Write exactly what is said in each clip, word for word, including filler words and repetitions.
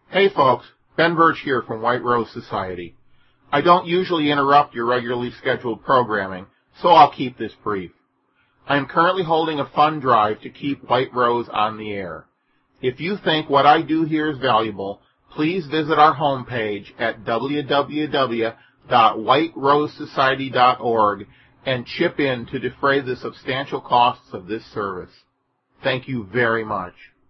Hey folks, Ben Birch here from White Rose Society. I don't usually interrupt your regularly scheduled programming, so I'll keep this brief. I am currently holding a fund drive to keep White Rose on the air. If you think what I do here is valuable, please visit our homepage at w w w dot white rose society dot org and chip in to defray the substantial costs of this service. Thank you very much.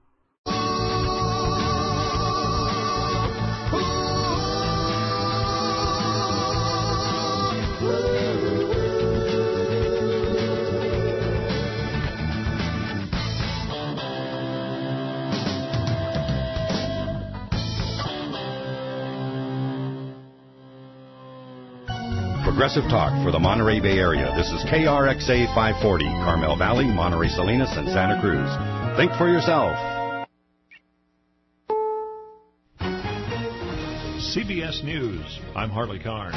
Progressive Talk for the Monterey Bay Area. This is K R X A five forty, Carmel Valley, Monterey Salinas, and Santa Cruz. Think for yourself. C B S News. I'm Harley Carn.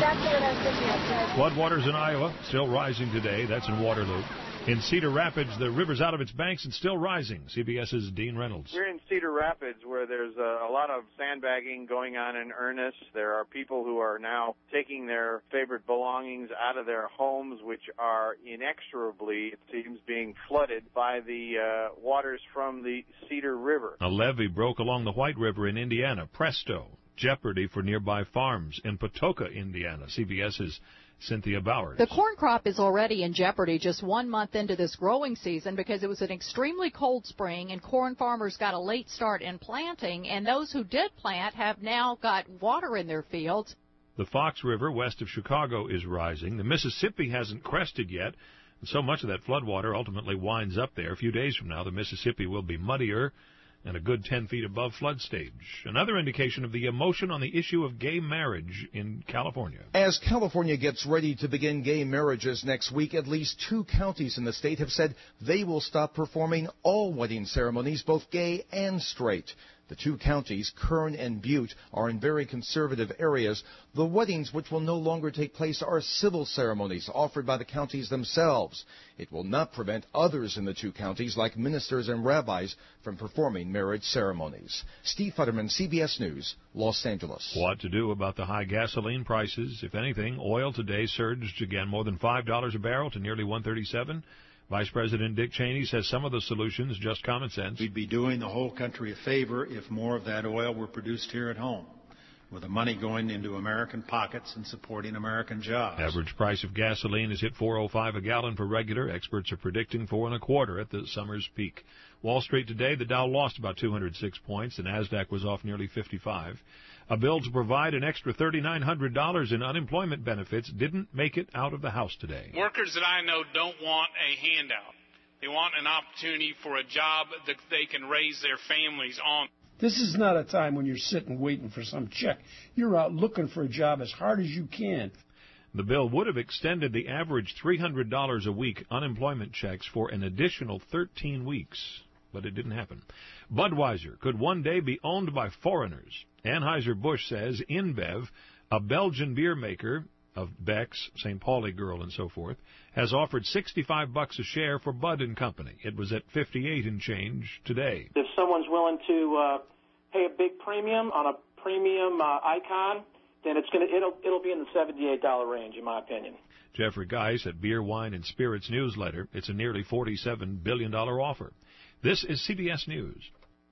Floodwaters in Iowa still rising today. That's in Waterloo. In Cedar Rapids, the river's out of its banks and still rising. CBS's Dean Reynolds. We're in Cedar Rapids, where there's a, a lot of sandbagging going on in earnest. There are people who are now taking their favorite belongings out of their homes, which are inexorably, it seems, being flooded by the uh, waters from the Cedar River. A levee broke along the White River in Indiana. Presto. Jeopardy for nearby farms in Patoka, Indiana. CBS's Cynthia Bowers. The corn crop is already in jeopardy just one month into this growing season because it was an extremely cold spring and corn farmers got a late start in planting, and those who did plant have now got water in their fields. The Fox River west of Chicago is rising. The Mississippi hasn't crested yet, and so much of that floodwater ultimately winds up there. A few days from now, the Mississippi will be muddier and a good ten feet above flood stage. Another indication of the emotion on the issue of gay marriage in California. As California gets ready to begin gay marriages next week, at least two counties in the state have said they will stop performing all wedding ceremonies, both gay and straight. The two counties, Kern and Butte, are in very conservative areas. The weddings which will no longer take place are civil ceremonies offered by the counties themselves. It will not prevent others in the two counties, like ministers and rabbis, from performing marriage ceremonies. Steve Futterman, C B S News, Los Angeles. What to do about the high gasoline prices? If anything, oil today surged again more than five dollars a barrel to nearly one thirty-seven. Vice President Dick Cheney says some of the solutions just common sense. We'd be doing the whole country a favor if more of that oil were produced here at home, with the money going into American pockets and supporting American jobs. Average price of gasoline has hit four oh five a gallon for regular. Experts are predicting four and a quarter at the summer's peak. Wall Street today, the Dow lost about two hundred six points. The Nasdaq was off nearly fifty-five. A bill to provide an extra three thousand nine hundred dollars in unemployment benefits didn't make it out of the House today. Workers that I know don't want a handout. They want an opportunity for a job that they can raise their families on. This is not a time when you're sitting waiting for some check. You're out looking for a job as hard as you can. The bill would have extended the average three hundred dollars a week unemployment checks for an additional thirteen weeks, but it didn't happen. Budweiser could one day be owned by foreigners. Anheuser-Busch says InBev, a Belgian beer maker of Beck's, Saint Pauli Girl, and so forth, has offered sixty-five bucks a share for Bud and Company. It was at fifty-eight and change today. If someone's willing to uh, pay a big premium on a premium uh, icon, then it's gonna it'll it'll be in the seventy-eight dollar range, in my opinion. Jeffrey Geis at Beer, Wine, and Spirits newsletter. It's a nearly forty-seven billion dollars offer. This is C B S News.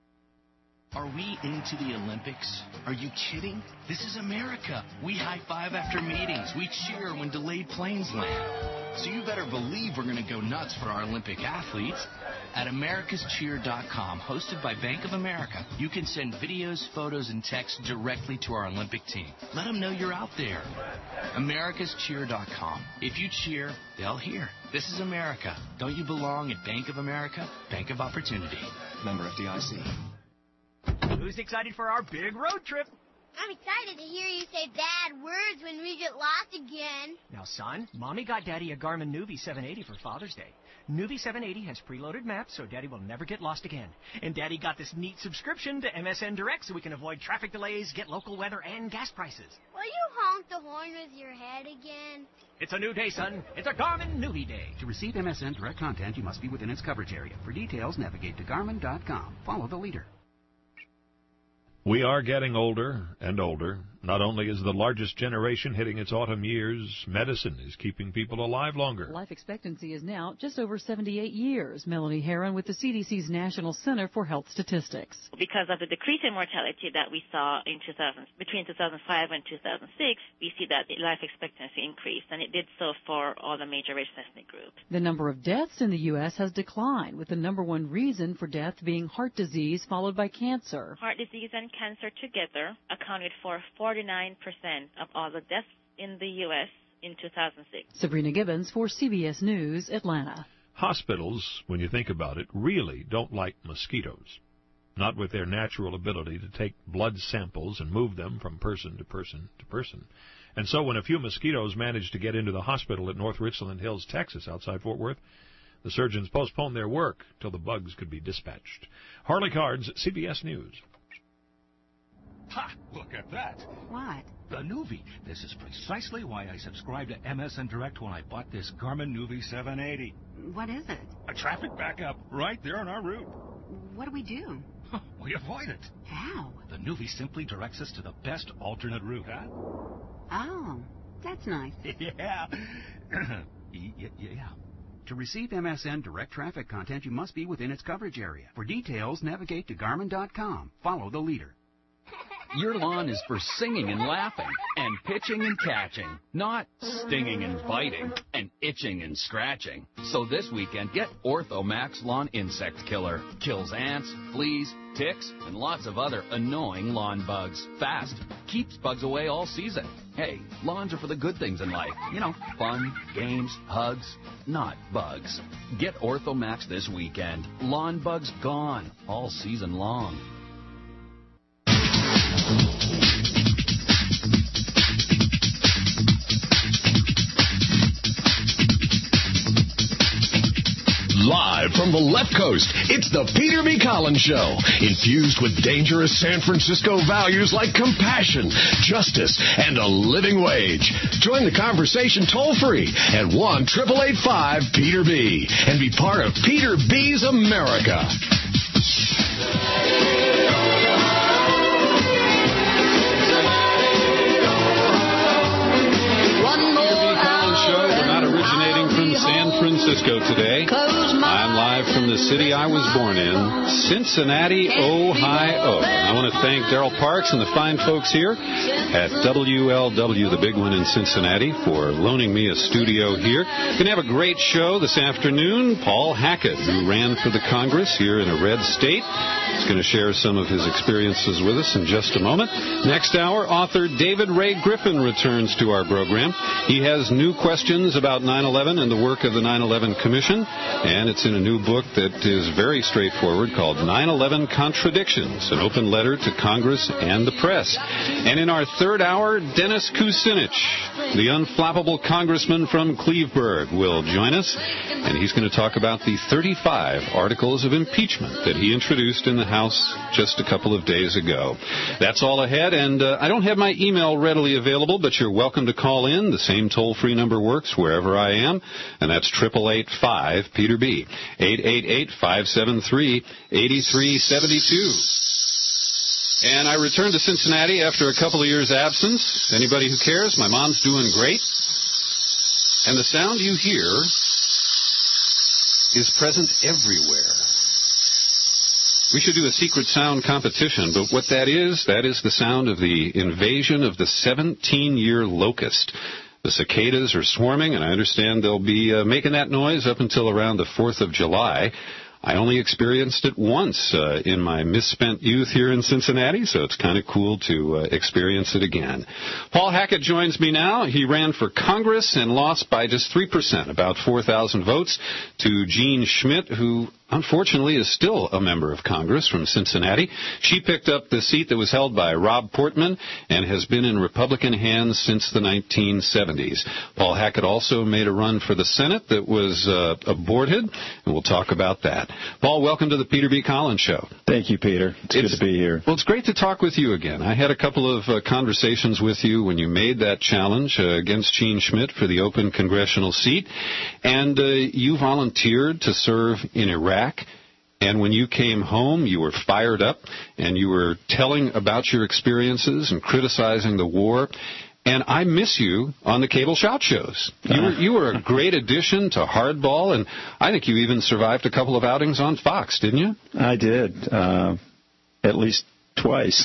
Are we into the Olympics? Are you kidding? This is America. We high-five after meetings. We cheer when delayed planes land. So you better believe we're going to go nuts for our Olympic athletes. At americas cheer dot com, hosted by Bank of America, you can send videos, photos, and texts directly to our Olympic team. Let them know you're out there. americas cheer dot com. If you cheer, they'll hear. This is America. Don't you belong at Bank of America? Bank of Opportunity. Member F D I C. Who's excited for our big road trip? I'm excited to hear you say bad words when we get lost again. Now, son, Mommy got Daddy a Garmin Nuvi seven eighty for Father's Day. Nuvi seven eighty has preloaded maps so Daddy will never get lost again. And Daddy got this neat subscription to M S N Direct so we can avoid traffic delays, get local weather, and gas prices. Will you honk the horn with your head again? It's a new day, son. It's a Garmin Nuvi Day. To receive M S N Direct content, you must be within its coverage area. For details, navigate to garmin dot com. Follow the leader. We are getting older and older. Not only is the largest generation hitting its autumn years, medicine is keeping people alive longer. Life expectancy is now just over seventy-eight years. Melanie Herron with the C D C's National Center for Health Statistics. Because of the decrease in mortality that we saw in two thousand, between two thousand five and two thousand six, we see that life expectancy increased, and it did so for all the major racial ethnic groups. The number of deaths in the U S has declined, with the number one reason for death being heart disease, followed by cancer. Heart disease and cancer together accounted for forty-nine percent of all the deaths in the U S in two thousand six. Sabrina Gibbons for C B S News, Atlanta. Hospitals, when you think about it, really don't like mosquitoes. Not with their natural ability to take blood samples and move them from person to person to person. And so when a few mosquitoes managed to get into the hospital at North Richland Hills, Texas, outside Fort Worth, the surgeons postponed their work till the bugs could be dispatched. Harley Cards, C B S News. Ha! Look at that. What? The Nuvi. This is precisely why I subscribed to M S N Direct when I bought this Garmin Nuvi seven eighty. What is it? A traffic backup right there on our route. What do we do? We avoid it. How? The Nuvi simply directs us to the best alternate route, huh? Oh, that's nice. Yeah. y- y- yeah. To receive M S N Direct traffic content, you must be within its coverage area. For details, navigate to Garmin dot com. Follow the leader. Your lawn is for singing and laughing and pitching and catching, not stinging and biting and itching and scratching. So this weekend, get OrthoMax Lawn Insect Killer. Kills ants, fleas, ticks, and lots of other annoying lawn bugs. Fast, keeps bugs away all season. Hey, lawns are for the good things in life. You know, fun, games, hugs, not bugs. Get OrthoMax this weekend. Lawn bugs gone all season long. Live from the left coast, it's the Peter B. Collins Show, infused with dangerous San Francisco values like compassion, justice, and a living wage. Join the conversation toll-free at one eight eight eight five Peter B. and be part of Peter B's America. San Francisco today. I'm live from the city I was born in, Cincinnati, Ohio. I want to thank Daryl Parks and the fine folks here at W L W, the big one in Cincinnati, for loaning me a studio here. We're going to have a great show this afternoon. Paul Hackett, who ran for the Congress here in a red state, is going to share some of his experiences with us in just a moment. Next hour, author David Ray Griffin returns to our program. He has new questions about nine eleven and the work of the nine eleven Commission, and it's in a new book that is very straightforward called nine eleven Contradictions, an open letter to Congress and the press. And in our third hour, Dennis Kucinich, the unflappable congressman from Cleveburg, will join us, and he's going to talk about the thirty-five articles of impeachment that he introduced in the House just a couple of days ago. That's all ahead, and uh, I don't have my email readily available, but you're welcome to call in. The same toll-free number works wherever I am, and that's eight eight eight five Peter B. eight eight eight, five seven three, eight three seven two. And I returned to Cincinnati after a couple of years' absence. Anybody who cares, my mom's doing great. And the sound you hear is present everywhere. We should do a secret sound competition, but what that is, that is the sound of the invasion of the seventeen-year locust. The cicadas are swarming, and I understand they'll be uh, making that noise up until around the fourth of July. I only experienced it once uh, in my misspent youth here in Cincinnati, so it's kind of cool to uh, experience it again. Paul Hackett joins me now. He ran for Congress and lost by just three percent, about four thousand votes, to Jean Schmidt, who unfortunately is still a member of Congress from Cincinnati. She picked up the seat that was held by Rob Portman and has been in Republican hands since the nineteen seventies. Paul Hackett also made a run for the Senate that was uh, aborted, and we'll talk about that. Paul, welcome to the Peter B. Collins Show. Thank you, Peter. It's, it's good to be here. Well, it's great to talk with you again. I had a couple of uh, conversations with you when you made that challenge uh, against Jean Schmidt for the open congressional seat, and uh, you volunteered to serve in Iraq. And when you came home, you were fired up, and you were telling about your experiences and criticizing the war. And I miss you on the cable shout shows. You were, you were a great addition to Hardball, and I think you even survived a couple of outings on Fox, didn't you? I did, uh, at least twice.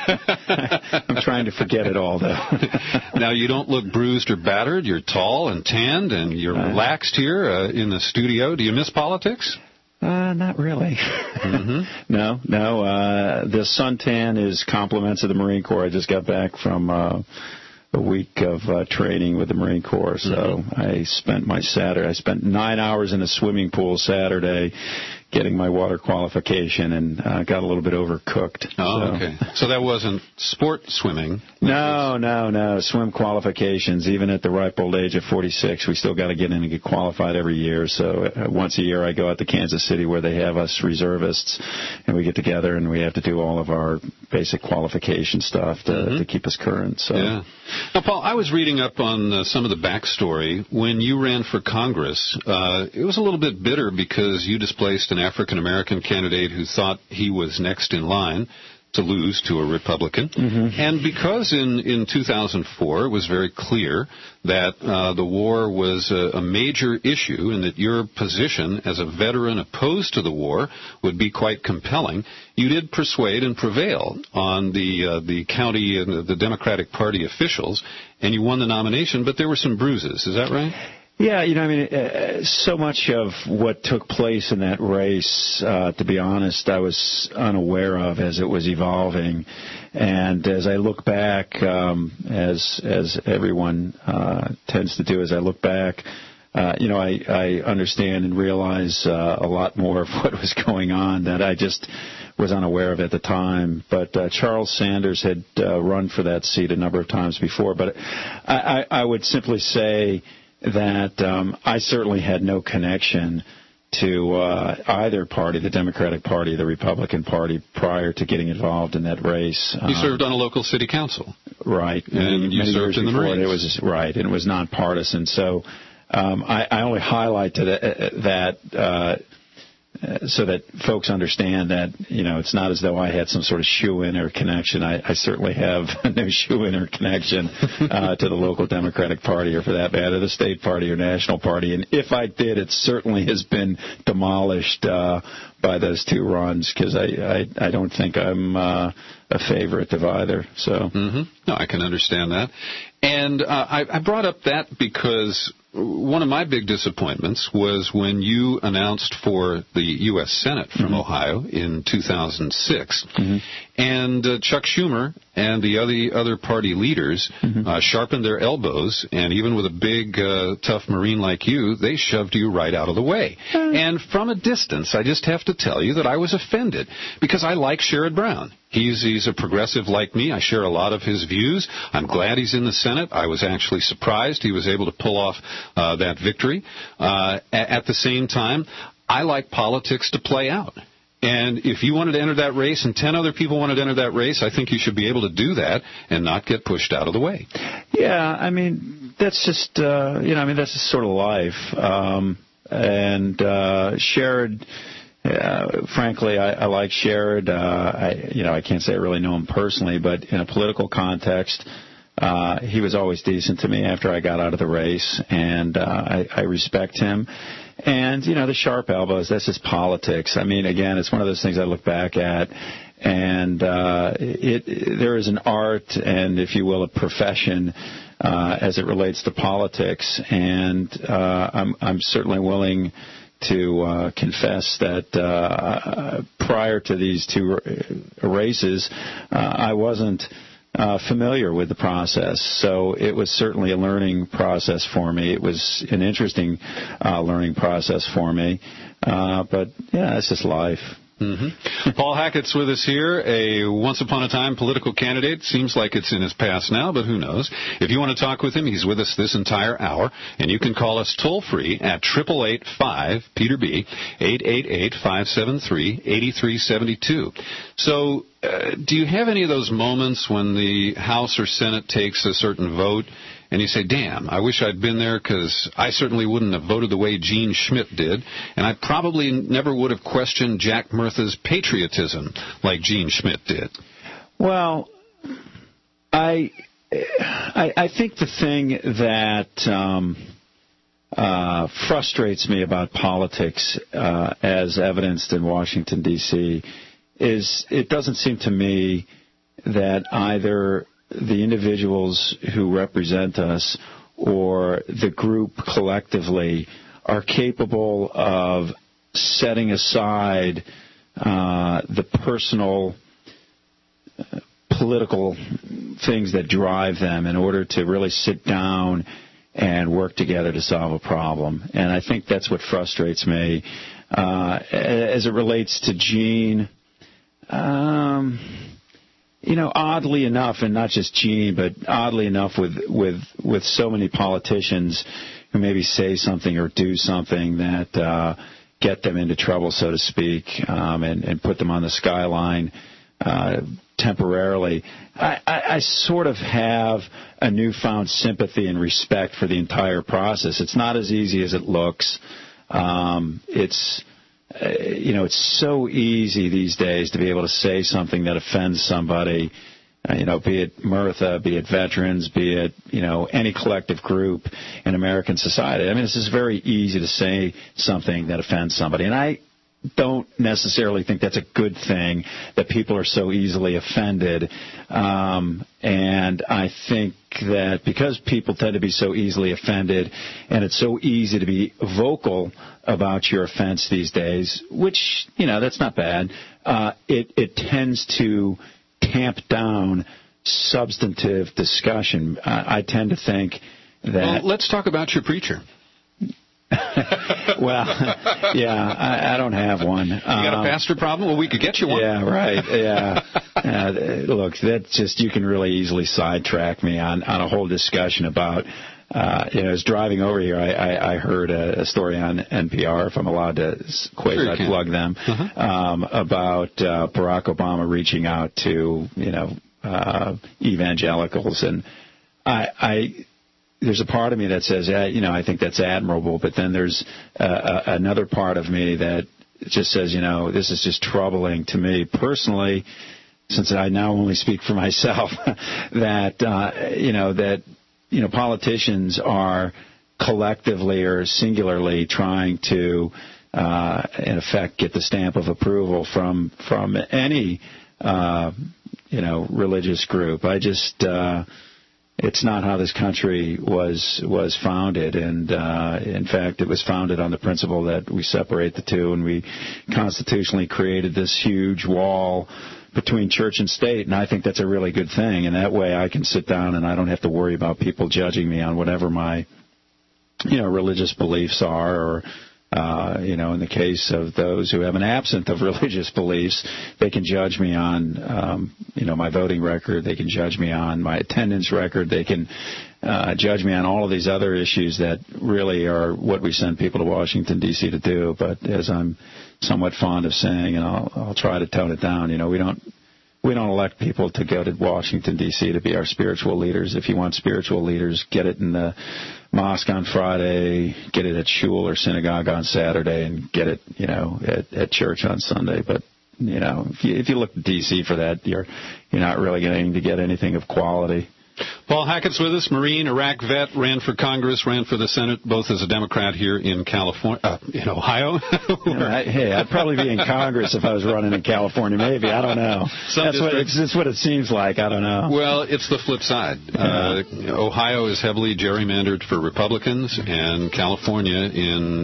I'm trying to forget it all, though. Now, you don't look bruised or battered. You're tall and tanned, and you're uh, relaxed here uh, in the studio. Do you miss politics? Uh, not really. Mm-hmm. No, no. Uh, the suntan is compliments of the Marine Corps. I just got back from uh, a week of uh, training with the Marine Corps, so mm-hmm. I spent my Saturday. I spent nine hours in a swimming pool Saturday, getting my water qualification, and uh, got a little bit overcooked. Oh, so. okay. So that wasn't sport swimming? No, no, no. Swim qualifications. Even at the ripe old age of forty-six, we still got to get in and get qualified every year. So uh, once a year I go out to Kansas City where they have us reservists, and we get together and we have to do all of our basic qualification stuff to, mm-hmm. to keep us current. So. Yeah. Now, Paul, I was reading up on uh, some of the backstory. When you ran for Congress, uh, it was a little bit bitter because you displaced an African-American candidate who thought he was next in line to lose to a Republican. Mm-hmm. And because in, in two thousand four it was very clear that uh, the war was a, a major issue and that your position as a veteran opposed to the war would be quite compelling, you did persuade and prevail on the uh, the county and the, the Democratic Party officials, and you won the nomination, but there were some bruises. Is that right? Yeah, you know, I mean, uh, so much of what took place in that race, uh, to be honest, I was unaware of as it was evolving. And as I look back, um, as as everyone uh, tends to do, as I look back, uh, you know, I, I understand and realize uh, a lot more of what was going on that I just was unaware of at the time. But uh, Charles Sanders had uh, run for that seat a number of times before. But I, I, I would simply say that um, I certainly had no connection to uh, either party, the Democratic Party, the Republican Party, prior to getting involved in that race. You um, served on a local city council. Right. And many, you many served in the Marines. It was, right, and it was nonpartisan. So um, I, I only highlight to the, that uh, so that folks understand that, you know, it's not as though I had some sort of shoe-in or connection. I, I certainly have no shoe-in or connection uh, to the local Democratic Party, or for that matter, the state party or national party. And if I did, it certainly has been demolished uh, by those two runs, because I, I, I don't think I'm uh, a favorite of either. So, mm-hmm. No, I can understand that. And uh, I, I brought up that because one of my big disappointments was when you announced for the U S Senate from mm-hmm. Ohio in two thousand six. Mm-hmm. And uh, Chuck Schumer and the other, other party leaders mm-hmm. uh, sharpened their elbows, and even with a big, uh, tough Marine like you, they shoved you right out of the way. Mm-hmm. And from a distance, I just have to tell you that I was offended, because I like Sherrod Brown. He's, he's a progressive like me. I share a lot of his views. I'm glad he's in the Senate. I was actually surprised he was able to pull off uh, that victory. Uh, at the same time, I like politics to play out. And if you wanted to enter that race and ten other people wanted to enter that race, I think you should be able to do that and not get pushed out of the way. Yeah, I mean, that's just, uh, you know, I mean, that's just sort of life. Um, and uh, Sherrod... Uh, frankly, I, I like Sherrod. Uh, I, you know, I can't say I really know him personally, but in a political context, uh, he was always decent to me after I got out of the race, and uh, I, I respect him. And, you know, the sharp elbows, that's just politics. I mean, again, it's one of those things I look back at, and uh, it, it, there is an art and, if you will, a profession uh, as it relates to politics, and uh, I'm, I'm certainly willing to uh, confess that uh, prior to these two races, uh, I wasn't uh, familiar with the process. So it was certainly a learning process for me. It was an interesting uh, learning process for me. Uh, but, yeah, it's just life. Mm-hmm. Paul Hackett's with us here, a once-upon-a-time political candidate. Seems like it's in his past now, but who knows. If you want to talk with him, he's with us this entire hour, and you can call us toll-free at eight eight eight, five, Peter B, eight eight eight, five seven three, eight three seven two. So uh, do you have any of those moments when the House or Senate takes a certain vote and you say, damn, I wish I'd been there because I certainly wouldn't have voted the way Gene Schmidt did, and I probably never would have questioned Jack Murtha's patriotism like Gene Schmidt did. Well, I, I, I think the thing that um, uh, frustrates me about politics, uh, as evidenced in Washington, D C, is it doesn't seem to me that either the individuals who represent us or the group collectively are capable of setting aside uh, the personal uh, political things that drive them in order to really sit down and work together to solve a problem. And I think that's what frustrates me. Uh, as it relates to Gene, um, you know, oddly enough, and not just Gene, but oddly enough with, with, with so many politicians who maybe say something or do something that uh, get them into trouble, so to speak, um, and, and put them on the skyline uh, temporarily, I, I, I sort of have a newfound sympathy and respect for the entire process. It's not as easy as it looks. Um, it's, uh, you know, it's so easy these days to be able to say something that offends somebody, uh, you know, be it Murtha, be it veterans, be it, you know, any collective group in American society. I mean, this is very easy to say something that offends somebody. And I don't necessarily think that's a good thing, that people are so easily offended. Um, and I think that because people tend to be so easily offended, and it's so easy to be vocal about your offense these days, which, you know, that's not bad, uh, it, it tends to tamp down substantive discussion. I, I tend to think that... Well, let's talk about your preacher. Well, yeah, I, I don't have one. You got a pastor problem? Well, we could get you one. Yeah, right. Yeah. uh, look, that just, you can really easily sidetrack me on, on a whole discussion about, uh, you know, as driving over here, I, I, I heard a, a story on N P R, if I'm allowed to quasi-plug them, uh-huh. um, about uh, Barack Obama reaching out to, you know, uh, evangelicals. And I... I there's a part of me that says, yeah, you know, I think that's admirable, but then there's uh, another part of me that just says, you know, this is just troubling to me personally, since I now only speak for myself, that, uh, you know, that, you know, politicians are collectively or singularly trying to, uh, in effect, get the stamp of approval from, from any, uh, you know, religious group. I just... Uh, It's not how this country was was founded, and uh, in fact, it was founded on the principle that we separate the two, and we constitutionally created this huge wall between church and state, and I think that's a really good thing, and that way I can sit down and I don't have to worry about people judging me on whatever my, you know, religious beliefs are, or Uh, you know, in the case of those who have an absence of religious beliefs, they can judge me on, um, you know, my voting record. They can judge me on my attendance record. They can uh, judge me on all of these other issues that really are what we send people to Washington, D C to do. But as I'm somewhat fond of saying, and I'll, I'll try to tone it down, you know, we don't we don't elect people to go to Washington, D C to be our spiritual leaders. If you want spiritual leaders, get it in the mosque on Friday, get it at shul or synagogue on Saturday, and get it, you know, at, at church on Sunday. But, you know, if you, if you look to D C for that, you're you're not really going to get anything of quality. Paul Hackett's with us, Marine, Iraq vet, ran for Congress, ran for the Senate, both as a Democrat here in California, uh, in Ohio. I, hey, I'd probably be in Congress if I was running in California, maybe. I don't know. Some that's, what, it's, that's what it seems like. I don't know. Well, it's the flip side. Uh, Ohio is heavily gerrymandered for Republicans, and California in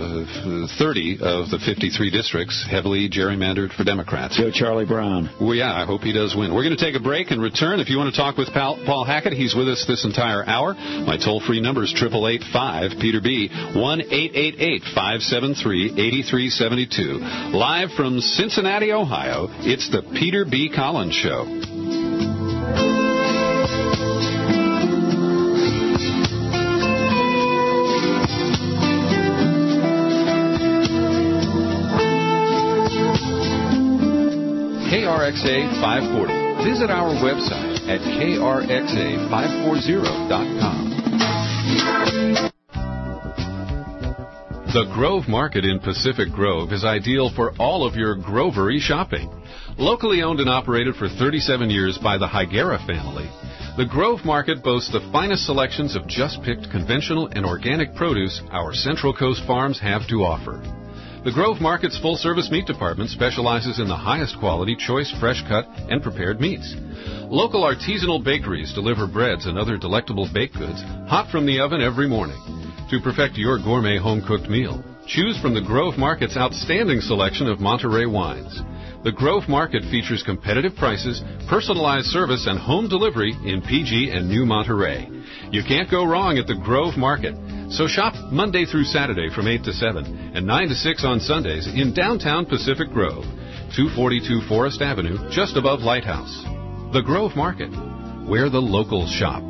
uh, thirty of the fifty-three districts heavily gerrymandered for Democrats. Go Charlie Brown. Well, yeah, I hope he does win. We're going to take a break and return. If you want to talk with Paul, Paul Hackett, he's with us this entire hour. My toll-free number is eight eight eight five Peter B, one eight eight eight five seven three eight three seven two. Live from Cincinnati, Ohio, it's the Peter B. Collins Show. K R X A five forty. Visit our website at K R X A five forty dot com. The Grove Market in Pacific Grove is ideal for all of your grovery shopping. Locally owned and operated for thirty-seven years by the Higuera family, the Grove Market boasts the finest selections of just-picked conventional and organic produce our Central Coast farms have to offer. The Grove Market's full-service meat department specializes in the highest quality, choice, fresh-cut, and prepared meats. Local artisanal bakeries deliver breads and other delectable baked goods hot from the oven every morning. To perfect your gourmet home-cooked meal, choose from the Grove Market's outstanding selection of Monterey wines. The Grove Market features competitive prices, personalized service, and home delivery in P G and New Monterey. You can't go wrong at the Grove Market. So shop Monday through Saturday from eight to seven and nine to six on Sundays in downtown Pacific Grove, two forty-two Forest Avenue, just above Lighthouse. The Grove Market, where the locals shop.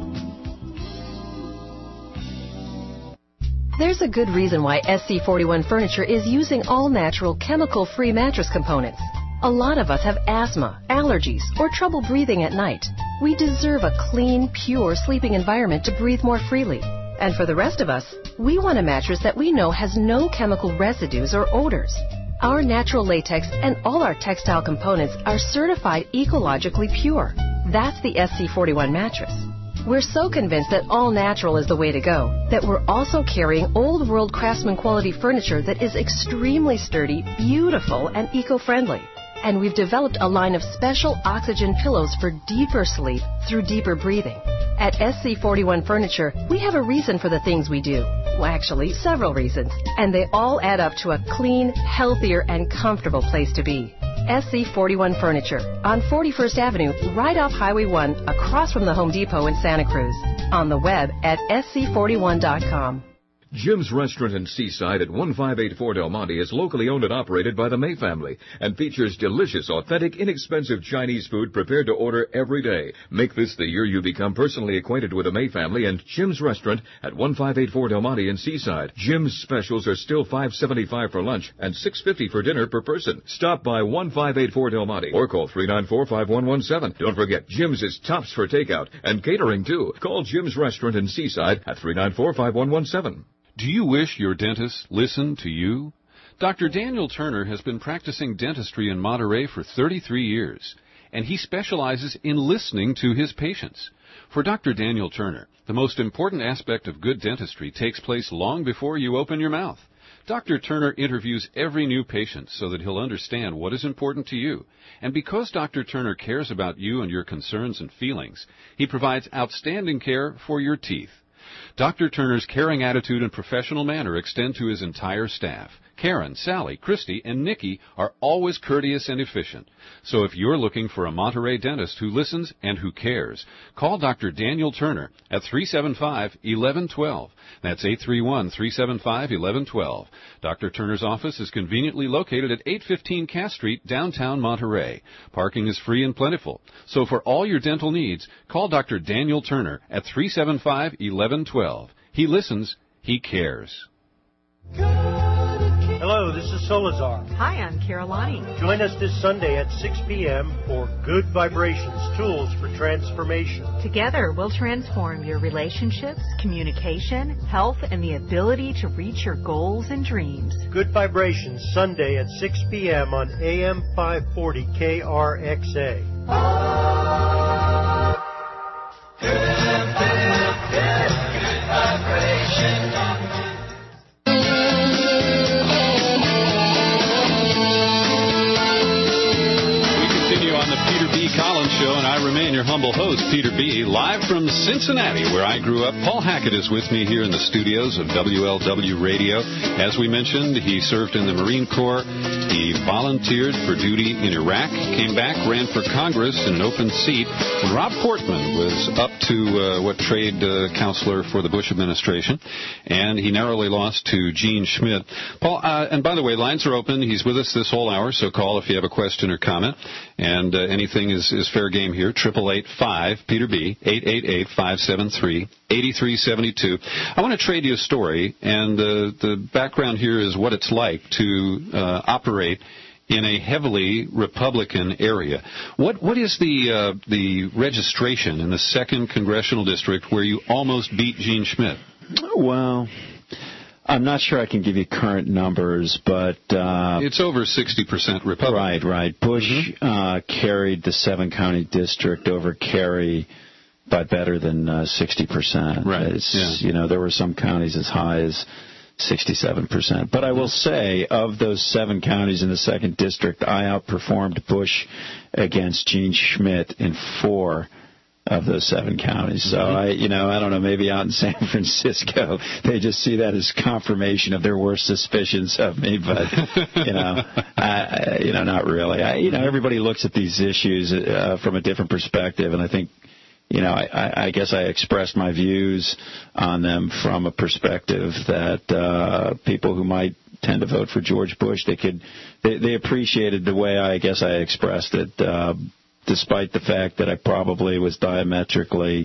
There's a good reason why S C forty-one Furniture is using all-natural, chemical-free mattress components. A lot of us have asthma, allergies, or trouble breathing at night. We deserve a clean, pure sleeping environment to breathe more freely. And for the rest of us, we want a mattress that we know has no chemical residues or odors. Our natural latex and all our textile components are certified ecologically pure. That's the S C forty-one mattress. We're so convinced that all natural is the way to go that we're also carrying old world craftsman quality furniture that is extremely sturdy, beautiful, and eco-friendly. And we've developed a line of special oxygen pillows for deeper sleep through deeper breathing. At S C forty-one Furniture, we have a reason for the things we do. Well, actually, several reasons. And they all add up to a clean, healthier, and comfortable place to be. S C forty-one Furniture on forty-first Avenue, right off Highway one, across from the Home Depot in Santa Cruz. On the web at S C forty-one dot com. Jim's Restaurant in Seaside at one five eight four Del Monte is locally owned and operated by the May family and features delicious, authentic, inexpensive Chinese food prepared to order every day. Make this the year you become personally acquainted with the May family and Jim's Restaurant at one five eight four Del Monte in Seaside. Jim's specials are still five seventy-five for lunch and six fifty for dinner per person. Stop by one five eight four Del Monte or call three nine four, five one one seven. Don't forget, Jim's is tops for takeout and catering too. Call Jim's Restaurant in Seaside at three nine four, five one one seven. Do you wish your dentist listened to you? Doctor Daniel Turner has been practicing dentistry in Monterey for thirty-three years, and he specializes in listening to his patients. For Doctor Daniel Turner, the most important aspect of good dentistry takes place long before you open your mouth. Doctor Turner interviews every new patient so that he'll understand what is important to you. And because Doctor Turner cares about you and your concerns and feelings, he provides outstanding care for your teeth. Doctor Turner's caring attitude and professional manner extend to his entire staff. Karen, Sally, Christy, and Nikki are always courteous and efficient. So if you're looking for a Monterey dentist who listens and who cares, call Doctor Daniel Turner at three seven five, one one one two. That's eight three one, three seven five, one one one two. Doctor Turner's office is conveniently located at eight fifteen Cass Street, downtown Monterey. Parking is free and plentiful. So for all your dental needs, call Doctor Daniel Turner at three seven five, one one one two. He listens. He cares. Hello, this is Solazar. Hi, I'm Carolani. Join us this Sunday at six p.m. for Good Vibrations, Tools for Transformation. Together, we'll transform your relationships, communication, health, and the ability to reach your goals and dreams. Good Vibrations, Sunday at six p.m. on A M five forty K R X A. Good, good, good, good vibration. Collins Show, and I remain your humble host, Peter B., live from Cincinnati, where I grew up. Paul Hackett is with me here in the studios of W L W Radio. As we mentioned, he served in the Marine Corps. He volunteered for duty in Iraq, came back, ran for Congress in an open seat, and Rob Portman was up to uh, what trade uh, counselor for the Bush administration, and he narrowly lost to Gene Schmidt. Paul, uh, and by the way, lines are open. He's with us this whole hour, so call if you have a question or comment, and uh, anything is is fair game here. Triple eight five Peter B, eight eight eight, five seven three, eight three seven two. I want to trade you a story, and the the background here is what it's like to uh, operate in a heavily Republican area. What what is the uh, the registration in the second congressional district where you almost beat Gene Schmidt? Well, I'm not sure I can give you current numbers, but uh, it's over sixty percent Republican. Right, right. Bush mm-hmm. uh, carried the seven county district over Kerry by better than uh, sixty percent. Right. It's, yeah. You know, there were some counties as high as sixty-seven percent. But I will say, of those seven counties in the second district, I outperformed Bush against Gene Schmidt in four of those seven counties. So, mm-hmm. I, you know, I don't know, maybe out in San Francisco, they just see that as confirmation of their worst suspicions of me. But, you know, I, you know, not really. I, you know, everybody looks at these issues uh, from a different perspective, and I think, you know, I, I guess I expressed my views on them from a perspective that uh, people who might tend to vote for George Bush, they could, they, they appreciated the way I guess I expressed it, uh, despite the fact that I probably was diametrically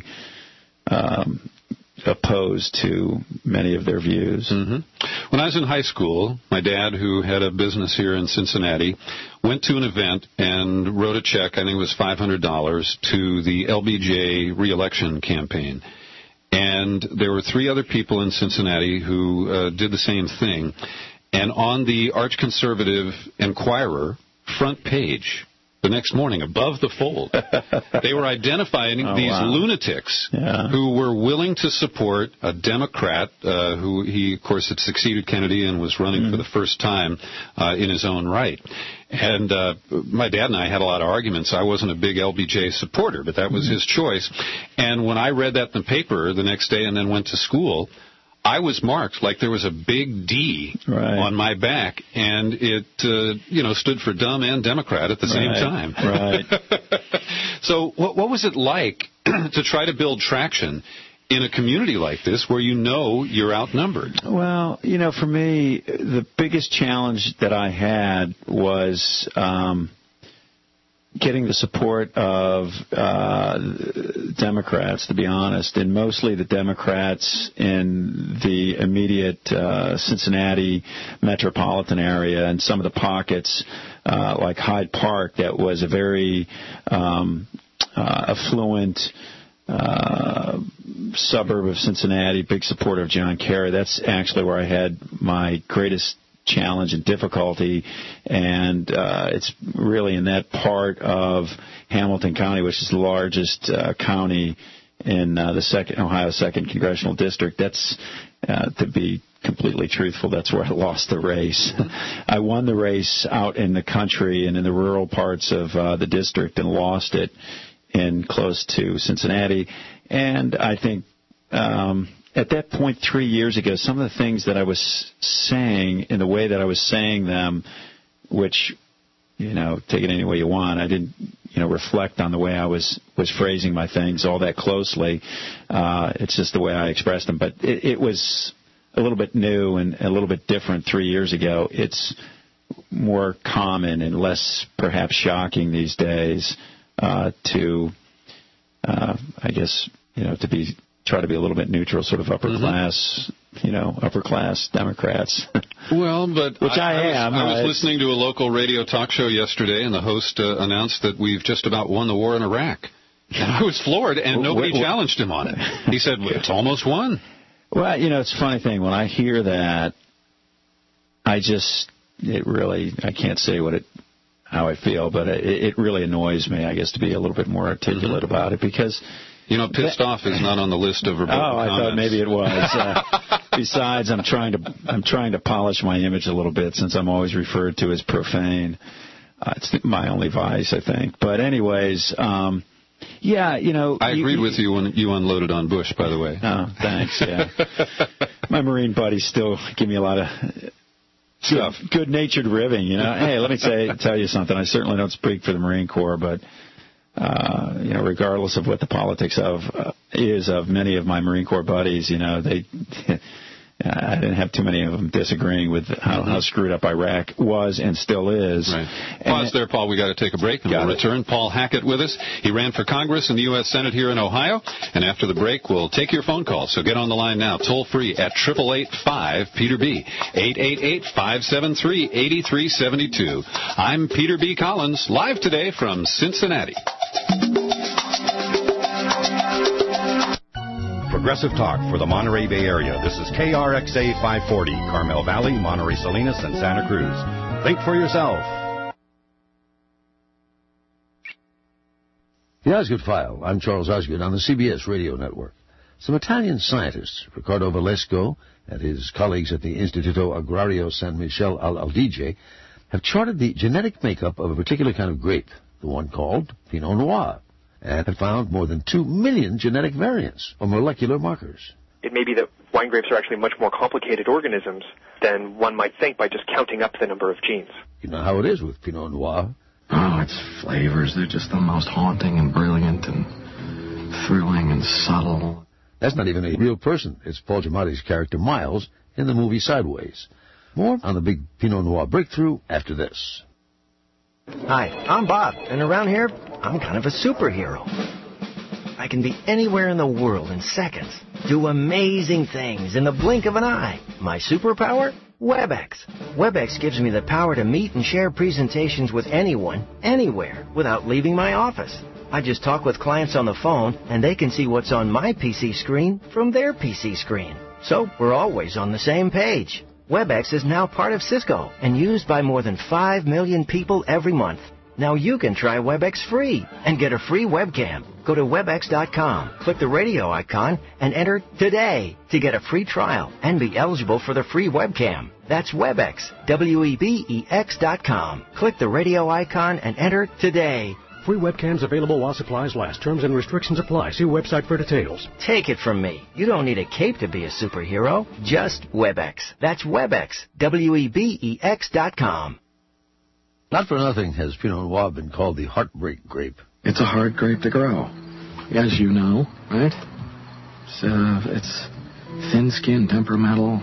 um, opposed to many of their views. Mm-hmm. When I was in high school, my dad, who had a business here in Cincinnati, went to an event and wrote a check, I think it was five hundred dollars, to the L B J re-election campaign. And there were three other people in Cincinnati who uh, did the same thing. And on the arch-conservative Enquirer front page, the next morning, above the fold, they were identifying oh, these wow. lunatics yeah. who were willing to support a Democrat uh, who he, of course, had succeeded Kennedy and was running mm. for the first time uh, in his own right. And uh, my dad and I had a lot of arguments. I wasn't a big L B J supporter, but that was mm. his choice. And when I read that in the paper the next day and then went to school, I was marked like there was a big D right. on my back, and it, uh, you know, stood for dumb and Democrat at the same right. time. Right. So what, what was it like to try to build traction in a community like this where you know you're outnumbered? Well, you know, for me, the biggest challenge that I had was um, getting the support of uh, Democrats, to be honest, and mostly the Democrats in the immediate uh, Cincinnati metropolitan area and some of the pockets uh, like Hyde Park that was a very um, uh, affluent uh, suburb of Cincinnati, big supporter of John Kerry. That's actually where I had my greatest challenge and difficulty, and uh, it's really in that part of Hamilton County, which is the largest uh, county in uh, the second Ohio second congressional district. That's uh, to be completely truthful, that's where I lost the race. I won the race out in the country and in the rural parts of uh, the district and lost it in close to Cincinnati. And I think um, at that point three years ago, some of the things that I was saying in the way that I was saying them, which, you know, take it any way you want, I didn't, you know, reflect on the way I was, was phrasing my things all that closely. Uh, it's just the way I expressed them. But it, it was a little bit new and a little bit different three years ago. It's more common and less perhaps shocking these days uh, to, uh, I guess, you know, to be try to be a little bit neutral, sort of upper mm-hmm. class, you know, upper class Democrats. Well, but which I, I, I am. Was, I was uh, listening to a local radio talk show yesterday, and the host uh, announced that we've just about won the war in Iraq. And I was floored, and nobody what, what, challenged him on it. He said, well, it's almost won. Well, you know, it's a funny thing. When I hear that, I just, it really, I can't say what it, how I feel, but it, it really annoys me, I guess, to be a little bit more articulate mm-hmm. about it, because... You know, pissed that, off is not on the list of verboten Oh, I comments. thought maybe it was. Uh, besides, I'm trying to I'm trying to polish my image a little bit since I'm always referred to as profane. Uh, it's my only vice, I think. But anyways, um, yeah, you know. I agreed you, with you when you unloaded on Bush, by the way. Oh, thanks. Yeah, my Marine buddies still give me a lot of stuff, good, good-natured ribbing. You know, hey, let me say tell you something. I certainly don't speak for the Marine Corps, but. Uh, you know, regardless of what the politics of uh, is of many of my Marine Corps buddies, you know, they I didn't have too many of them disagreeing with how, how screwed up Iraq was and still is. Right. Pause there, Paul. We got to take a break, and we'll return. Paul Hackett with us. He ran for Congress in the U S Senate here in Ohio, and after the break, we'll take your phone calls. So get on the line now, toll free at eight eight eight, five, Peter B, eight eight eight, five seven three, eight three seven two. I'm Peter B. Collins, live today from Cincinnati. Progressive Talk for the Monterey Bay Area. This is K R X A five forty, Carmel Valley, Monterey Salinas, and Santa Cruz. Think for yourself. The Osgood File. I'm Charles Osgood on the C B S Radio Network. Some Italian scientists, Riccardo Valesco and his colleagues at the Istituto Agrario San Michele al Adige, have charted the genetic makeup of a particular kind of grape, the one called Pinot Noir, and have found more than two million genetic variants or molecular markers. It may be that wine grapes are actually much more complicated organisms than one might think by just counting up the number of genes. You know how it is with Pinot Noir. Oh, its flavors, they're just the most haunting and brilliant and thrilling and subtle. That's not even a real person. It's Paul Giamatti's character Miles in the movie Sideways. More on the big Pinot Noir breakthrough after this. Hi, I'm Bob, and around here, I'm kind of a superhero. I can be anywhere in the world in seconds, do amazing things in the blink of an eye. My superpower? WebEx. WebEx gives me the power to meet and share presentations with anyone, anywhere, without leaving my office. I just talk with clients on the phone, and they can see what's on my P C screen from their P C screen. So we're always on the same page. WebEx is now part of Cisco and used by more than five million people every month. Now you can try WebEx free and get a free webcam. Go to webex dot com, click the radio icon, and enter today to get a free trial and be eligible for the free webcam. That's WebEx, W E B E X dot com. Click the radio icon and enter today. Free webcams available while supplies last. Terms and restrictions apply. See website for details. Take it from me. You don't need a cape to be a superhero. Just WebEx. That's WebEx, W E B E X dot com. Not for nothing has Pinot Noir been called the heartbreak grape. It's a hard grape to grow, as you know, right? It's, uh, it's thin-skinned, temperamental,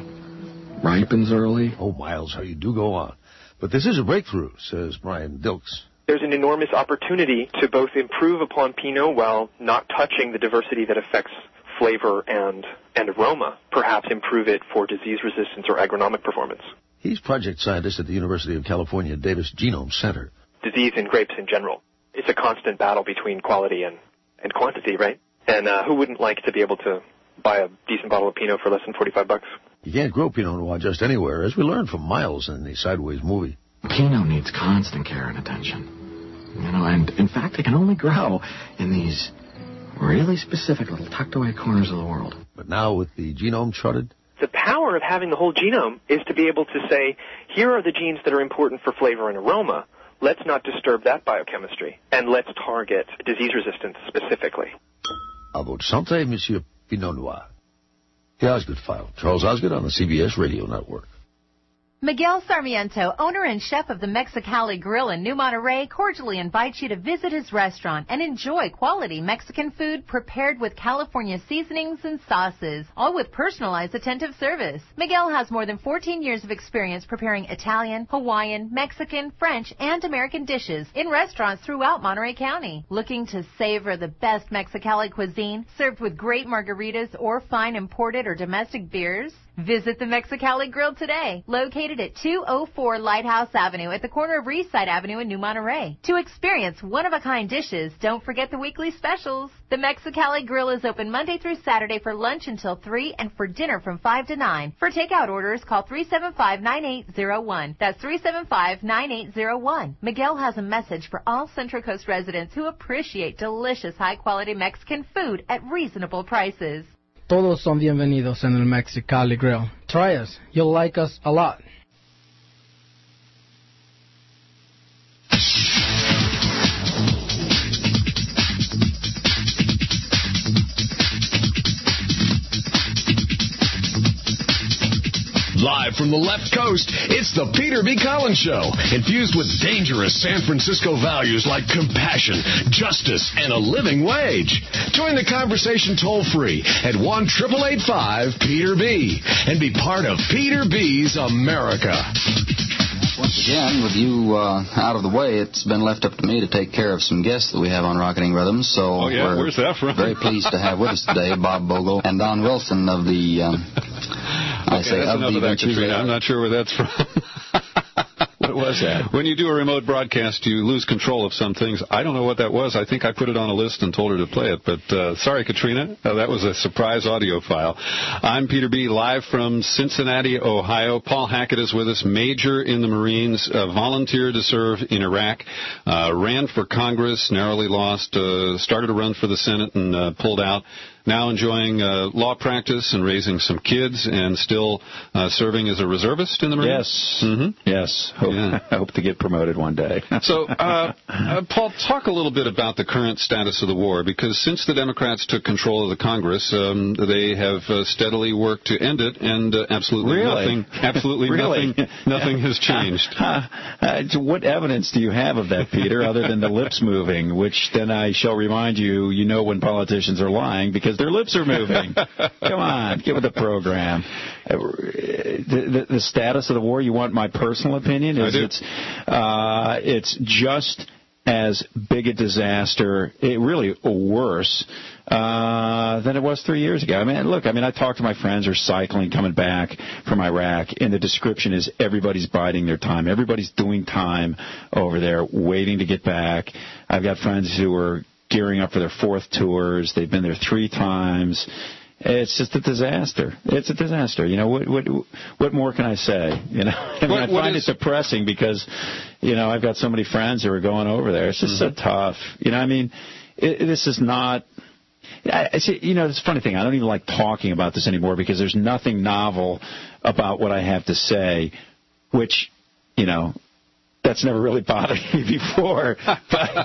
ripens early. Oh, Miles, how you do go on. But this is a breakthrough, says Brian Dilks. There's an enormous opportunity to both improve upon Pinot while not touching the diversity that affects flavor and, and aroma, perhaps improve it for disease resistance or agronomic performance. He's project scientist at the University of California Davis Genome Center. Disease in grapes in general. It's a constant battle between quality and, and quantity, right? And uh, who wouldn't like to be able to buy a decent bottle of Pinot for less than forty-five bucks? You can't grow Pinot Noir just anywhere, as we learned from Miles in the Sideways movie. Pinot needs constant care and attention. You know, and in fact, it can only grow in these really specific little tucked away corners of the world. But now with the genome charted? The power of having the whole genome is to be able to say, here are the genes that are important for flavor and aroma. Let's not disturb that biochemistry, and let's target disease resistance specifically. À votre santé, Monsieur Pinot Noir. The Osgood File. Charles Osgood on the C B S Radio Network. Miguel Sarmiento, owner and chef of the Mexicali Grill in New Monterey, cordially invites you to visit his restaurant and enjoy quality Mexican food prepared with California seasonings and sauces, all with personalized attentive service. Miguel has more than fourteen years of experience preparing Italian, Hawaiian, Mexican, French, and American dishes in restaurants throughout Monterey County. Looking to savor the best Mexicali cuisine served with great margaritas or fine imported or domestic beers? Visit the Mexicali Grill today, located at two oh four Lighthouse Avenue at the corner of Reedside Avenue in New Monterey. To experience one-of-a-kind dishes, don't forget the weekly specials. The Mexicali Grill is open Monday through Saturday for lunch until three and for dinner from five to nine. For takeout orders, call three seven five, nine eight zero one. That's three seven five, nine eight zero one. Miguel has a message for all Central Coast residents who appreciate delicious, high-quality Mexican food at reasonable prices. Todos son bienvenidos en el Mexicali Grill. Try us. You'll like us a lot. Live from the left coast, it's the Peter B. Collins Show, infused with dangerous San Francisco values like compassion, justice, and a living wage. Join the conversation toll-free at one eight eight eight five Peter B. and be part of Peter B's America. Once again, with you uh, out of the way, it's been left up to me to take care of some guests that we have on Rocketing Rhythms. So oh, yeah? we're Where's that from? very pleased to have with us today Bob Bogle and Don Wilson of the... Um, I okay, say that's of enough the of that, Katrina. I'm not sure where that's from. What was that? When you do a remote broadcast, you lose control of some things. I don't know what that was. I think I put it on a list and told her to play it. But uh, sorry, Katrina. Uh, that was a surprise audio file. I'm Peter B., live from Cincinnati, Ohio. Paul Hackett is with us, major in the Marines, uh, volunteered to serve in Iraq, uh, ran for Congress, narrowly lost, uh, started to run for the Senate and uh, pulled out. Now enjoying uh, law practice and raising some kids and still uh, serving as a reservist in the Marines? Yes. Mm-hmm. Yes. Hope, yeah. I hope to get promoted one day. so, uh, uh, Paul, talk a little bit about the current status of the war, because since the Democrats took control of the Congress, um, they have uh, steadily worked to end it, and uh, absolutely really? nothing, absolutely really? nothing, nothing has changed. Uh, uh, what evidence do you have of that, Peter, other than the lips moving, which then I shall remind you, you know when politicians are lying, because their lips are moving. Come on, get with the program. Uh, the, the, the status of the war, you want my personal opinion? Is it's, uh, it's just as big a disaster, it really worse, uh, than it was three years ago. I mean, look, I mean, I talk to my friends who are cycling, coming back from Iraq, and the description is everybody's biding their time. Everybody's doing time over there, waiting to get back. I've got friends who are gearing up for their fourth tours. They've been there three times. It's just a disaster. It's a disaster. You know, what what what more can I say? You know, I mean, what, I find is... it depressing because, you know, I've got so many friends who are going over there. It's just mm-hmm. so tough. You know, I mean, it, this is not... I, I see, you know, it's a funny thing. I don't even like talking about this anymore because there's nothing novel about what I have to say, which, you know... That's never really bothered me before. But,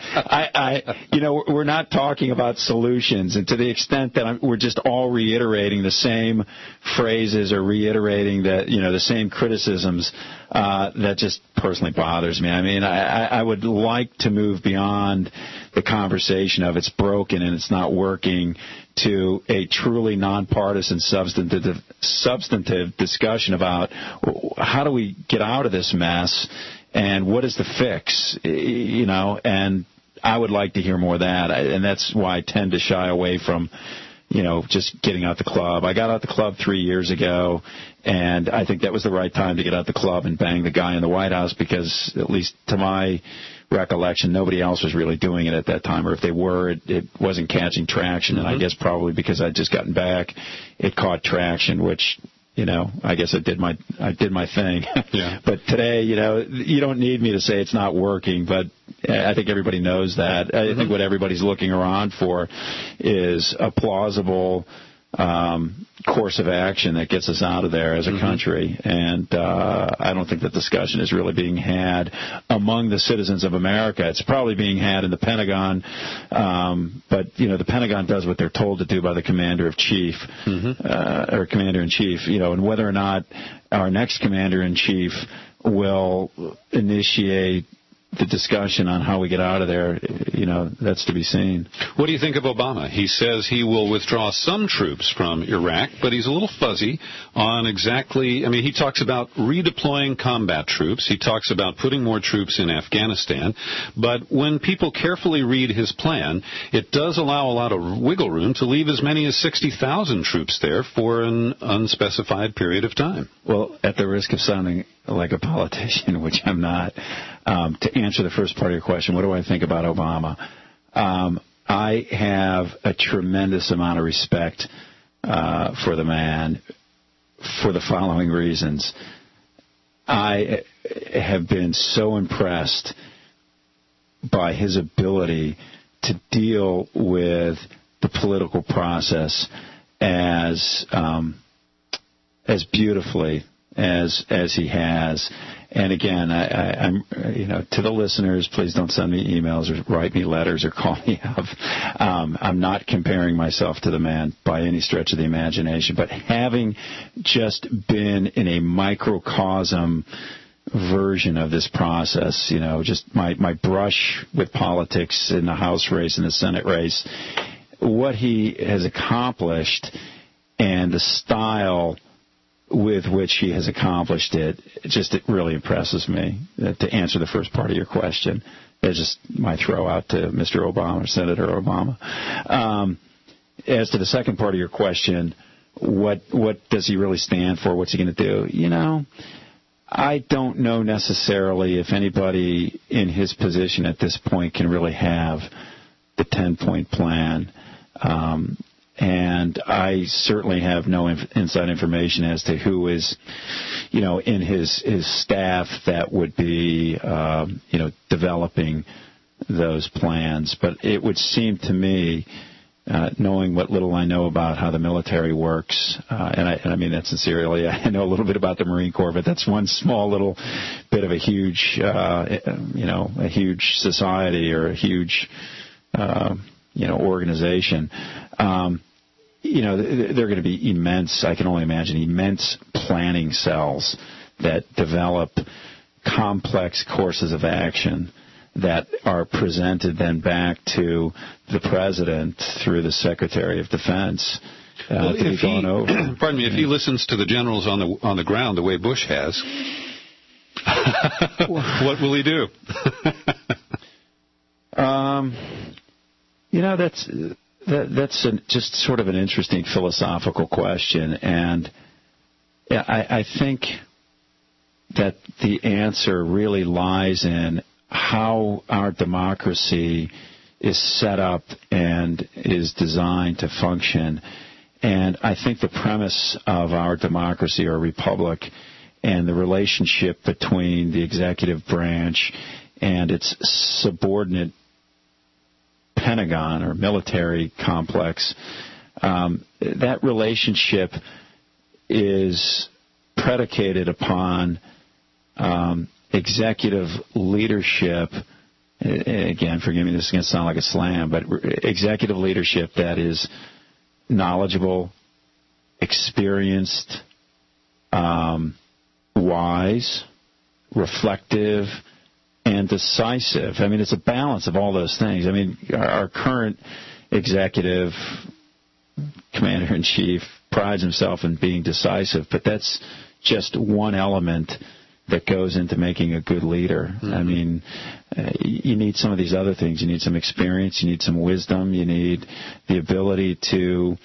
I, I, you know, we're not talking about solutions. And to the extent that I'm, we're just all reiterating the same phrases or reiterating that, you know, the same criticisms, uh, that just personally bothers me. I mean, I, I would like to move beyond the conversation of it's broken and it's not working to a truly nonpartisan substantive, substantive discussion about how do we get out of this mess. And what is the fix, you know, and I would like to hear more of that, and that's why I tend to shy away from, you know, just getting out the club. I got out the club three years ago, and I think that was the right time to get out the club and bang the guy in the White House because, at least to my recollection, nobody else was really doing it at that time, or if they were, it, it wasn't catching traction, mm-hmm. and I guess probably because I'd just gotten back, it caught traction, which... You know, I guess I did my I did my thing. Yeah. But today, you know, you don't need me to say it's not working, but I think everybody knows that. I mm-hmm. think what everybody's looking around for is a plausible um, course of action that gets us out of there as a mm-hmm. country. And uh, I don't think that discussion is really being had among the citizens of America. It's probably being had in the Pentagon. Um, but, you know, the Pentagon does what they're told to do by the Commander-in-Chief, mm-hmm. uh, or Commander-in-Chief, you know, and whether or not our next Commander-in-Chief will initiate the discussion on how we get out of there, you know, that's to be seen. What do you think of Obama? He says he will withdraw some troops from Iraq, but he's a little fuzzy on exactly, I mean, he talks about redeploying combat troops. He talks about putting more troops in Afghanistan. But when people carefully read his plan, it does allow a lot of wiggle room to leave as many as sixty thousand troops there for an unspecified period of time. Well, at the risk of sounding like a politician, which I'm not, um, to answer the first part of your question, what do I think about Obama? Um, I have a tremendous amount of respect uh, for the man for the following reasons. I have been so impressed by his ability to deal with the political process as um, as beautifully as as he has, And again, I, I, I'm, you know, to the listeners, please don't send me emails or write me letters or call me up. Um, I'm not comparing myself to the man by any stretch of the imagination, but having just been in a microcosm version of this process, you know, just my, my brush with politics in the House race and the Senate race, what he has accomplished and the style with which he has accomplished it, it just it really impresses me. Uh, to answer the first part of your question, it's just my throw out to Mister Obama, Senator Obama. Um, as to the second part of your question, what what does he really stand for? What's he going to do? You know, I don't know necessarily if anybody in his position at this point can really have the ten-point plan. Um, and I certainly have no inf- inside information as to who is, you know, in his, his staff that would be, um, you know, developing those plans. But it would seem to me, uh, knowing what little I know about how the military works, uh, and, I, and I mean that sincerely, I know a little bit about the Marine Corps, but that's one small little bit of a huge, uh, you know, a huge society or a huge, uh, you know, organization. Um, you know, they're going to be immense, I can only imagine, immense planning cells that develop complex courses of action that are presented then back to the President through the Secretary of Defense uh, well, to be gone he, over. Pardon me, if he listens to the generals on the on the ground the way Bush has, what will he do? um, you know, that's... That, that's a, just sort of an interesting philosophical question, and I, I think that the answer really lies in how our democracy is set up and is designed to function. And I think the premise of our democracy or republic and the relationship between the executive branch and its subordinate Pentagon or military complex, um, that relationship is predicated upon um, executive leadership. Again, forgive me, this is going to sound like a slam, but executive leadership that is knowledgeable, experienced, um, wise, reflective, and decisive. I mean, it's a balance of all those things. I mean, our, our current executive commander-in-chief prides himself in being decisive, but that's just one element that goes into making a good leader. Mm-hmm. I mean, uh, you need some of these other things. You need some experience. You need some wisdom. You need the ability to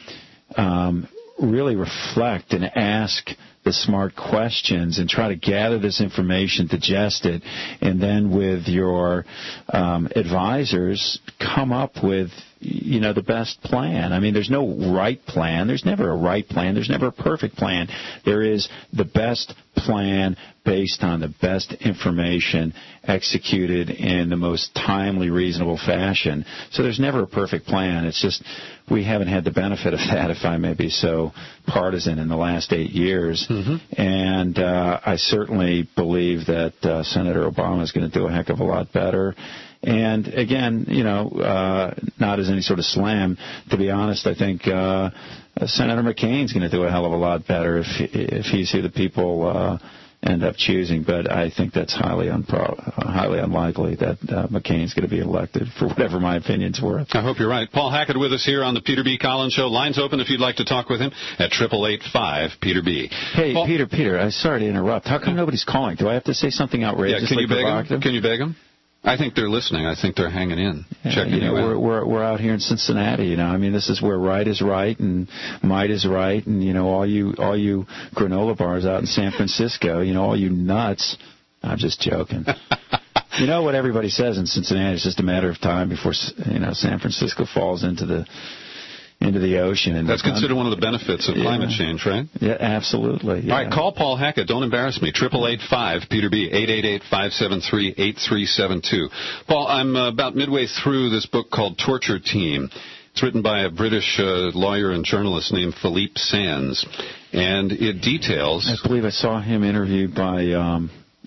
um, really reflect and ask the smart questions and try to gather this information, digest it, and then with your um, advisors come up with, you know, the best plan. I mean, there's no right plan. There's never a right plan. There's never a perfect plan. There is the best plan based on the best information executed in the most timely, reasonable fashion. So there's never a perfect plan. It's just we haven't had the benefit of that, if I may be so partisan, in the last eight years. Mm-hmm. And uh, I certainly believe that uh, Senator Obama is going to do a heck of a lot better. And again, you know, uh, not as any sort of slam, to be honest, I think uh, Senator McCain's going to do a hell of a lot better if if he's who the people uh, end up choosing. But I think that's highly unpro- highly unlikely that uh, McCain's going to be elected, for whatever my opinion's worth. I hope you're right. Paul Hackett with us here on the Peter B. Collins Show. Lines open if you'd like to talk with him at eight eight eight five Peter B. Hey, Paul- Peter, Peter, I'm sorry to interrupt. How come nobody's calling? Do I have to say something outrageous? Yeah, can like you beg provocative? him? Can you beg him? I think they're listening. I think they're hanging in, yeah, checking you know, you out. We're, we're we're out here in Cincinnati. You know, I mean, this is where right is right and might is right, and you know, all you all you granola bars out in San Francisco, you know, all you nuts. I'm just joking. You know what everybody says in Cincinnati? It's just a matter of time before, you know, San Francisco falls into the into the ocean. And that's considered one of the benefits of yeah. climate change, right? Yeah, absolutely. Yeah. All right, call Paul Hackett. Don't embarrass me. eight eight eight five Peter B. eight eight eight five seven three eight three seven two. Paul, I'm uh, about midway through this book called Torture Team. It's written by a British uh, lawyer and journalist named Philippe Sands, and it details... I believe I saw him interviewed by... Um,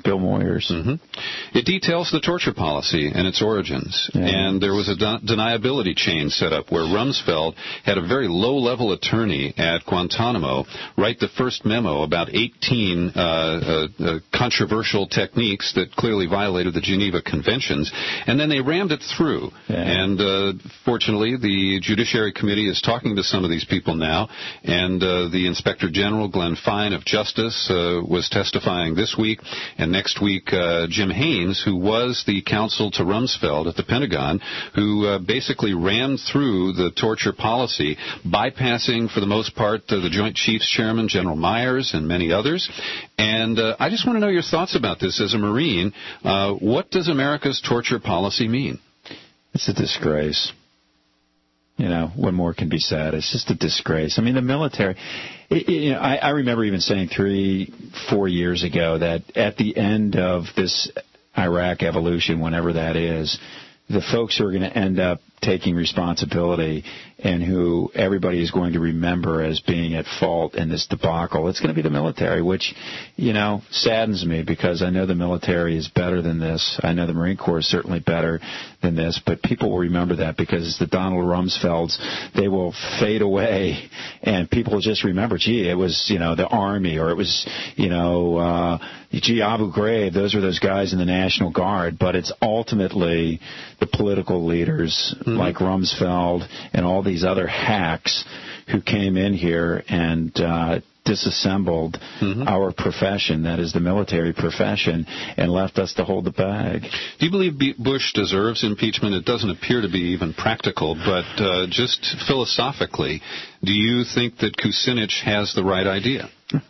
Bill Moyers. Mm-hmm. It details the torture policy and its origins. Yeah. And there was a de- deniability chain set up where Rumsfeld had a very low-level attorney at Guantanamo write the first memo about eighteen uh, uh, uh, controversial techniques that clearly violated the Geneva Conventions, and then they rammed it through. Yeah. And uh, fortunately, the Judiciary Committee is talking to some of these people now, and uh, the Inspector General, Glenn Fine of Justice, uh, was testifying this week, and next week, uh, Jim Haynes, who was the counsel to Rumsfeld at the Pentagon, who uh, basically rammed through the torture policy, bypassing, for the most part, uh, the Joint Chiefs Chairman, General Myers, and many others. And uh, I just want to know your thoughts about this as a Marine. Uh, what does America's torture policy mean? It's a disgrace. You know, what more can be said? It's just a disgrace. I mean, the military, it, you know, I, I remember even saying three, four years ago that at the end of this Iraq evolution, whenever that is, the folks who are going to end up taking responsibility and who everybody is going to remember as being at fault in this debacle, it's going to be the military, which, you know, saddens me because I know the military is better than this. I know the Marine Corps is certainly better than this, but people will remember that because it's the Donald Rumsfelds. They will fade away, and people will just remember, gee, it was, you know, the Army, or it was, you know, uh, gee, Abu Ghraib, those were those guys in the National Guard, but it's ultimately the political leaders mm-hmm. like Rumsfeld and all these other hacks who came in here and uh, disassembled mm-hmm. our profession, that is the military profession, and left us to hold the bag. Do you believe B- Bush deserves impeachment? It doesn't appear to be even practical, but uh, just philosophically, do you think that Kucinich has the right idea?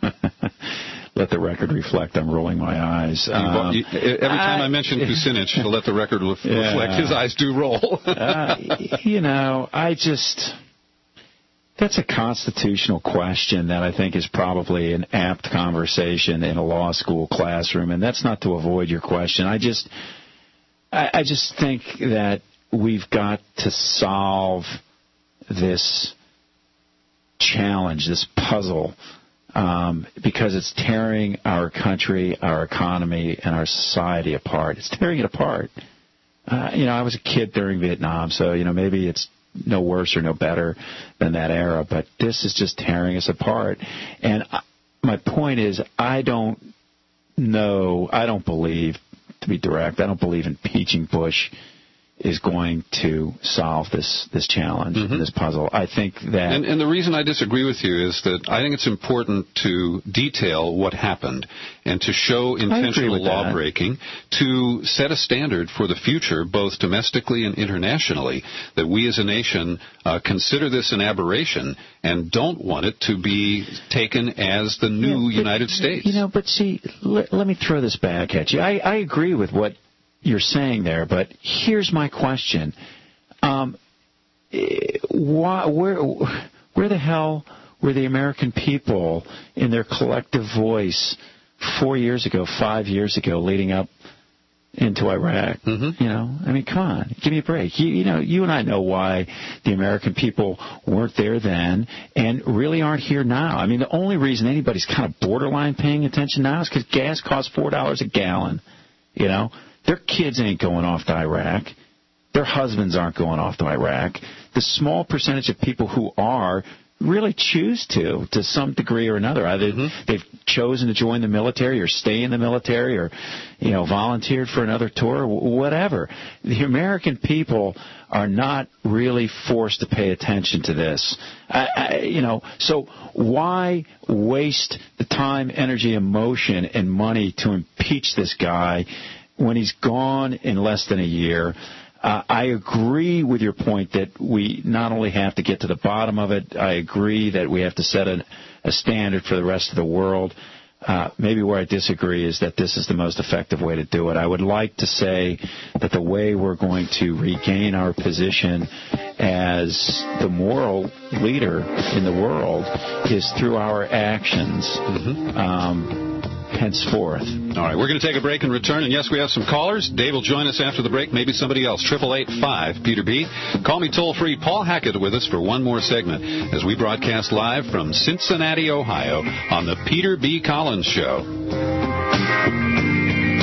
Let the record reflect. I'm rolling my eyes. Um, you, every time I, I mention Kucinich, let the record ref- yeah. reflect. His eyes do roll. uh, you know, I just... That's a constitutional question that I think is probably an apt conversation in a law school classroom, and that's not to avoid your question. I just, I, I just think that we've got to solve this challenge, this puzzle, um, because it's tearing our country, our economy, and our society apart. It's tearing it apart. Uh, you know, I was a kid during Vietnam, so, you know, maybe it's no worse or no better than that era, but this is just tearing us apart. And I, my point is, I don't know, I don't believe, to be direct, I don't believe impeaching Bush is going to solve this this challenge, mm-hmm. this puzzle. I think that... And, and the reason I disagree with you is that I think it's important to detail what happened and to show intentional law-breaking, to set a standard for the future, both domestically and internationally, that we as a nation uh, consider this an aberration and don't want it to be taken as the new yeah, but, United States. You know, but see, let, let me throw this back at you. I, I agree with what you're saying there, but here's my question. Um, why, where, where the hell were the American people in their collective voice four years ago, five years ago, leading up into Iraq? Mm-hmm. You know, I mean, come on, give me a break. You, you know, you and I know why the American people weren't there then and really aren't here now. I mean, the only reason anybody's kind of borderline paying attention now is because gas costs four dollars a gallon, you know. Their kids ain't going off to Iraq. Their husbands aren't going off to Iraq. The small percentage of people who are really choose to, to some degree or another. Either mm-hmm. they've chosen to join the military or stay in the military or, you know, volunteered for another tour or whatever. The American people are not really forced to pay attention to this. I, I, you know, so why waste the time, energy, emotion, and money to impeach this guy when he's gone in less than a year? Uh, I agree with your point that we not only have to get to the bottom of it, I agree that we have to set a, a standard for the rest of the world. Uh, maybe where I disagree is that this is the most effective way to do it. I would like to say that the way we're going to regain our position as the moral leader in the world is through our actions. Mm-hmm. Um, henceforth. All right, we're going to take a break and return. And yes, we have some callers. Dave will join us after the break. Maybe somebody else. triple eight five Peter B. Call me toll free. Paul Hackett with us for one more segment as we broadcast live from Cincinnati, Ohio on the Peter B. Collins Show.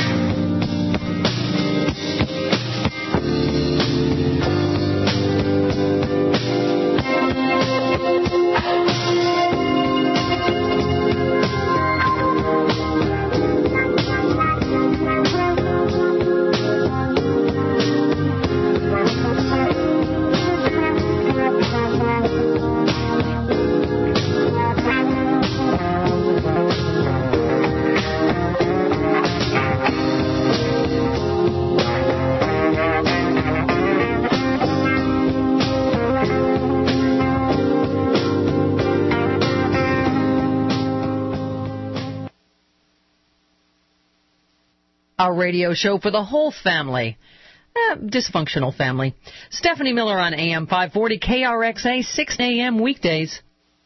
Our radio show for the whole family. Uh, dysfunctional family. Stephanie Miller on A M five forty K R X A, six a.m. weekdays.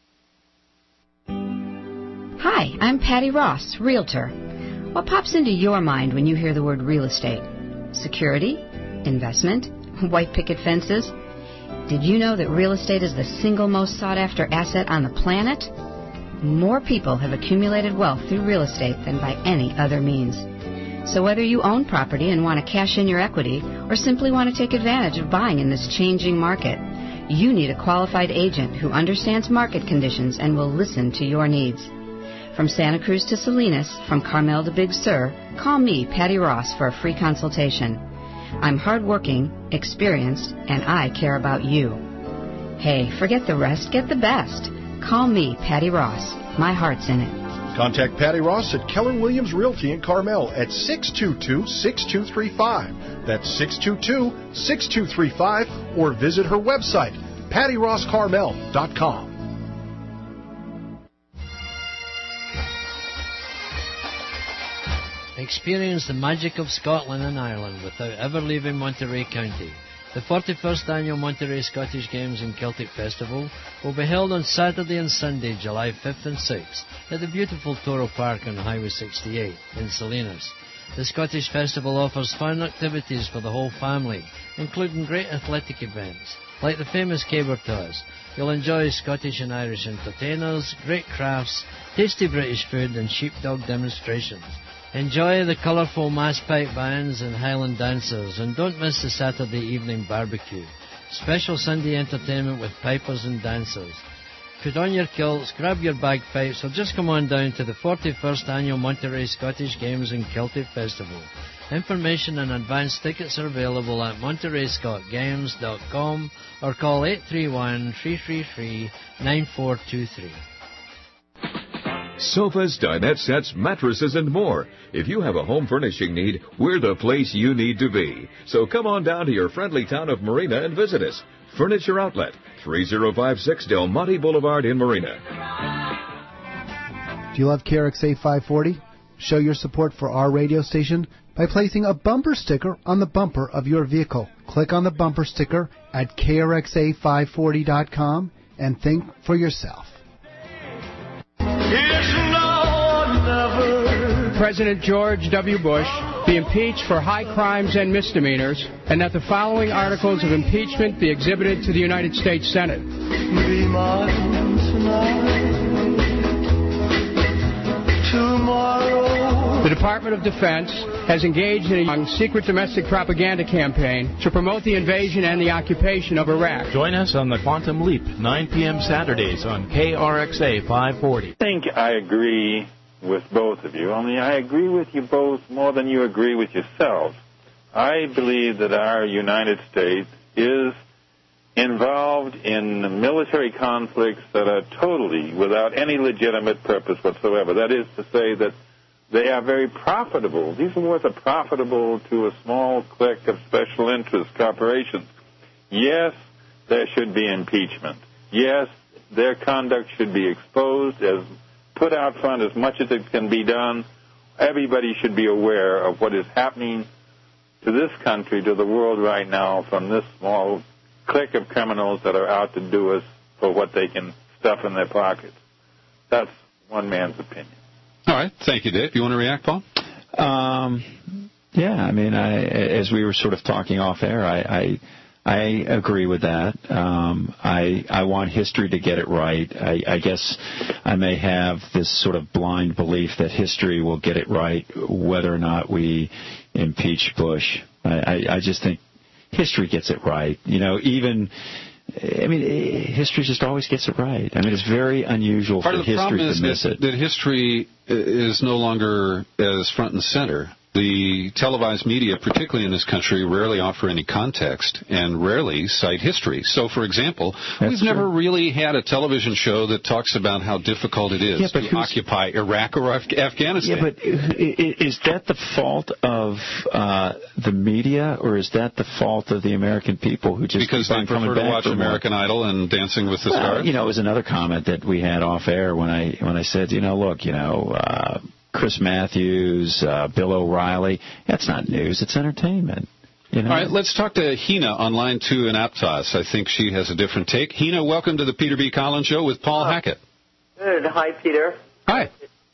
Hi, I'm Patty Ross, Realtor. What pops into your mind when you hear the word real estate? Security? Investment? White picket fences? Did you know that real estate is the single most sought-after asset on the planet? More people have accumulated wealth through real estate than by any other means. So whether you own property and want to cash in your equity or simply want to take advantage of buying in this changing market, you need a qualified agent who understands market conditions and will listen to your needs. From Santa Cruz to Salinas, from Carmel to Big Sur, call me, Patty Ross, for a free consultation. I'm hardworking, experienced, and I care about you. Hey, forget the rest, get the best. Call me, Patty Ross. My heart's in it. Contact Patty Ross at Keller Williams Realty in Carmel at six two two, six two three five. That's six two two, six two three five, or visit her website, patty ross carmel dot com. Experience the magic of Scotland and Ireland without ever leaving Monterey County. The forty-first Annual Monterey Scottish Games and Celtic Festival will be held on Saturday and Sunday, July fifth and sixth, at the beautiful Toro Park on Highway sixty-eight in Salinas. The Scottish Festival offers fun activities for the whole family, including great athletic events, like the famous Caber Toss. You'll enjoy Scottish and Irish entertainers, great crafts, tasty British food and sheepdog demonstrations. Enjoy the colourful mass pipe bands and Highland dancers, and don't miss the Saturday evening barbecue. Special Sunday entertainment with pipers and dancers. Put on your kilts, grab your bagpipes, or just come on down to the forty-first Annual Monterey Scottish Games and Celtic Festival. Information and advance tickets are available at monterey scott games dot com or call eight three one, three three three, nine four two three. Sofas, dinette sets, mattresses, and more. If you have a home furnishing need, we're the place you need to be. So come on down to your friendly town of Marina and visit us. Furniture Outlet, three oh five six Del Monte Boulevard in Marina. Do you love K R X A five forty? Show your support for our radio station by placing a bumper sticker on the bumper of your vehicle. Click on the bumper sticker at K R X A five forty dot com and think for yourself. President George W. Bush be impeached for high crimes and misdemeanors, and that the following articles of impeachment be exhibited to the United States Senate. Be mine tonight, tomorrow. The Department of Defense has engaged in a secret domestic propaganda campaign to promote the invasion and the occupation of Iraq. Join us on the Quantum Leap, nine p.m. Saturdays on K R X A five forty. I think I agree with both of you, only I agree with you both more than you agree with yourselves. I believe that our United States is involved in military conflicts that are totally without any legitimate purpose whatsoever. That is to say that they are very profitable. These wars are profitable to a small clique of special interest corporations. Yes, there should be impeachment. Yes, their conduct should be exposed, as put out front as much as it can be done. Everybody should be aware of what is happening to this country, to the world right now, from this small clique of criminals that are out to do us for what they can stuff in their pockets. That's one man's opinion. All right. Thank you, Dave. You want to react, Paul? Um, yeah, I mean, I, as we were sort of talking off air, I, I, I agree with that. Um, I, I want history to get it right. I, I guess I may have this sort of blind belief that history will get it right whether or not we impeach Bush. I, I, I just think history gets it right. You know, even... I mean, history just always gets it right. I mean, it's very unusual Part for of the history problem is to miss that, it. that history is no longer as front and center. The televised media, particularly in this country, rarely offer any context and rarely cite history. So, for example, That's we've true. never really had a television show that talks about how difficult it is Yeah, but to who's- occupy Iraq or Af- Afghanistan. Yeah, but i- i- is that the fault of uh, the media, or is that the fault of the American people who just because keep they on coming prefer to back watch for more? American Idol and Dancing with the Well, Stars? you know, it was another comment that we had off air when I when I said, you know, look, you know, uh, Chris Matthews, uh, Bill O'Reilly. That's not news. It's entertainment. You know? All right, let's talk to Hina on line two in Aptos. I think she has a different take. Hina, welcome to the Peter B. Collins Show with Paul Hackett. Good. Hi, Peter. Hi.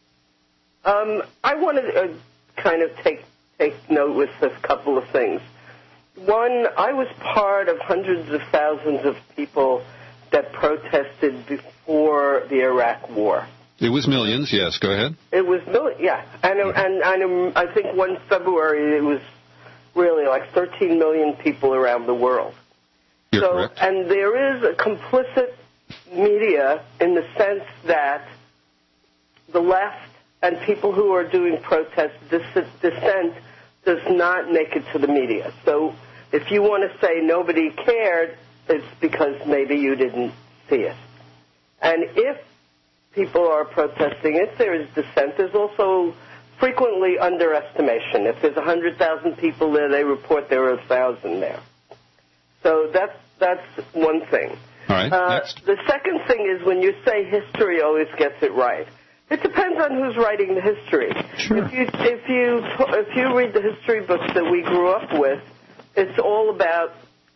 Um, I want to uh, kind of take take note with a couple of things. One, I was part of hundreds of thousands of people that protested before the Iraq War. It was millions, yes. Go ahead. It was millions, yeah. And, and, and I think one February it was really like thirteen million people around the world. You're so, correct. And there is a complicit media in the sense that the left and people who are doing protest dis- dissent does not make it to the media. So if you want to say nobody cared, it's because maybe you didn't see it. And if people are protesting, if there is dissent, there's also frequently underestimation. If there's one hundred thousand people there, they report there are one thousand there. So that's, that's one thing. All right, uh, next. The second thing is when you say history always gets it right. It depends on who's writing the history. Sure. If you if you if you read the history books that we grew up with, it's all about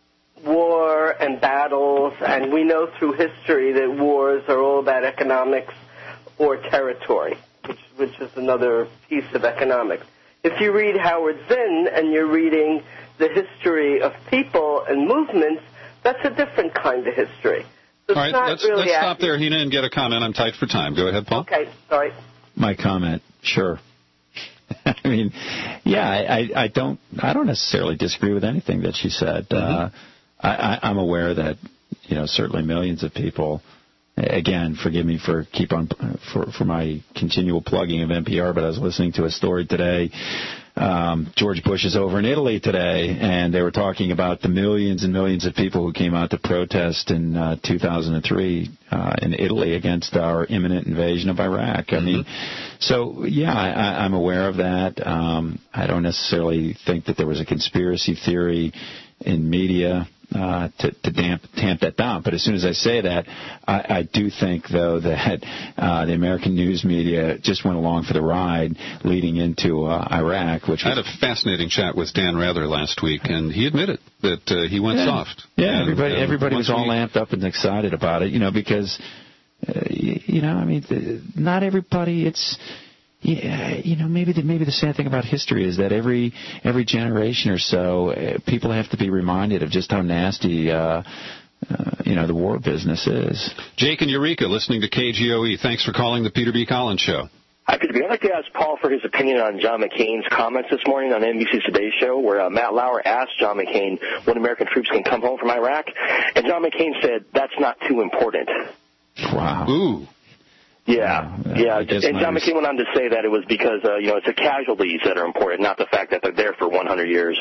war and battles, and we know through history that wars are all about economics or territory, which which is another piece of economics. If you read Howard Zinn and you're reading the history of people and movements, that's a different kind of history. So All right, let's, really let's stop there, Hina, and get a comment. I'm tight for time. Go ahead, Paul. Okay, sorry. My comment, sure. I mean, yeah, I, I, I don't, I don't necessarily disagree with anything that she said. Mm-hmm. Uh, I, I, I'm aware that, you know, certainly millions of people. Again, forgive me for keep on for for my continual plugging of N P R, but I was listening to a story today. Um, George Bush is over in Italy today, and they were talking about the millions and millions of people who came out to protest in uh, two thousand three uh, in Italy against our imminent invasion of Iraq. Mm-hmm. I mean, so, yeah, I, I'm aware of that. Um, I don't necessarily think that there was a conspiracy theory in media uh, to, to damp, tamp that down. But as soon as I say that, I, I do think, though, that uh, the American news media just went along for the ride leading into uh, Iraq. Which I was, had a fascinating chat with Dan Rather last week, and he admitted that uh, he went yeah. soft. Yeah, and, everybody, uh, everybody was all we... amped up and excited about it, you know, because, uh, you, you know, I mean, the, not everybody, it's... Yeah, you know, maybe the maybe the sad thing about history is that every every generation or so, uh, people have to be reminded of just how nasty, uh, uh, you know, the war business is. Jake and Eureka, listening to K G O E. Thanks for calling the Peter B. Collins Show. Hi, Peter B. I'd like to ask Paul for his opinion on John McCain's comments this morning on N B C's Today Show, where uh, Matt Lauer asked John McCain when American troops can come home from Iraq, and John McCain said that's not too important. Wow. Ooh. Yeah, yeah, and John McCain went on to say that it was because, uh, you know, it's the casualties that are important, not the fact that they're there for one hundred years.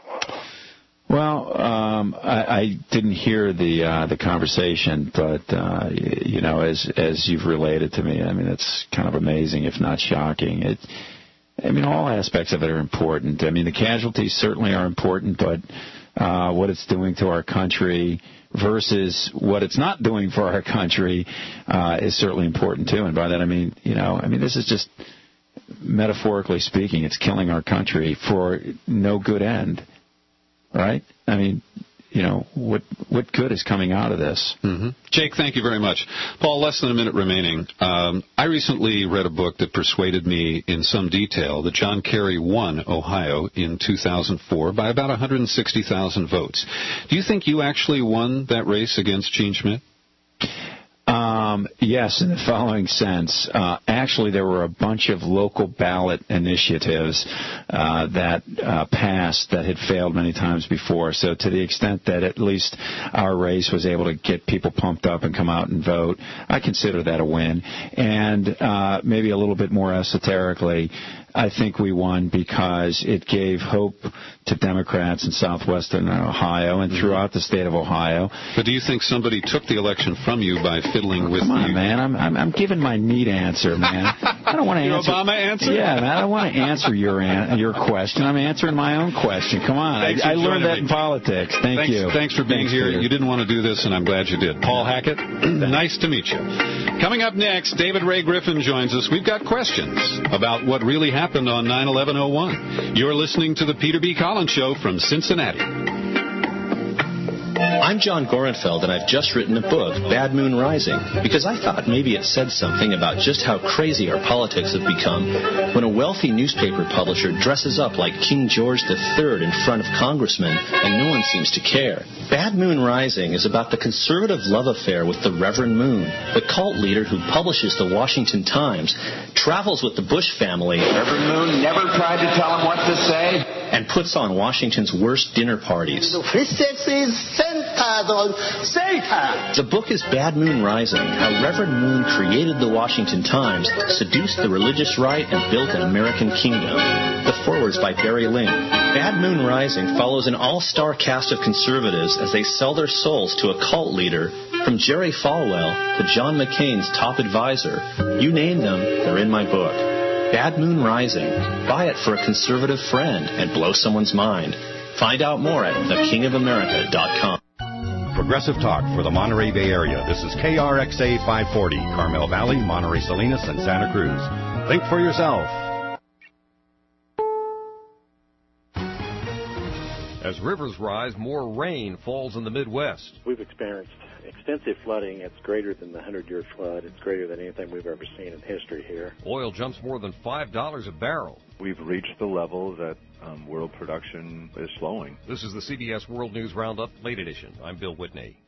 Well, um, I, I didn't hear the uh, the conversation, but, uh, you know, as as you've related to me, I mean, it's kind of amazing, if not shocking. It, I mean, all aspects of it are important. I mean, the casualties certainly are important, but uh, what it's doing to our country versus what it's not doing for our country uh, is certainly important too. And by that I mean, you know, I mean this is just metaphorically speaking, it's killing our country for no good end, right? I mean, you know, what what good is coming out of this? Mm-hmm. Jake, thank you very much. Paul, less than a minute remaining. Um, I recently read a book that persuaded me in some detail that John Kerry won Ohio in two thousand four by about one hundred sixty thousand votes. Do you think you actually won that race against Gene Schmidt? Um, yes, in the following sense. Uh, actually, there were a bunch of local ballot initiatives uh, that uh, passed that had failed many times before. So to the extent that at least our race was able to get people pumped up and come out and vote, I consider that a win. And uh, maybe a little bit more esoterically, I think we won because it gave hope to Democrats in southwestern Ohio and throughout the state of Ohio. But do you think somebody took the election from you by fiddling with Come on, the... man. I'm, I'm, I'm giving my neat answer, man. I don't want to Your answer. Obama answer? Yeah, man, I don't want to answer your an- your question. I'm answering my own question. Come on. I, I learned that me. in politics. Thank thanks, you. Thanks for being thanks, here. Peter. You didn't want to do this, and I'm glad you did. Paul Hackett, nice to meet you. Coming up next, David Ray Griffin joins us. We've got questions about what really happened on nine eleven oh one. You're listening to the Peter B. Collins Show from Cincinnati. I'm John Gorenfeld, and I've just written a book, Bad Moon Rising, because I thought maybe it said something about just how crazy our politics have become when a wealthy newspaper publisher dresses up like King George the Third in front of congressmen, and no one seems to care. Bad Moon Rising is about the conservative love affair with the Reverend Moon, the cult leader who publishes the Washington Times, travels with the Bush family. Reverend Moon never tried to tell him what to say. And puts on Washington's worst dinner parties. The book is Bad Moon Rising, how Reverend Moon created the Washington Times, seduced the religious right, and built an American kingdom. The foreword's by Barry Ling. Bad Moon Rising follows an all-star cast of conservatives as they sell their souls to a cult leader, from Jerry Falwell to John McCain's top advisor. You name them, they're in my book. Bad Moon Rising. Buy it for a conservative friend and blow someone's mind. Find out more at the king of america dot com. Progressive Talk for the Monterey Bay Area. This is K R X A five forty, Carmel Valley, Monterey Salinas, and Santa Cruz. Think for yourself. As rivers rise, more rain falls in the Midwest. We've experienced extensive flooding. It's greater than the hundred-year flood. It's greater than anything we've ever seen in history here. Oil jumps more than five dollars a barrel. We've reached the level that um, world production is slowing. This is the C B S World News Roundup, late edition. I'm Bill Whitney.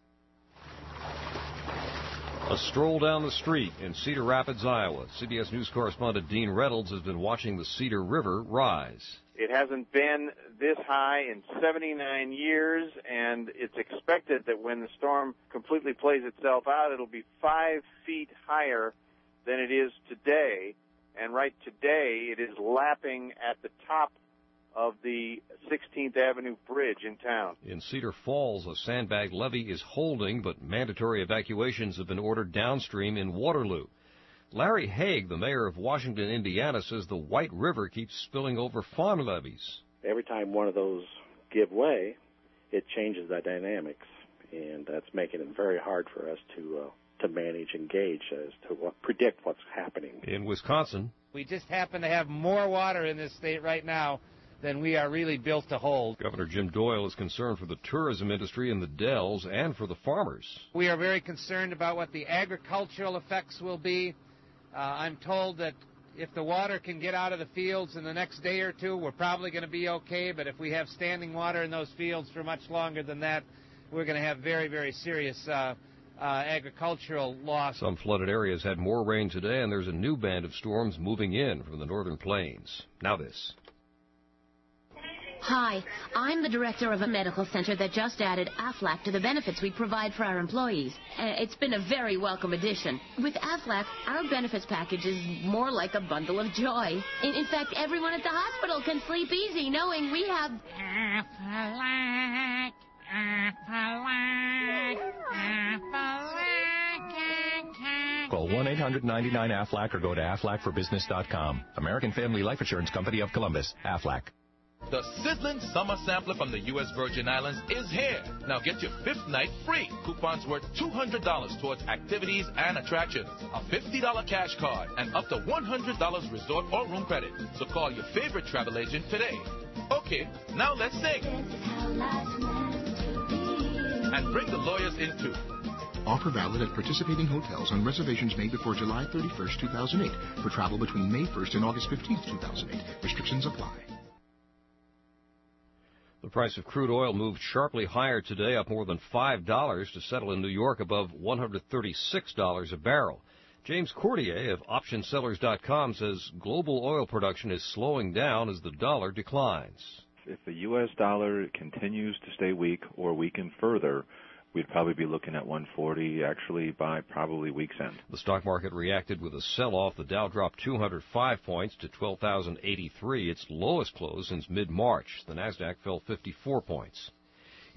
A stroll down the street in Cedar Rapids, Iowa. C B S News correspondent Dean Reynolds has been watching the Cedar River rise. It hasn't been this high in seventy-nine years, and it's expected that when the storm completely plays itself out, it'll be five feet higher than it is today. And right today, it is lapping at the top of the sixteenth Avenue Bridge in town. In Cedar Falls, a sandbag levee is holding, but mandatory evacuations have been ordered downstream in Waterloo. Larry Haig, the mayor of Washington, Indiana, says the White River keeps spilling over farm levees. Every time one of those give way, it changes the dynamics, and that's making it very hard for us to uh, to manage and gauge as to what, predict what's happening. In Wisconsin, we just happen to have more water in this state right now than we are really built to hold. Governor Jim Doyle is concerned for the tourism industry in the Dells and for the farmers. We are very concerned about what the agricultural effects will be. Uh, I'm told that if the water can get out of the fields in the next day or two, we're probably going to be okay. But if we have standing water in those fields for much longer than that, we're going to have very, very serious uh, uh, agricultural loss. Some flooded areas had more rain today, and there's a new band of storms moving in from the northern plains. Now this. Hi, I'm the director of a medical center that just added AFLAC to the benefits we provide for our employees. Uh, it's been a very welcome addition. With AFLAC, our benefits package is more like a bundle of joy. In, in fact, everyone at the hospital can sleep easy knowing we have AFLAC, AFLAC, AFLAC. Call one eight hundred ninety-nine AFLAC or go to aflac for business dot com. American Family Life Insurance Company of Columbus, AFLAC. The sizzling summer sampler from the U S Virgin Islands is here. Now get your fifth night free. Coupons worth two hundred dollars towards activities and attractions, a fifty dollars cash card, and up to one hundred dollars resort or room credit. So call your favorite travel agent today. Okay, now let's sing. And bring the lawyers in too. Offer valid at participating hotels on reservations made before July thirty-first, two thousand eight. For travel between May first and August fifteenth, two thousand eight. Restrictions apply. The price of crude oil moved sharply higher today, up more than five dollars to settle in New York above one hundred thirty-six dollars a barrel. James Courtier of option sellers dot com says global oil production is slowing down as the dollar declines. If the U S dollar continues to stay weak or weaken further, we'd probably be looking at one forty actually by probably week's end. The stock market reacted with a sell-off. The Dow dropped two hundred five points to twelve thousand eighty-three, its lowest close since mid-March. The Nasdaq fell fifty-four points.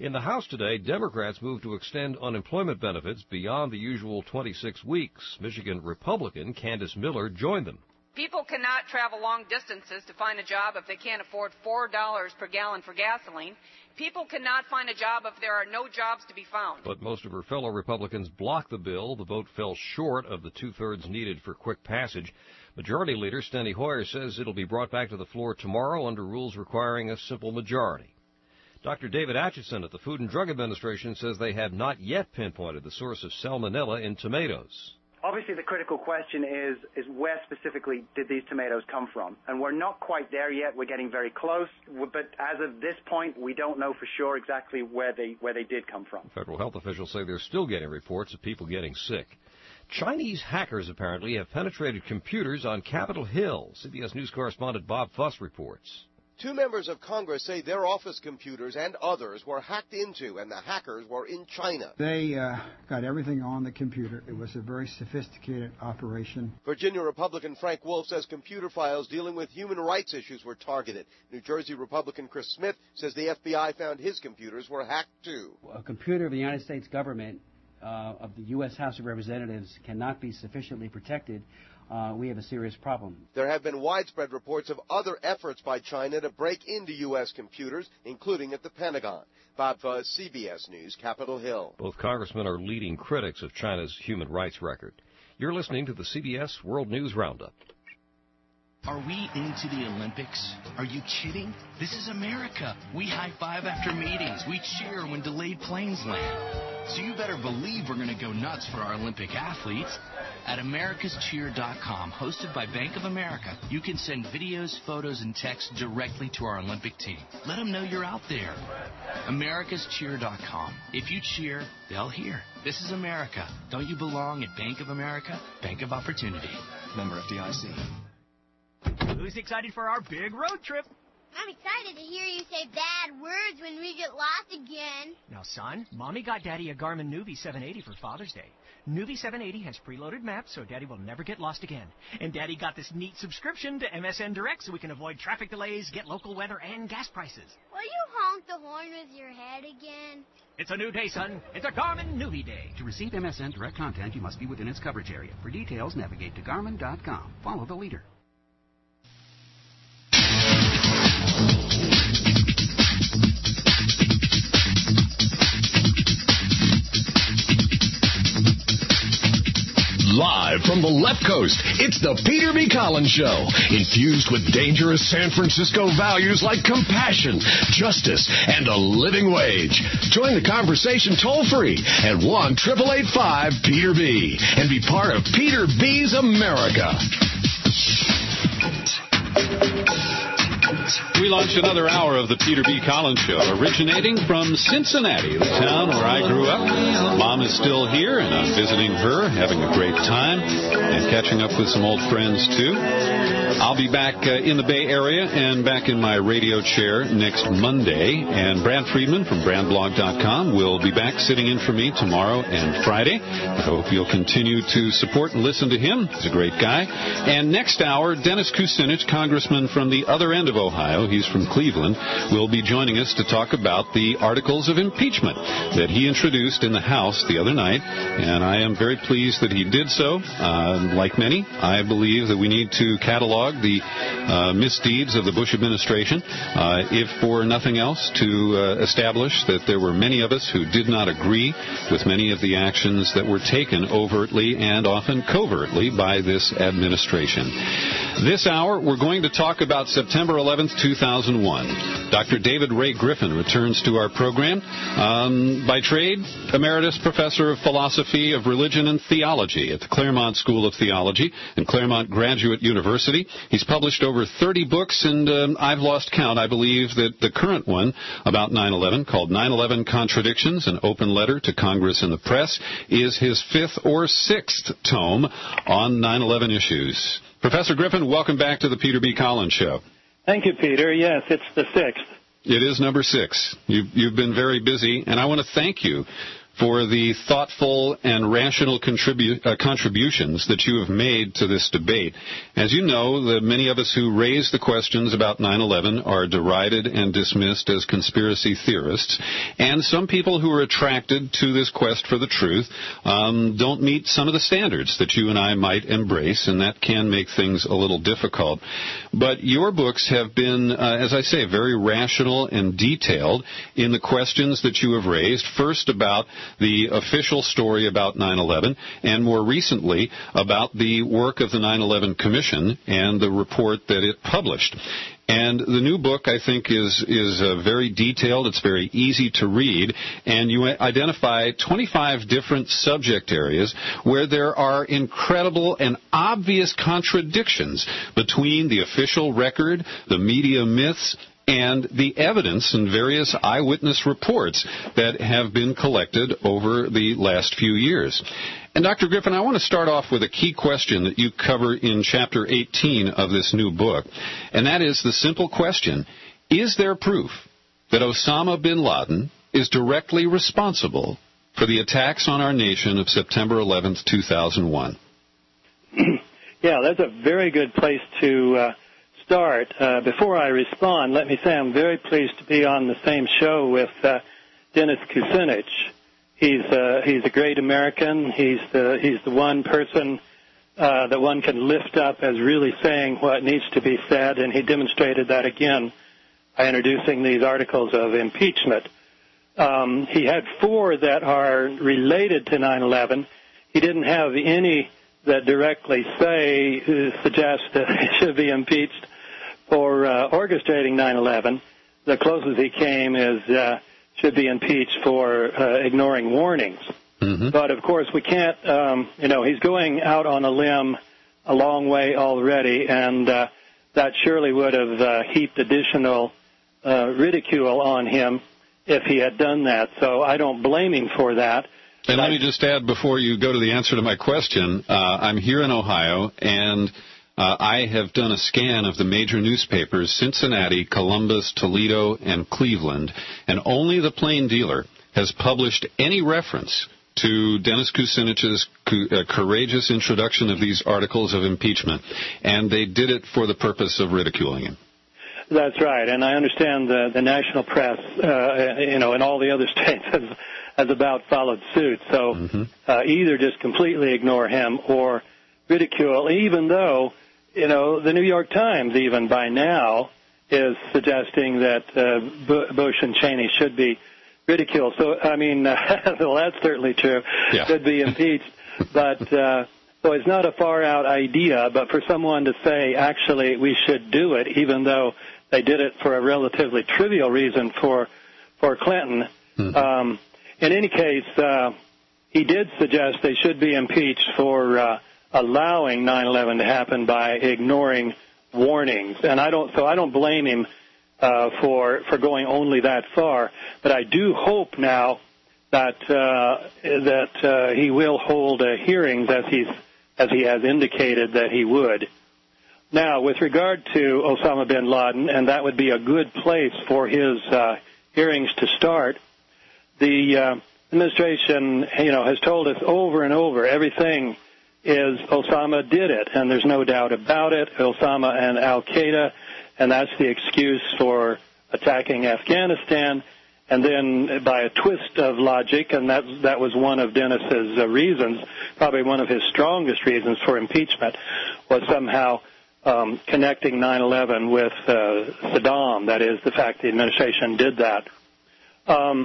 In the House today, Democrats moved to extend unemployment benefits beyond the usual twenty-six weeks. Michigan Republican Candace Miller joined them. People cannot travel long distances to find a job if they can't afford four dollars per gallon for gasoline. People cannot find a job if there are no jobs to be found. But most of her fellow Republicans blocked the bill. The vote fell short of the two-thirds needed for quick passage. Majority Leader Steny Hoyer says it'll be brought back to the floor tomorrow under rules requiring a simple majority. Doctor David Atchison at the Food and Drug Administration says they have not yet pinpointed the source of salmonella in tomatoes. Obviously, the critical question is, is where specifically did these tomatoes come from? And we're not quite there yet. We're getting very close. But as of this point, we don't know for sure exactly where they, where they did come from. Federal health officials say they're still getting reports of people getting sick. Chinese hackers apparently have penetrated computers on Capitol Hill. C B S News correspondent Bob Fuss reports. Two members of Congress say their office computers and others were hacked into, and the hackers were in China. They uh, got everything on the computer. It was a very sophisticated operation. Virginia Republican Frank Wolf says computer files dealing with human rights issues were targeted. New Jersey Republican Chris Smith says the F B I found his computers were hacked too. A computer of the United States government, uh, of the U S House of Representatives, cannot be sufficiently protected. Uh, we have a serious problem. There have been widespread reports of other efforts by China to break into U S computers, including at the Pentagon. Bob Fuss, C B S News, Capitol Hill. Both congressmen are leading critics of China's human rights record. You're listening to the C B S World News Roundup. Are we into the Olympics? Are you kidding? This is America. We high-five after meetings. We cheer when delayed planes land. So you better believe we're going to go nuts for our Olympic athletes. At americas cheer dot com, hosted by Bank of America, you can send videos, photos, and texts directly to our Olympic team. Let them know you're out there. americas cheer dot com. If you cheer, they'll hear. This is America. Don't you belong at Bank of America? Bank of Opportunity. Member F D I C. Who's excited for our big road trip? I'm excited to hear you say bad words when we get lost again. Now, son, Mommy got Daddy a Garmin Nuvi seven eighty for Father's Day. Nuvi seven eighty has preloaded maps so Daddy will never get lost again. And Daddy got this neat subscription to M S N Direct so we can avoid traffic delays, get local weather, and gas prices. Will you honk the horn with your head again? It's a new day, son. It's a Garmin Nuvi Day. To receive M S N Direct content, you must be within its coverage area. For details, navigate to garmin dot com. Follow the leader. Live from the left coast, it's the Peter B. Collins Show, infused with dangerous San Francisco values like compassion, justice, and a living wage. Join the conversation toll-free at one eight eight eight five Peter B. and be part of Peter B's America. We launched another hour of the Peter B. Collins Show, originating from Cincinnati, the town where I grew up. Mom is still here, and I'm visiting her, having a great time, and catching up with some old friends, too. I'll be back uh, in the Bay Area and back in my radio chair next Monday, and Brad Friedman from brand blog dot com will be back sitting in for me tomorrow and Friday. I hope you'll continue to support and listen to him. He's a great guy. And next hour, Dennis Kucinich, congressman from the other end of Ohio, he's from Cleveland, will be joining us to talk about the articles of impeachment that he introduced in the House the other night, and I am very pleased that he did so. Uh, like many, I believe that we need to catalog the uh, misdeeds of the Bush administration, uh, if for nothing else, to uh, establish that there were many of us who did not agree with many of the actions that were taken overtly and often covertly by this administration. This hour, we're going to talk about September eleventh, two thousand one. Doctor David Ray Griffin returns to our program. Um, by trade, Emeritus Professor of Philosophy of Religion and Theology at the Claremont School of Theology and Claremont Graduate University. He's published over thirty books, and um, I've lost count. I believe that the current one about nine eleven, called nine eleven Contradictions, an Open Letter to Congress and the Press, is his fifth or sixth tome on nine eleven issues. Professor Griffin, welcome back to the Peter B. Collins Show. Thank you, Peter. Yes, it's the sixth. It is number six. You've, you've been very busy, and I want to thank you for the thoughtful and rational contribu- uh, contributions that you have made to this debate. As you know, the many of us who raise the questions about nine eleven are derided and dismissed as conspiracy theorists, and some people who are attracted to this quest for the truth um, don't meet some of the standards that you and I might embrace, and that can make things a little difficult. But your books have been, uh, as I say, very rational and detailed in the questions that you have raised, first about the official story about nine eleven, and more recently about the work of the nine eleven Commission and the report that it published. And the new book, I think, is is uh, very detailed. It's very easy to read. And you identify twenty-five different subject areas where there are incredible and obvious contradictions between the official record, the media myths, and the evidence and various eyewitness reports that have been collected over the last few years. And Doctor Griffin, I want to start off with a key question that you cover in Chapter eighteen of this new book, and that is the simple question, is there proof that Osama bin Laden is directly responsible for the attacks on our nation of September eleventh, two thousand one? Yeah, that's a very good place to uh, start. Uh, before I respond, let me say I'm very pleased to be on the same show with uh, Dennis Kucinich. He's uh, he's a great American. He's the he's the one person uh, that one can lift up as really saying what needs to be said, and he demonstrated that again by introducing these articles of impeachment. Um, he had four that are related to nine eleven. He didn't have any that directly say uh, suggest that he should be impeached for uh, orchestrating nine eleven. The closest he came is uh, should be impeached for uh, ignoring warnings. Mm-hmm. But, of course, we can't, um, you know, he's going out on a limb a long way already, and uh, that surely would have uh, heaped additional uh, ridicule on him if he had done that. So I don't blame him for that. And let me just add, before you go to the answer to my question, uh, I'm here in Ohio, and Uh, I have done a scan of the major newspapers, Cincinnati, Columbus, Toledo, and Cleveland, and only the Plain Dealer has published any reference to Dennis Kucinich's co- uh, courageous introduction of these articles of impeachment, and they did it for the purpose of ridiculing him. That's right, and I understand the, the national press, uh, you know, and all the other states has, has about followed suit. So mm-hmm. uh, either just completely ignore him or ridicule, even though, you know, the New York Times even by now is suggesting that uh, Bush and Cheney should be ridiculed. So, I mean, uh, well, that's certainly true, yeah. should be impeached. But uh, so it's not a far-out idea, but for someone to say, actually, we should do it, even though they did it for a relatively trivial reason for, for Clinton. Mm-hmm. Um, in any case, uh, he did suggest they should be impeached for uh, allowing nine eleven to happen by ignoring warnings. And I don't, so I don't blame him uh, for for going only that far. But I do hope now that uh, that uh, he will hold uh, hearings as he's as he has indicated that he would. Now, with regard to Osama bin Laden, and that would be a good place for his uh, hearings to start. The uh, administration, you know, has told us over and over everything is Osama did it, and there's no doubt about it. Osama and Al-Qaeda, and that's the excuse for attacking Afghanistan. And then by a twist of logic, and that that was one of Dennis's uh, reasons, probably one of his strongest reasons for impeachment, was somehow um, connecting nine eleven with uh, Saddam. That is, the fact the administration did that. Um,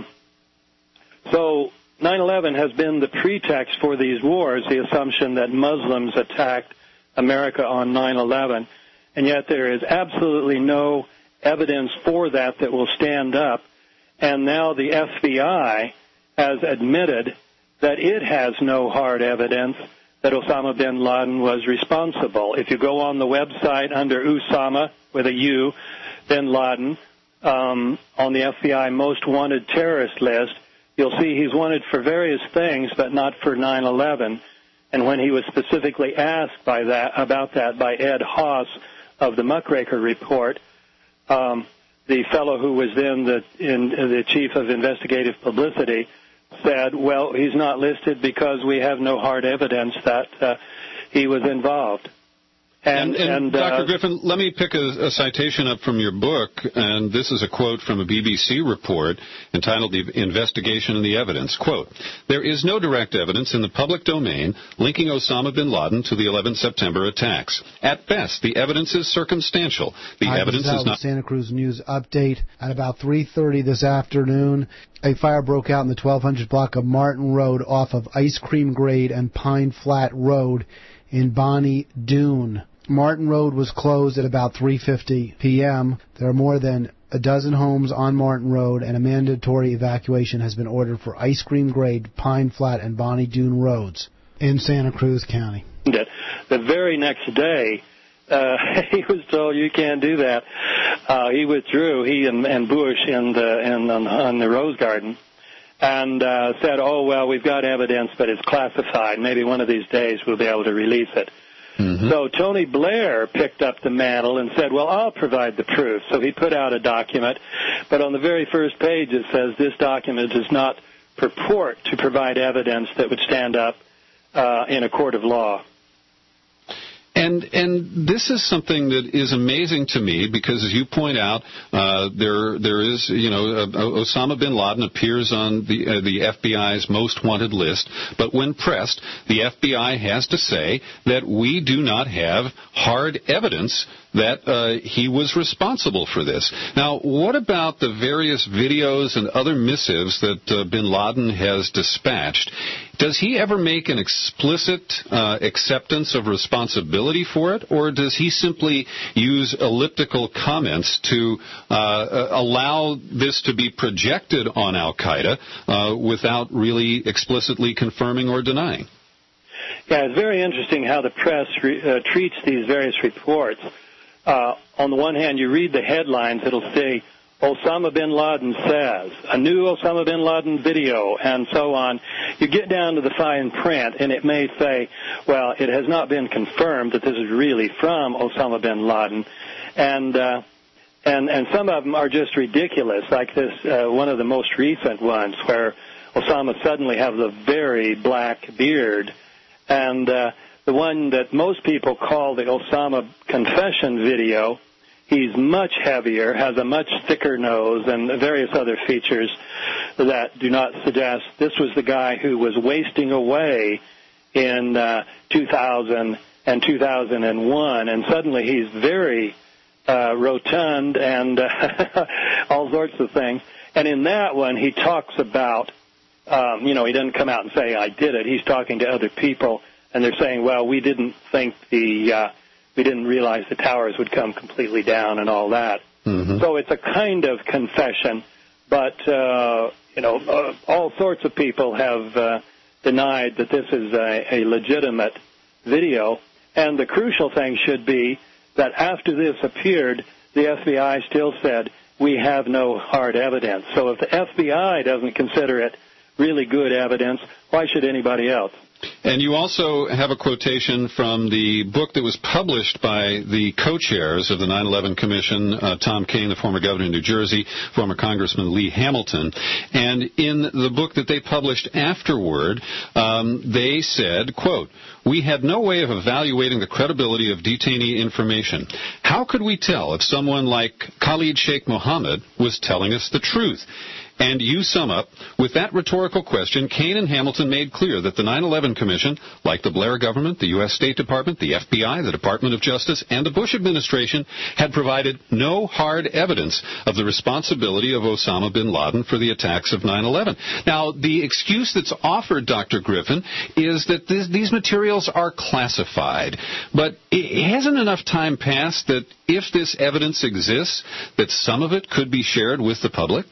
so nine eleven has been the pretext for these wars, the assumption that Muslims attacked America on nine eleven, and yet there is absolutely no evidence for that that will stand up. And now the F B I has admitted that it has no hard evidence that Osama bin Laden was responsible. If you go on the website under Usama, with a U, bin Laden, um, on the F B I most wanted terrorist list, you'll see he's wanted for various things, but not for nine eleven. And when he was specifically asked by that, about that by Ed Haas of the Muckraker Report, um, the fellow who was then the, in, the chief of investigative publicity said, well, he's not listed because we have no hard evidence that uh, he was involved. And, and, and Doctor uh, Griffin, let me pick a, a citation up from your book, and this is a quote from a B B C report entitled The Investigation and the Evidence. Quote, there is no direct evidence in the public domain linking Osama bin Laden to the eleventh September attacks. At best, the evidence is circumstantial. The Hi, evidence this is, is not... Santa Cruz News Update. At about three thirty this afternoon, a fire broke out in the twelve hundred block of Martin Road off of Ice Cream Grade and Pine Flat Road in Bonnie Doon. Martin Road was closed at about three fifty p.m. There are more than a dozen homes on Martin Road, and a mandatory evacuation has been ordered for Ice Cream Grade, Pine Flat, and Bonnie Doon roads in Santa Cruz County. The very next day, uh, he was told you can't do that. Uh, he withdrew, he and, and Bush in the, in, on, on the Rose Garden, and uh, said, oh, well, we've got evidence, but it's classified. Maybe one of these days we'll be able to release it. Mm-hmm. So Tony Blair picked up the mantle and said, well, I'll provide the proof. So he put out a document, but on the very first page it says this document does not purport to provide evidence that would stand up uh, in a court of law. And and this is something that is amazing to me because, as you point out, uh, there there is, you know, uh, Osama bin Laden appears on the uh, the F B I's most wanted list, but when pressed, the F B I has to say that we do not have hard evidence that uh, he was responsible for this. Now, what about the various videos and other missives that uh, bin Laden has dispatched? Does he ever make an explicit uh, acceptance of responsibility for it, or does he simply use elliptical comments to uh, allow this to be projected on al-Qaeda uh, without really explicitly confirming or denying? Yeah, it's very interesting how the press re- uh, treats these various reports. Uh, on the one hand, you read the headlines, it'll say, Osama bin Laden says, a new Osama bin Laden video, and so on. You get down to the fine print, and it may say, well, it has not been confirmed that this is really from Osama bin Laden. And uh, and and some of them are just ridiculous, like this, uh, one of the most recent ones, where Osama suddenly has a very black beard. And uh, the one that most people call the Osama confession video, he's much heavier, has a much thicker nose, and various other features that do not suggest this was the guy who was wasting away in uh, two thousand and two thousand one, and suddenly he's very uh, rotund and uh, all sorts of things. And in that one, he talks about, um, you know, he doesn't come out and say, I did it. He's talking to other people, and they're saying, well, we didn't think the... Uh, We didn't realize the towers would come completely down and all that. Mm-hmm. So it's a kind of confession, but, uh, you know, uh, all sorts of people have uh, denied that this is a, a legitimate video. And the crucial thing should be that after this appeared, the F B I still said, we have no hard evidence. So if the F B I doesn't consider it really good evidence, why should anybody else? And you also have a quotation from the book that was published by the co-chairs of the nine eleven Commission, uh, Tom Kean, the former governor of New Jersey, former Congressman Lee Hamilton. And in the book that they published afterward, um, they said, quote, we had no way of evaluating the credibility of detainee information. How could we tell if someone like Khalid Sheikh Mohammed was telling us the truth? And you sum up, with that rhetorical question, Kean and Hamilton made clear that the nine eleven Commission, like the Blair government, the U S State Department, the F B I, the Department of Justice, and the Bush administration, had provided no hard evidence of the responsibility of Osama bin Laden for the attacks of nine eleven. Now, the excuse that's offered, Doctor Griffin, is that this, these materials are classified. But it hasn't enough time passed that if this evidence exists, that some of it could be shared with the public?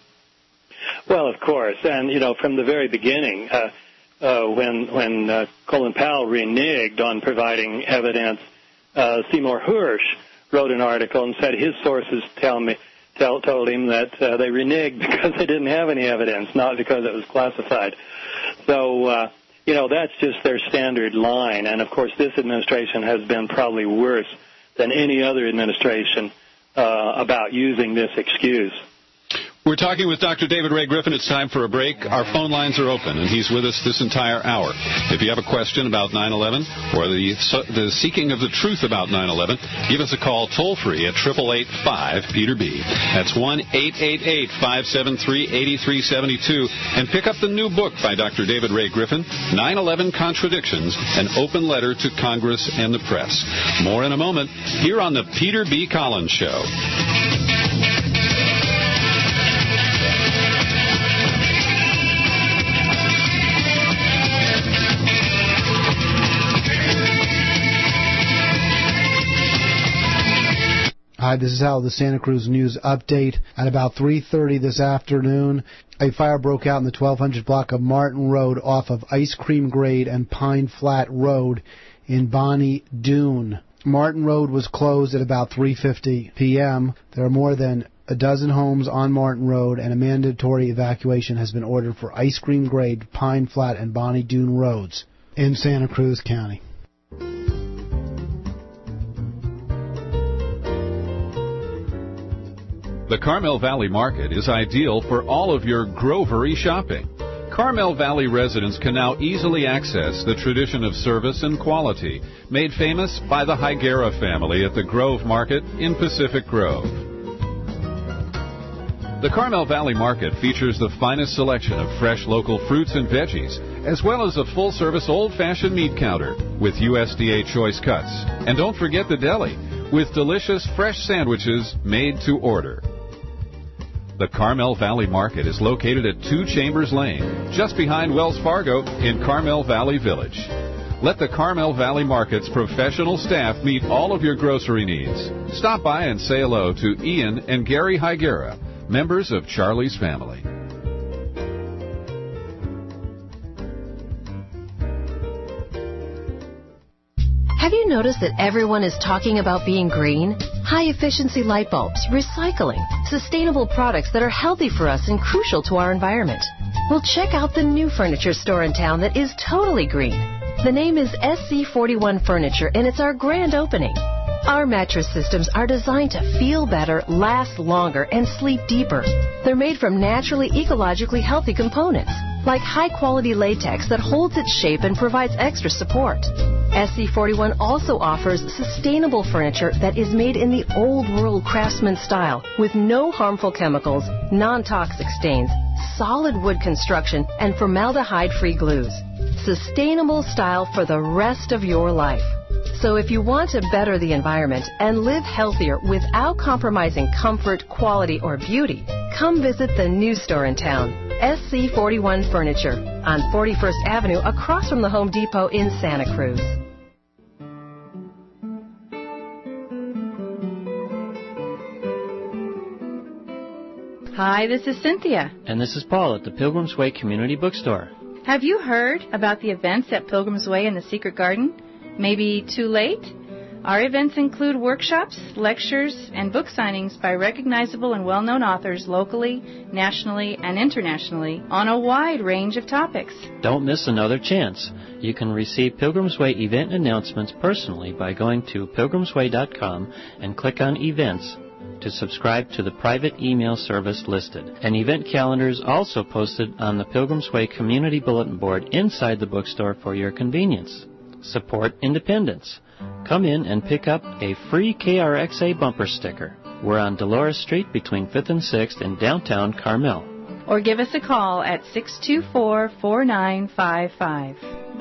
Well, of course, and you know, from the very beginning, uh, uh, when when uh, Colin Powell reneged on providing evidence, uh, Seymour Hersh wrote an article and said his sources tell me tell, told him that uh, they reneged because they didn't have any evidence, not because it was classified. So, uh, you know, that's just their standard line, and of course, this administration has been probably worse than any other administration uh, about using this excuse. We're talking with Doctor David Ray Griffin. It's time for a break. Our phone lines are open, and he's with us this entire hour. If you have a question about nine eleven or the the seeking of the truth about nine eleven, give us a call toll-free at eight eight eight five Peter B. That's one eight eight eight five seven three eight three seven two. And pick up the new book by Doctor David Ray Griffin, nine eleven Contradictions, an open letter to Congress and the press. More in a moment here on the Peter B. Collins Show. Hi, this is Hal, the Santa Cruz News Update. At about three thirty this afternoon, a fire broke out in the twelve hundred block of Martin Road off of Ice Cream Grade and Pine Flat Road in Bonnie Doon. Martin Road was closed at about three fifty p.m. There are more than a dozen homes on Martin Road, and a mandatory evacuation has been ordered for Ice Cream Grade, Pine Flat, and Bonnie Doon roads in Santa Cruz County. The Carmel Valley Market is ideal for all of your grovery shopping. Carmel Valley residents can now easily access the tradition of service and quality, made famous by the Higuera family at the Grove Market in Pacific Grove. The Carmel Valley Market features the finest selection of fresh local fruits and veggies, as well as a full-service old-fashioned meat counter with U S D A choice cuts. And don't forget the deli, with delicious fresh sandwiches made to order. The Carmel Valley Market is located at Two Chambers Lane, just behind Wells Fargo in Carmel Valley Village. Let the Carmel Valley Market's professional staff meet all of your grocery needs. Stop by and say hello to Ian and Gary Higuera, members of Charlie's family. Have you noticed that everyone is talking about being green? High-efficiency light bulbs, recycling, sustainable products that are healthy for us and crucial to our environment. Well, check out the new furniture store in town that is totally green. The name is S C forty-one Furniture, and it's our grand opening. Our mattress systems are designed to feel better, last longer, and sleep deeper. They're made from naturally, ecologically healthy components, like high-quality latex that holds its shape and provides extra support. S C forty-one also offers sustainable furniture that is made in the old-world craftsman style with no harmful chemicals, non-toxic stains, solid wood construction, and formaldehyde-free glues. Sustainable style for the rest of your life. So if you want to better the environment and live healthier without compromising comfort, quality, or beauty, come visit the new store in town, S C forty-one Furniture, on forty-first Avenue across from the Home Depot in Santa Cruz. Hi, this is Cynthia. And this is Paul at the Pilgrim's Way Community Bookstore. Have you heard about the events at Pilgrim's Way in the Secret Garden? Maybe too late? Our events include workshops, lectures, and book signings by recognizable and well-known authors locally, nationally, and internationally on a wide range of topics. Don't miss another chance. You can receive Pilgrim's Way event announcements personally by going to pilgrims way dot com and click on Events to subscribe to the private email service listed. An event calendar is also posted on the Pilgrim's Way Community Bulletin Board inside the bookstore for your convenience. Support independence. Come in and pick up a free K R X A bumper sticker. We're on Dolores Street between fifth and sixth in downtown Carmel. Or give us a call at six two four, four nine five five.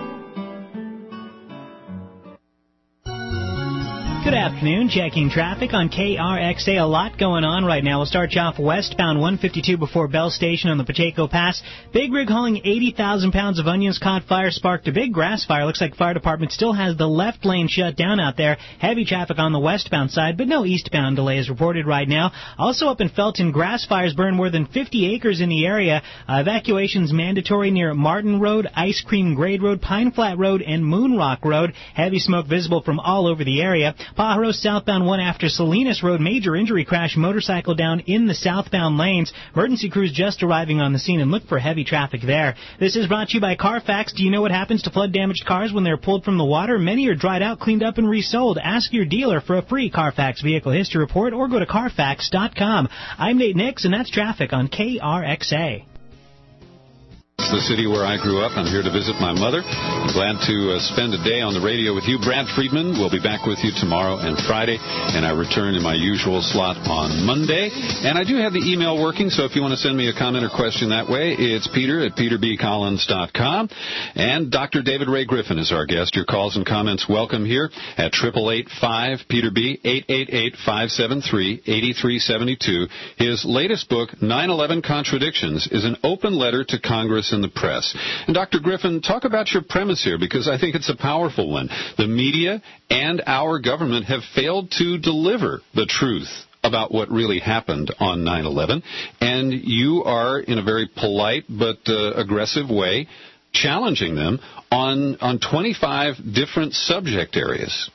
Good afternoon. Checking traffic on K R X A. A lot going on right now. We'll start you off westbound one fifty-two before Bell Station on the Pacheco Pass. Big rig hauling eighty thousand pounds of onions caught fire, sparked a big grass fire. Looks like fire department still has the left lane shut down out there. Heavy traffic on the westbound side, but no eastbound delays reported right now. Also up in Felton, grass fires burned more than fifty acres in the area. Uh, evacuations mandatory near Martin Road, Ice Cream Grade Road, Pine Flat Road, and Moon Rock Road. Heavy smoke visible from all over the area. Pajaros southbound one after Salinas Road, major injury crash, motorcycle down in the southbound lanes. Emergency crews just arriving on the scene, and look for heavy traffic there. This is brought to you by Carfax. Do you know what happens to flood-damaged cars when they're pulled from the water? Many are dried out, cleaned up, and resold. Ask your dealer for a free Carfax Vehicle History Report or go to Carfax dot com. I'm Nate Nix, and that's traffic on K R X A. It's the city where I grew up. I'm here to visit my mother. Glad to uh, spend a day on the radio with you. Brad Friedman will be back with you tomorrow and Friday, and I return in my usual slot on Monday. And I do have the email working, so if you want to send me a comment or question that way, it's peter at peter b collins dot com. And Doctor David Ray Griffin is our guest. Your calls and comments welcome here at eight eight eight five Peter B, eight eight eight, five seven three, eight three seven two. His latest book, nine eleven Contradictions, is an open letter to Congress in the press. And Doctor Griffin, talk about your premise here, because I think it's a powerful one. The media and our government have failed to deliver the truth about what really happened on nine eleven, and you are, in a very polite but uh, aggressive way, challenging them on on twenty-five different subject areas.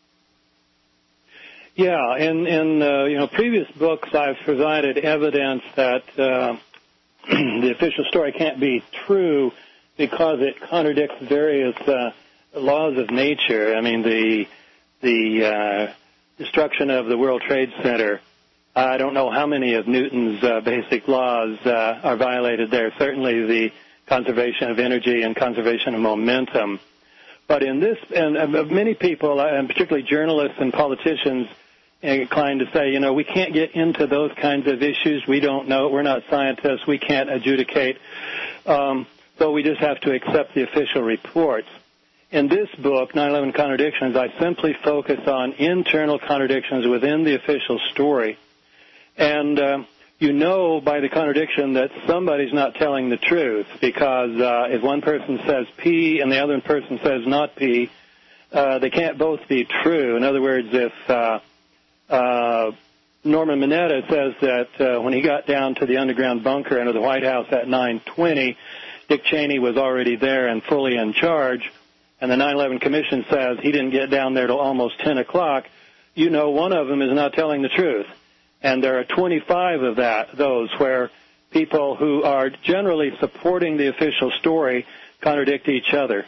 Yeah, in in uh, you know previous books, I've provided evidence that Uh, the official story can't be true because it contradicts various uh, laws of nature. I mean, the the uh, destruction of the World Trade Center, I don't know how many of Newton's uh, basic laws uh, are violated there. Certainly the conservation of energy and conservation of momentum. But in this, and uh, many people, and particularly journalists and politicians, inclined to say, you know, we can't get into those kinds of issues. We don't know. We're not scientists. We can't adjudicate. Um, so we just have to accept the official reports. In this book, nine eleven Contradictions, I simply focus on internal contradictions within the official story. And uh, you know by the contradiction that somebody's not telling the truth, because uh, if one person says P and the other person says not P, uh, they can't both be true. In other words, if uh, Uh, Norman Mineta says that uh, when he got down to the underground bunker under the White House at nine twenty, Dick Cheney was already there and fully in charge, and the nine eleven Commission says he didn't get down there till almost ten o'clock, you know one of them is not telling the truth. And there are twenty-five of that, those where people who are generally supporting the official story contradict each other.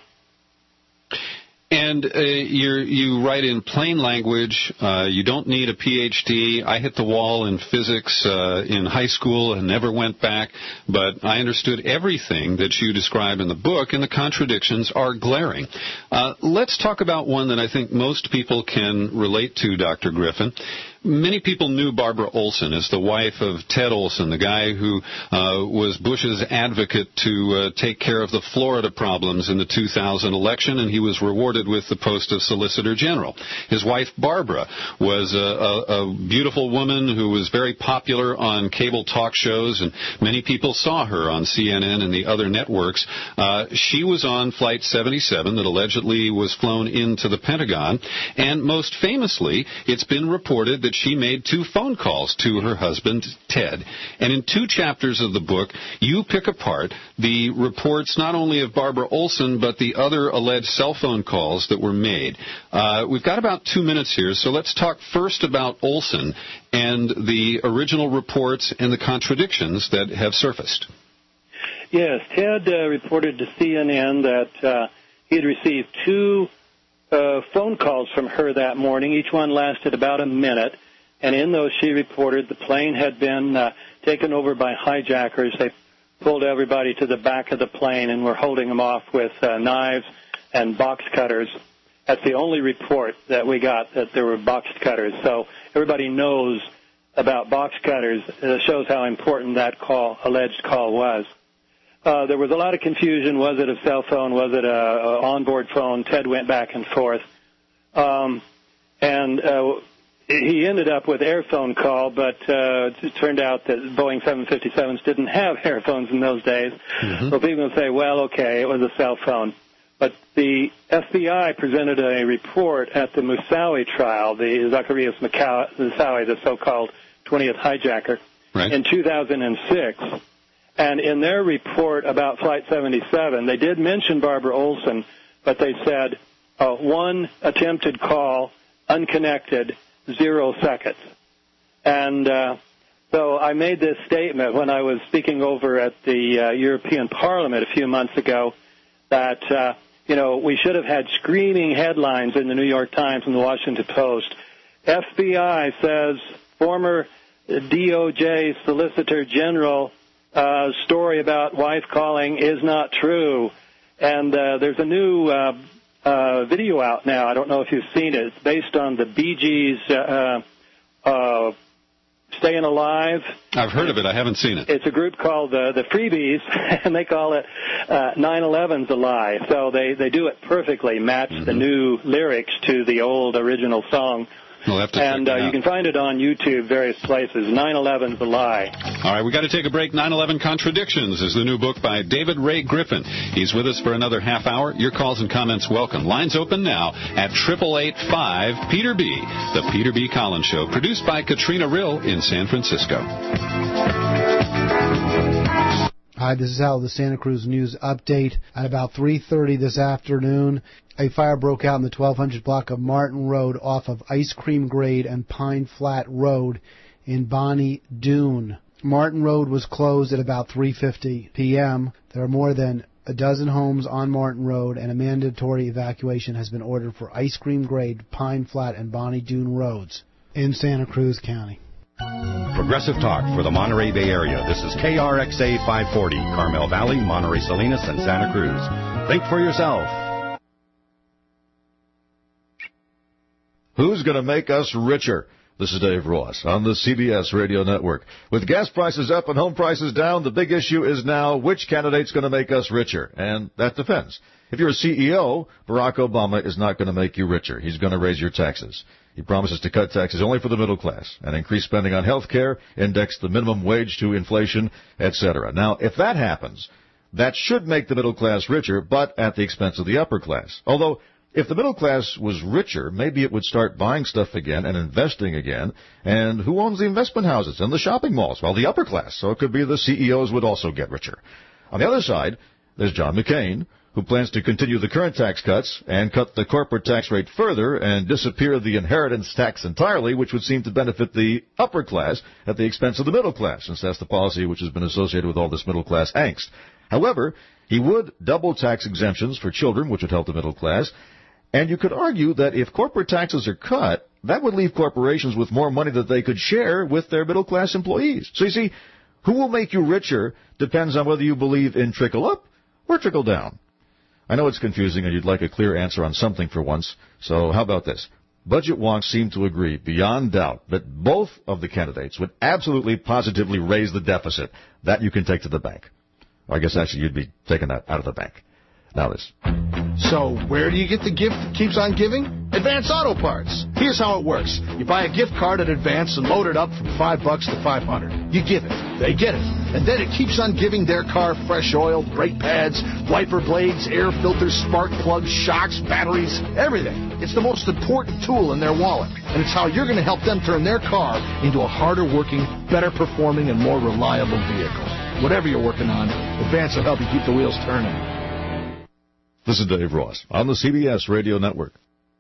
And uh, you're, you write in plain language. Uh, you don't need a P H D. I hit the wall in physics uh, in high school and never went back. But I understood everything that you describe in the book, and the contradictions are glaring. Uh, let's talk about one that I think most people can relate to, Doctor Griffin. Many people knew Barbara Olson as the wife of Ted Olson, the guy who uh, was Bush's advocate to uh, take care of the Florida problems in the two thousand election, and he was rewarded with the post of Solicitor General. His wife, Barbara, was a, a, a beautiful woman who was very popular on cable talk shows, and many people saw her on C N N and the other networks. Uh, she was on Flight seventy-seven that allegedly was flown into the Pentagon, and most famously, it's been reported that she made two phone calls to her husband, Ted. And in two chapters of the book, you pick apart the reports not only of Barbara Olson, but the other alleged cell phone calls that were made. Uh, we've got about two minutes here, so let's talk first about Olson and the original reports and the contradictions that have surfaced. Yes, Ted uh, reported to C N N that uh, he had received two Uh, phone calls from her that morning. Each one lasted about a minute, and in those she reported the plane had been uh, taken over by hijackers. They pulled everybody to the back of the plane and were holding them off with uh, knives and box cutters. That's the only report that we got, that there were box cutters. So everybody knows about box cutters. It shows how important that call, alleged call was. Uh, there was a lot of confusion. Was it a cell phone? Was it a, a onboard phone? Ted went back and forth. Um, and uh, he ended up with airphone call, but uh, it turned out that Boeing seven fifty-sevens didn't have airphones in those days. Mm-hmm. So people would say, well, okay, it was a cell phone. But the F B I presented a report at the Moussaoui trial, the Zacarias Moussaoui, the so-called twentieth hijacker, right, in two thousand six. And in their report about Flight seventy-seven, they did mention Barbara Olson, but they said uh, one attempted call unconnected, zero seconds. And uh, so I made this statement when I was speaking over at the uh, European Parliament a few months ago that, uh, you know, we should have had screaming headlines in the New York Times and the Washington Post. F B I says former D O J Solicitor General uh, story about wife calling is not true. And uh, there's a new uh, uh, video out now. I don't know if you've seen it. It's based on the Bee Gees' uh, uh, Staying Alive. I've heard of it. I haven't seen it. It's a group called uh, the Freebies, and they call it uh, nine eleven's a Lie. So they, they do it perfectly, match mm-hmm. the new lyrics to the old original song. We'll have to and uh, you can find it on YouTube, various places. nine eleven's a Lie. All right, we got to take a break. nine eleven Contradictions is the new book by David Ray Griffin. He's with us for another half hour. Your calls and comments welcome. Lines open now at eight eight eight five Peter B. The Peter B. Collins Show, produced by Katrina Rill in San Francisco. Hi, this is Al, the Santa Cruz News Update. At about three thirty this afternoon, a fire broke out in the twelve hundred block of Martin Road off of Ice Cream Grade and Pine Flat Road in Bonnie Doon. Martin Road was closed at about three fifty p.m. There are more than a dozen homes on Martin Road, and a mandatory evacuation has been ordered for Ice Cream Grade, Pine Flat, and Bonnie Doon roads in Santa Cruz County. Progressive Talk for the Monterey Bay Area. This is K R X A five forty, Carmel Valley, Monterey Salinas, and Santa Cruz. Think for yourself. Who's going to make us richer? This is Dave Ross on the C B S Radio Network. With gas prices up and home prices down, the big issue is now which candidate's going to make us richer, and that depends. If you're a C E O, Barack Obama is not going to make you richer. He's going to raise your taxes. He promises to cut taxes only for the middle class and increase spending on health care, index the minimum wage to inflation, et cetera. Now, if that happens, that should make the middle class richer, but at the expense of the upper class. Although, if the middle class was richer, maybe it would start buying stuff again and investing again. And who owns the investment houses and the shopping malls? Well, the upper class. So it could be the C E Os would also get richer. On the other side, there's John McCain, who plans to continue the current tax cuts and cut the corporate tax rate further and disappear the inheritance tax entirely, which would seem to benefit the upper class at the expense of the middle class, since that's the policy which has been associated with all this middle class angst. However, he would double tax exemptions for children, which would help the middle class. And you could argue that if corporate taxes are cut, that would leave corporations with more money that they could share with their middle-class employees. So you see, who will make you richer depends on whether you believe in trickle-up or trickle-down. I know it's confusing and you'd like a clear answer on something for once, so how about this? Budget wonks seem to agree beyond doubt that both of the candidates would absolutely positively raise the deficit. That you can take to the bank. Or I guess actually you'd be taking that out of the bank. Now this. So, where do you get the gift that keeps on giving? Advance Auto Parts. Here's how it works. You buy a gift card at Advance and load it up from five bucks to five hundred. You give it. They get it. And then it keeps on giving their car fresh oil, brake pads, wiper blades, air filters, spark plugs, shocks, batteries, everything. It's the most important tool in their wallet. And it's how you're going to help them turn their car into a harder working, better performing, and more reliable vehicle. Whatever you're working on, Advance will help you keep the wheels turning. This is Dave Ross on the C B S Radio Network.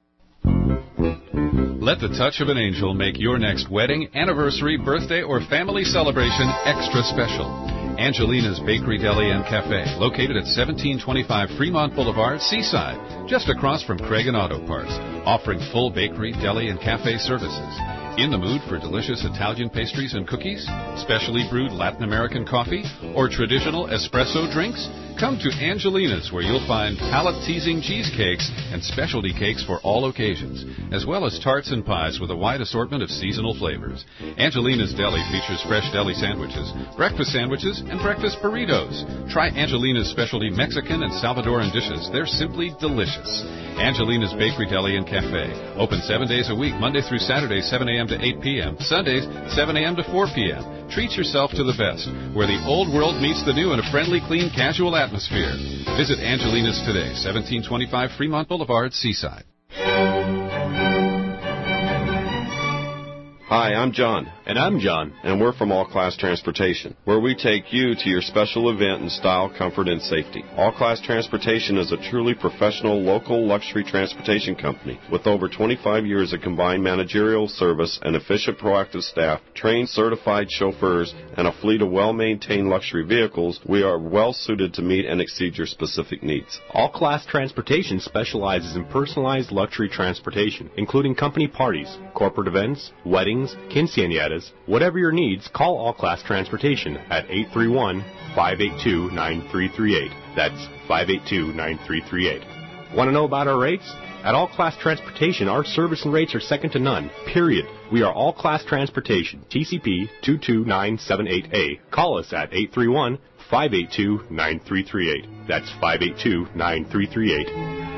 Let the touch of an angel make your next wedding, anniversary, birthday, or family celebration extra special. Angelina's Bakery, Deli, and Cafe, located at seventeen twenty-five Fremont Boulevard, Seaside, just across from Craig and Auto Parts, offering full bakery, deli, and cafe services. In the mood for delicious Italian pastries and cookies, specially brewed Latin American coffee, or traditional espresso drinks? Come to Angelina's, where you'll find palate-teasing cheesecakes and specialty cakes for all occasions, as well as tarts and pies with a wide assortment of seasonal flavors. Angelina's Deli features fresh deli sandwiches, breakfast sandwiches, and breakfast burritos. Try Angelina's specialty Mexican and Salvadoran dishes. They're simply delicious. Angelina's Bakery, Deli, and Cafe. Open seven days a week, Monday through Saturday, seven a.m. to eight p.m. Sundays, seven a.m. to four p.m. Treat yourself to the best, where the old world meets the new in a friendly, clean, casual atmosphere. Visit Angelina's today, seventeen twenty-five Fremont Boulevard, Seaside. Hi, I'm John. And I'm John. And we're from All Class Transportation, where we take you to your special event in style, comfort, and safety. All Class Transportation is a truly professional, local luxury transportation company with over twenty-five years of combined managerial service and efficient, proactive staff, trained, certified chauffeurs, and a fleet of well-maintained luxury vehicles. We are well suited to meet and exceed your specific needs. All Class Transportation specializes in personalized luxury transportation, including company parties, corporate events, weddings, quinceañeras. Whatever your needs, call All Class Transportation at eight three one, five eight two, nine three three eight. That's five eight two, nine three three eight. Want to know about our rates? At All Class Transportation, our service and rates are second to none, period. We are All Class Transportation, T C P two two nine seven eight A. Call us at eight three one, five eight two, nine three three eight. That's five eight two, nine three three eight.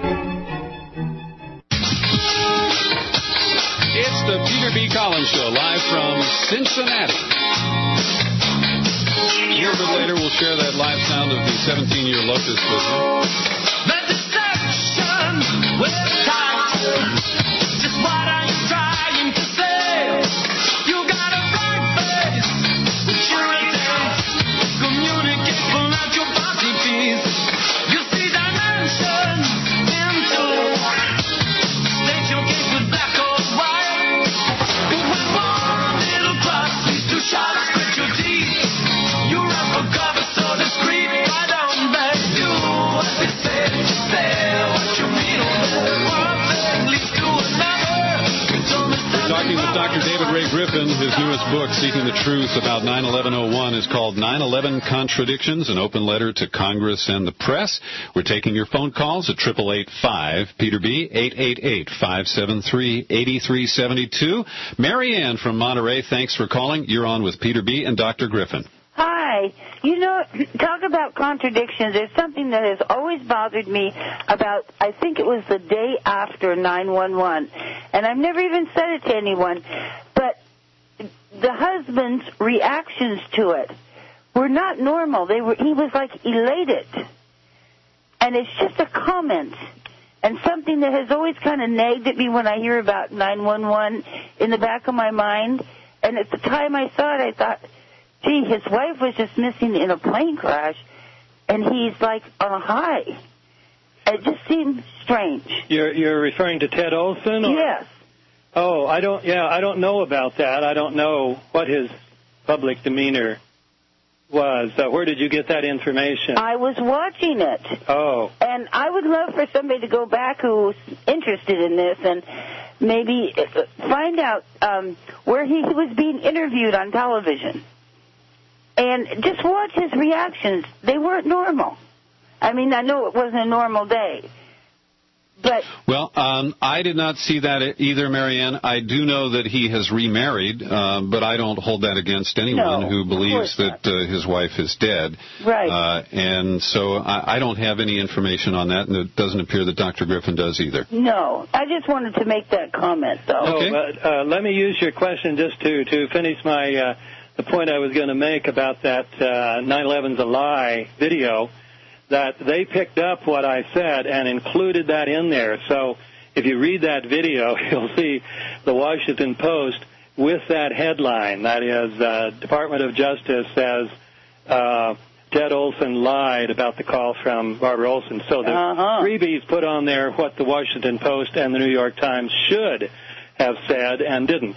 It's the Peter B. Collins Show, live from Cincinnati. A little bit later, we'll share that live sound of the seventeen-year locust with you. The deception with time. Just what are you trying to say? You got a bright face, but you're intense. Communicate, pull out your body piece. You see dimensions into state your case with black or white. But when one little cross leads to shots, split your teeth. You run for cover so discreet. I don't beg you what they say to say. What you mean one thing leads to another. We're talking with Doctor David Ray Griffin. His newest book, Seeking the Truth About nine eleven oh one, is called nine eleven Contradictions, an open letter to Congress and the press. We're taking your phone calls at eight eight eight five Peter B, eight eight eight, five seven three, eight three seven two. Mary Ann from Monterey, thanks for calling. You're on with Peter B. and Doctor Griffin. Hi. You know, talk about contradictions. There's something that has always bothered me about, I think it was the day after nine one one, and I've never even said it to anyone, but the husband's reactions to it were not normal. They were. He was like elated, and it's just a comment. And something that has always kind of nagged at me when I hear about nine one one in the back of my mind. And at the time I saw it, I thought, gee, his wife was just missing in a plane crash, and he's like on a high. It just seemed strange. You're you're referring to Ted Olson? Or? Yes. Oh, I don't. Yeah, I don't know about that. I don't know what his public demeanor was. Uh, where did you get that information? I was watching it. Oh. And I would love for somebody to go back who's interested in this and maybe find out um, where he was being interviewed on television. And just watch his reactions. They weren't normal. I mean, I know it wasn't a normal day. But well, um, I did not see that either, Marianne. I do know that he has remarried, uh, but I don't hold that against anyone no, who believes that uh, his wife is dead. Right. Uh, and so I, I don't have any information on that, and it doesn't appear that Doctor Griffin does either. No. I just wanted to make that comment, though. Okay. Oh, but, uh, let me use your question just to, to finish my uh, the point I was going to make about that uh, nine eleven's a lie video. That they picked up what I said and included that in there. So if you read that video, you'll see the Washington Post with that headline. That is, uh, Department of Justice says uh, Ted Olson lied about the call from Barbara Olson. So the uh-huh. freebies put on there what the Washington Post and the New York Times should have said and didn't.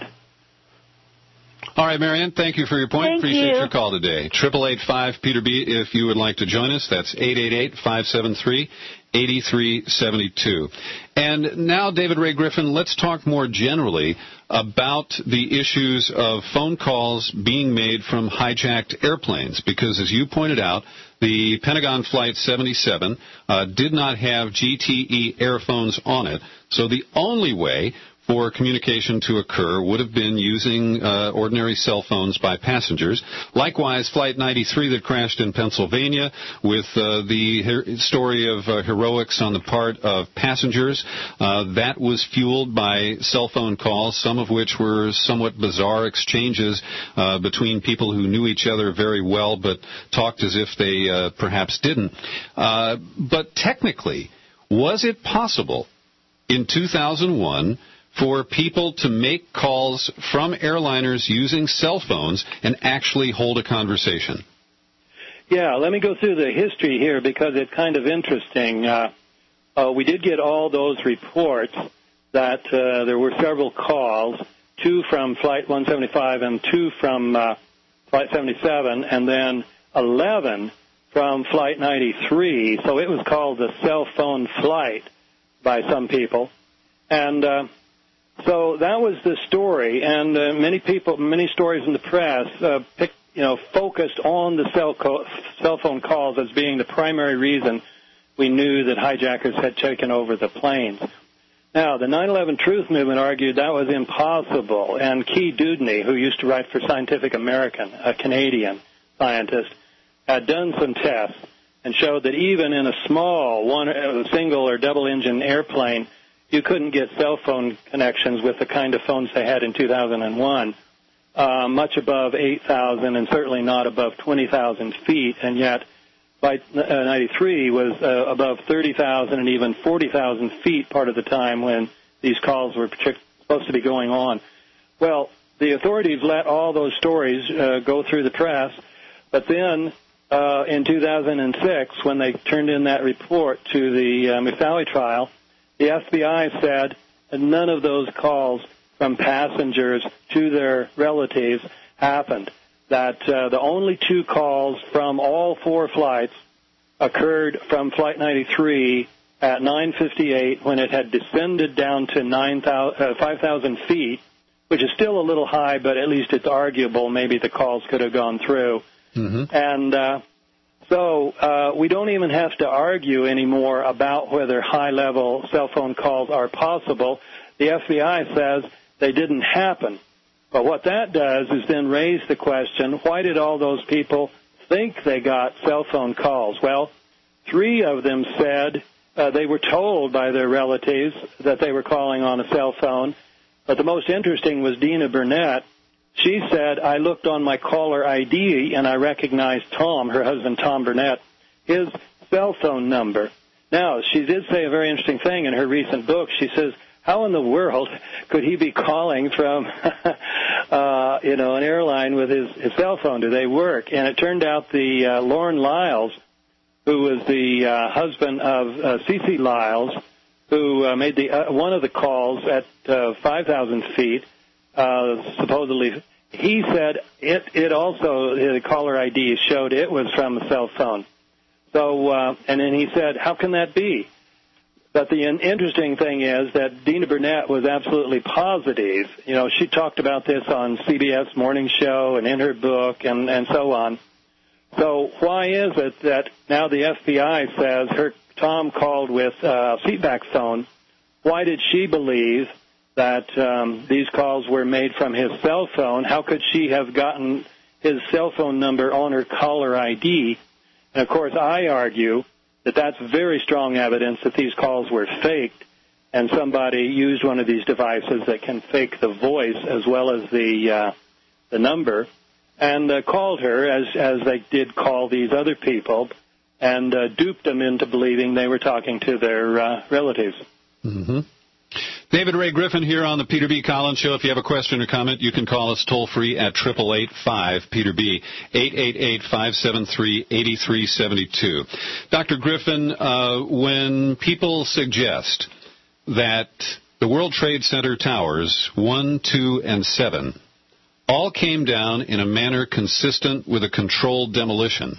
All right, Marianne, thank you for your point. Thank Appreciate you. your call today. eight eight eight five Peter B, if you would like to join us. That's eight eight eight, five seven three, eight three seven two. And now, David Ray Griffin, let's talk more generally about the issues of phone calls being made from hijacked airplanes, because as you pointed out, the Pentagon Flight seventy-seven uh, did not have G T E airphones on it, so the only way for communication to occur would have been using uh, ordinary cell phones by passengers. Likewise, Flight ninety-three that crashed in Pennsylvania with uh, the her- story of uh, heroics on the part of passengers, uh, that was fueled by cell phone calls, some of which were somewhat bizarre exchanges uh, between people who knew each other very well but talked as if they uh, perhaps didn't. Uh, but technically, was it possible in two thousand one for people to make calls from airliners using cell phones and actually hold a conversation? Yeah, let me go through the history here because it's kind of interesting. Uh, uh, we did get all those reports that uh, there were several calls, two from Flight one seventy-five and two from uh, Flight seventy-seven, and then eleven from Flight ninety-three. So it was called the cell phone flight by some people. And uh, so that was the story, and uh, many people, many stories in the press uh, picked, you know, focused on the cell, co- cell phone calls as being the primary reason we knew that hijackers had taken over the planes. Now, the nine eleven Truth Movement argued that was impossible, and Key Dewdney, who used to write for Scientific American, a Canadian scientist, had done some tests and showed that even in a small one, uh, single or double-engine airplane, you couldn't get cell phone connections with the kind of phones they had in two thousand one, uh, much above eight thousand and certainly not above twenty thousand feet, and yet Flight ninety-three was uh, above thirty thousand and even forty thousand feet part of the time when these calls were supposed to be going on. Well, the authorities let all those stories uh, go through the press, but then uh, in two thousand six, when they turned in that report to the uh, McSally trial, the F B I said none of those calls from passengers to their relatives happened, that uh, the only two calls from all four flights occurred from Flight ninety-three at nine fifty-eight when it had descended down to nine thousand, uh, five thousand feet, which is still a little high, but at least it's arguable maybe the calls could have gone through. Mm-hmm. And uh, so uh, we don't even have to argue anymore about whether high-level cell phone calls are possible. The F B I says they didn't happen. But what that does is then raise the question, why did all those people think they got cell phone calls? Well, three of them said uh, they were told by their relatives that they were calling on a cell phone. But the most interesting was Dina Burnett. She said, I looked on my caller I D and I recognized Tom, her husband Tom Burnett, his cell phone number. Now, she did say a very interesting thing in her recent book. She says, how in the world could he be calling from, uh, you know, an airline with his, his cell phone? Do they work? And it turned out the uh, Lauren Lyles, who was the uh, husband of uh, Cece Lyles, who uh, made the uh, one of the calls at uh, five thousand feet, uh, supposedly, he said it, it also, the caller I D showed it was from a cell phone. So, uh, and then he said, how can that be? But the interesting thing is that Dina Burnett was absolutely positive. You know, she talked about this on C B S Morning Show and in her book and, and so on. So why is it that now the F B I says her Tom called with a seatback phone? Why did she believe that um, these calls were made from his cell phone? How could she have gotten his cell phone number on her caller I D? And, of course, I argue that that's very strong evidence that these calls were faked, and somebody used one of these devices that can fake the voice as well as the uh, the number, and uh, called her, as as they did call these other people, and uh, duped them into believing they were talking to their uh, relatives. Mm-hmm. David Ray Griffin here on the Peter B. Collins Show. If you have a question or comment, you can call us toll-free at eight eight eight, five, Peter B, eight eight eight, five seven three, eight three seven two. Doctor Griffin, uh, when people suggest that the World Trade Center towers one, two, and seven all came down in a manner consistent with a controlled demolition,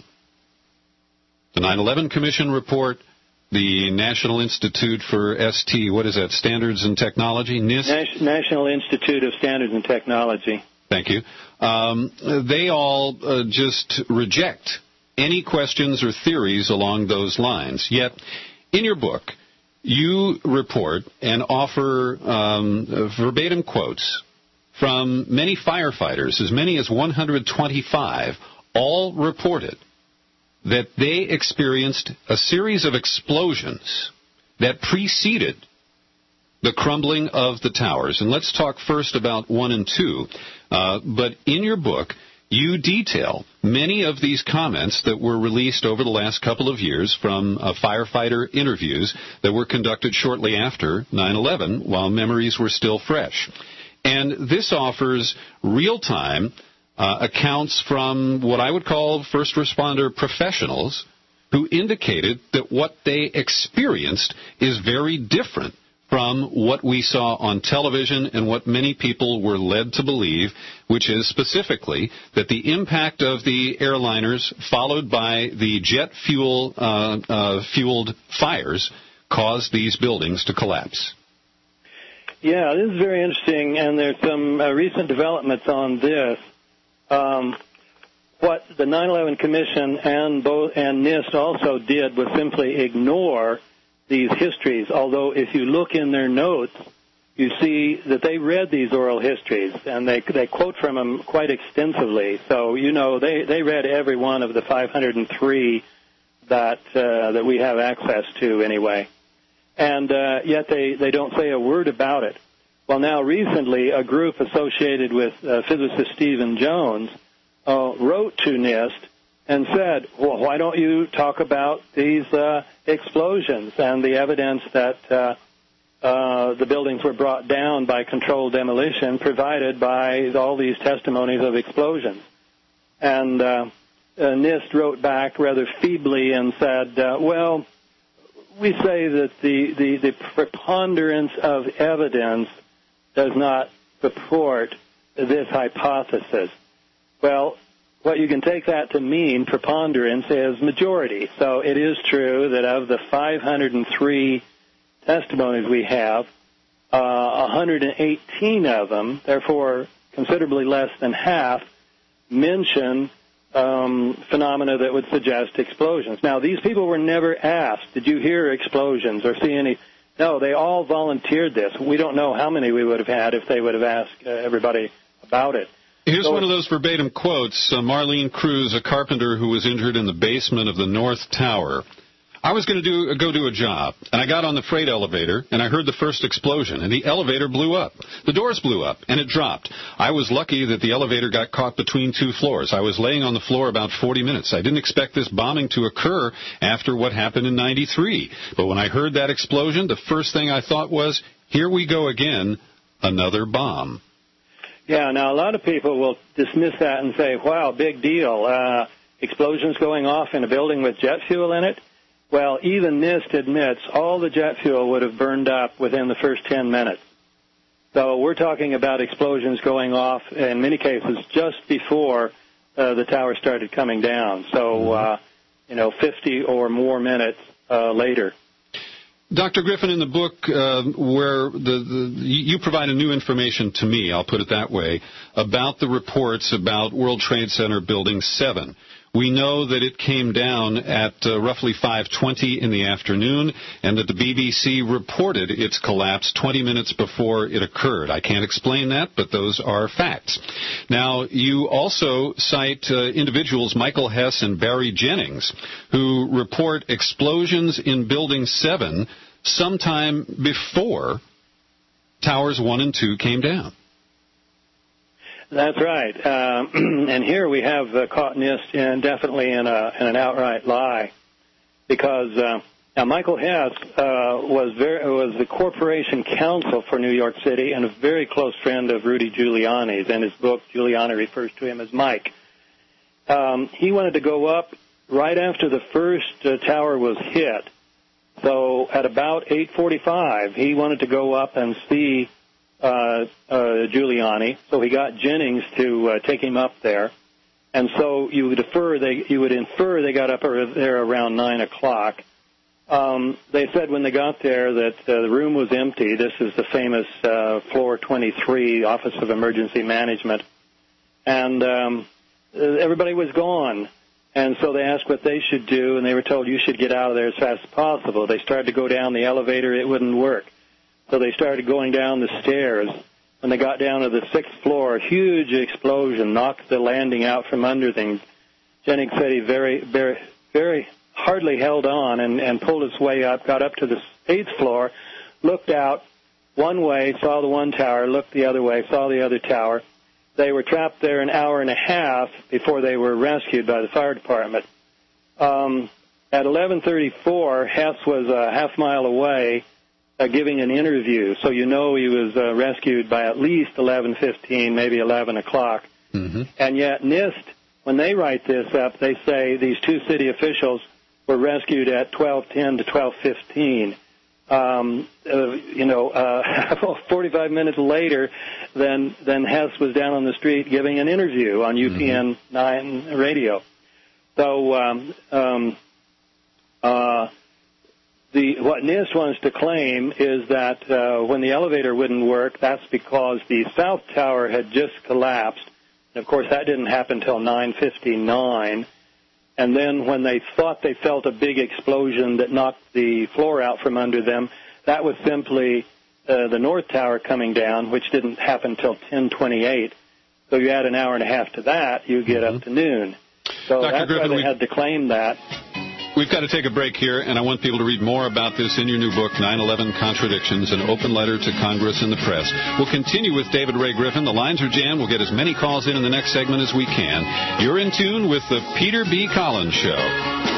the nine eleven Commission report, the National Institute for S T, what is that, Standards and Technology, NIST? National Institute of Standards and Technology. Thank you. Um, they all uh, just reject any questions or theories along those lines. Yet, in your book, you report and offer um, verbatim quotes from many firefighters, as many as one hundred twenty-five, all reported that they experienced a series of explosions that preceded the crumbling of the towers. And let's talk first about one and two. Uh, but in your book, you detail many of these comments that were released over the last couple of years from uh, firefighter interviews that were conducted shortly after nine eleven while memories were still fresh. And this offers real-time uh, accounts from what I would call first responder professionals who indicated that what they experienced is very different from what we saw on television and what many people were led to believe, which is specifically that the impact of the airliners followed by the jet fuel uh, uh, fueled fires caused these buildings to collapse. Yeah, this is very interesting, and there's some uh, recent developments on this. Um, what the nine eleven Commission and both and NIST also did was simply ignore these histories, although if you look in their notes, you see that they read these oral histories, and they they quote from them quite extensively. So, you know, they, they read every one of the five hundred three that uh, that we have access to anyway. And uh, yet they, they don't say a word about it. Well, now recently a group associated with uh, physicist Stephen Jones uh, wrote to NIST and said, well, why don't you talk about these uh, explosions and the evidence that uh, uh, the buildings were brought down by controlled demolition provided by all these testimonies of explosions? And uh, uh, NIST wrote back rather feebly and said, uh, well, we say that the, the, the preponderance of evidence does not support this hypothesis. Well, what you can take that to mean, preponderance, is majority. So it is true that of the five hundred three testimonies we have, uh, one hundred eighteen of them, therefore considerably less than half, mention um, phenomena that would suggest explosions. Now, these people were never asked, did you hear explosions or see any? No, they all volunteered this. We don't know how many we would have had if they would have asked uh, everybody about it. Here's so one of those verbatim quotes. Uh, Marlene Cruz, a carpenter who was injured in the basement of the North Tower. I was going to do go do a job, and I got on the freight elevator, and I heard the first explosion, and the elevator blew up. The doors blew up, and it dropped. I was lucky that the elevator got caught between two floors. I was laying on the floor about forty minutes. I didn't expect this bombing to occur after what happened in ninety-three. But when I heard that explosion, the first thing I thought was, here we go again, another bomb. Yeah, now a lot of people will dismiss that and say, wow, big deal. Uh, explosions going off in a building with jet fuel in it? Well, even NIST admits all the jet fuel would have burned up within the first ten minutes. So we're talking about explosions going off, in many cases, just before uh, the tower started coming down. So, uh, you know, fifty or more minutes uh, later. Doctor Griffin, in the book uh, where the, the you provided new information to me, I'll put it that way, about the reports about World Trade Center Building seven. We know that it came down at uh, roughly five twenty in the afternoon, and that the B B C reported its collapse twenty minutes before it occurred. I can't explain that, but those are facts. Now, you also cite uh, individuals, Michael Hess and Barry Jennings, who report explosions in Building seven sometime before Towers one and two came down. That's right. Um, and here we have uh, caught NIST in definitely in, a, in an outright lie, because uh, now Michael Hess uh, was very, was the corporation counsel for New York City and a very close friend of Rudy Giuliani's. In his book, Giuliani refers to him as Mike. Um, he wanted to go up right after the first uh, tower was hit. So at about eight forty-five, he wanted to go up and see Uh, uh, Giuliani, so he got Jennings to uh, take him up there, and so you would infer they you would infer they got up there around nine o'clock. Um, they said when they got there that uh, the room was empty. This is the famous uh, floor twenty-three, Office of Emergency Management, and um, everybody was gone. And so they asked what they should do, and they were told you should get out of there as fast as possible. They started to go down the elevator; it wouldn't work. So they started going down the stairs. When they got down to the sixth floor, a huge explosion knocked the landing out from under them. Jennings said he very, very, very hardly held on and, and pulled his way up, got up to the eighth floor, looked out one way, saw the one tower, looked the other way, saw the other tower. they were trapped there an hour and a half before they were rescued by the fire department. Um, at eleven thirty-four, Hess was a half mile away uh, giving an interview, so you know he was uh, rescued by at least eleven fifteen, maybe eleven o'clock. Mm-hmm. And yet NIST, when they write this up, they say these two city officials were rescued at twelve ten to twelve fifteen. Um, uh, you know, uh, forty-five minutes later, then then Hess was down on the street giving an interview on U P N nine mm-hmm. radio. So um, um, uh, the what NIST wants to claim is that uh, when the elevator wouldn't work, that's because the south tower had just collapsed. And of course, that didn't happen until nine fifty-nine. And then when they thought they felt a big explosion that knocked the floor out from under them, that was simply uh, the north tower coming down, which didn't happen until ten twenty-eight. So you add an hour and a half to that, you get mm-hmm. up to noon. So Doctor that's Griffin, why they we... had to claim that. We've got to take a break here, and I want people to read more about this in your new book, nine eleven Contradictions, an open letter to Congress and the press. We'll continue with David Ray Griffin. The lines are jammed. We'll get as many calls in in the next segment as we can. You're in tune with the Peter B. Collins Show.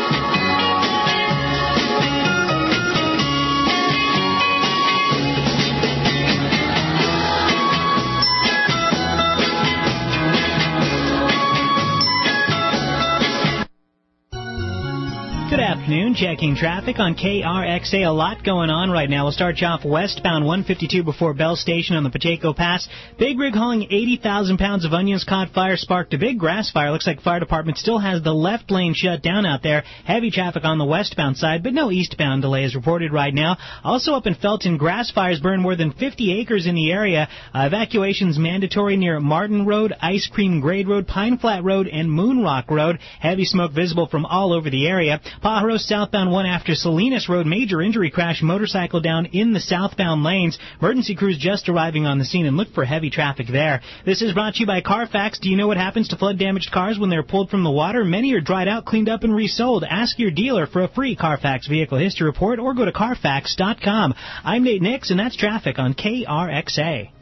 Good afternoon. Checking traffic on K R X A. A lot going on right now. We'll start you off westbound one fifty-two before Bell Station on the Pacheco Pass. Big rig hauling eighty thousand pounds of onions caught fire, sparked a big grass fire. Looks like fire department still has the left lane shut down out there. Heavy traffic on the westbound side, but no eastbound delays reported right now. Also up in Felton, grass fires burned more than fifty acres in the area. Uh, evacuations mandatory near Martin Road, Ice Cream Grade Road, Pine Flat Road, and Moon Rock Road. Heavy smoke visible from all over the area. Pajaro southbound one after Salinas Road, major injury crash, motorcycle down in the southbound lanes. Emergency crews just arriving on the scene, and look for heavy traffic there. This is brought to you by Carfax. Do you know what happens to flood-damaged cars when they're pulled from the water? Many are dried out, cleaned up, and resold. Ask your dealer for a free Carfax vehicle history report or go to Carfax dot com. I'm Nate Nix, and that's traffic on K R X A.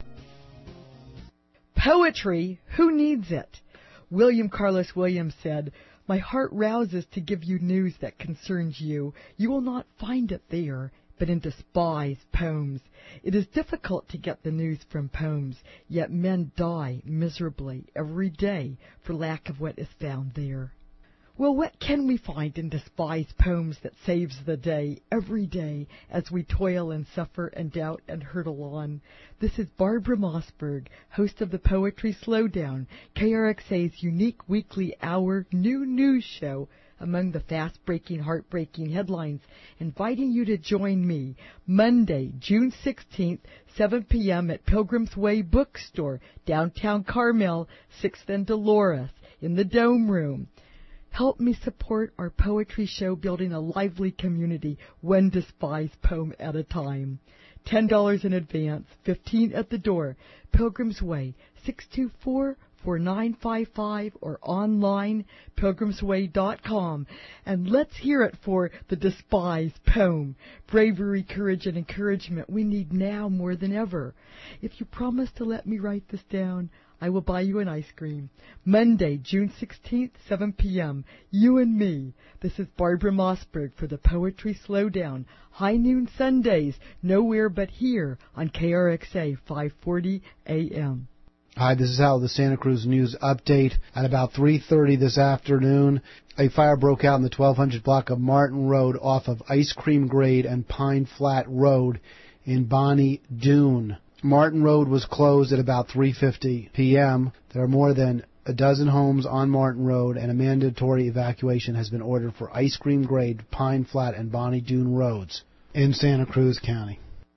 Poetry, who needs it? William Carlos Williams said, "My heart rouses to give you news that concerns you. You will not find it there, but in despised poems. It is difficult to get the news from poems, yet men die miserably every day for lack of what is found there." Well, what can we find in despised poems that saves the day every day as we toil and suffer and doubt and hurtle on? This is Barbara Mossberg, host of the Poetry Slowdown, K R X A's unique weekly hour new news show among the fast-breaking, heartbreaking headlines, inviting you to join me Monday, June sixteenth, seven p.m. at Pilgrim's Way Bookstore, downtown Carmel, sixth and Dolores, in the Dome Room. Help me support our poetry show, building a lively community, one despised poem at a time. ten dollars in advance, fifteen dollars at the door. Pilgrim's Way, six two four, four nine five five, or online, pilgrims way dot com. And let's hear it for the despised poem. Bravery, courage, and encouragement we need now more than ever. If you promise to let me write this down, I will buy you an ice cream. Monday, June sixteenth, seven p.m. You and me. This is Barbara Mossberg for the Poetry Slowdown. High noon Sundays, nowhere but here on K R X A five forty A M. Hi, this is Hal, the Santa Cruz News Update. At about three thirty this afternoon, a fire broke out in the twelve hundred block of Martin Road off of Ice Cream Grade and Pine Flat Road in Bonnie Doon. Martin Road was closed at about three fifty p.m. There are more than a dozen homes on Martin Road, and a mandatory evacuation has been ordered for Ice Cream Grade, Pine Flat, and Bonnie Doon roads in Santa Cruz County.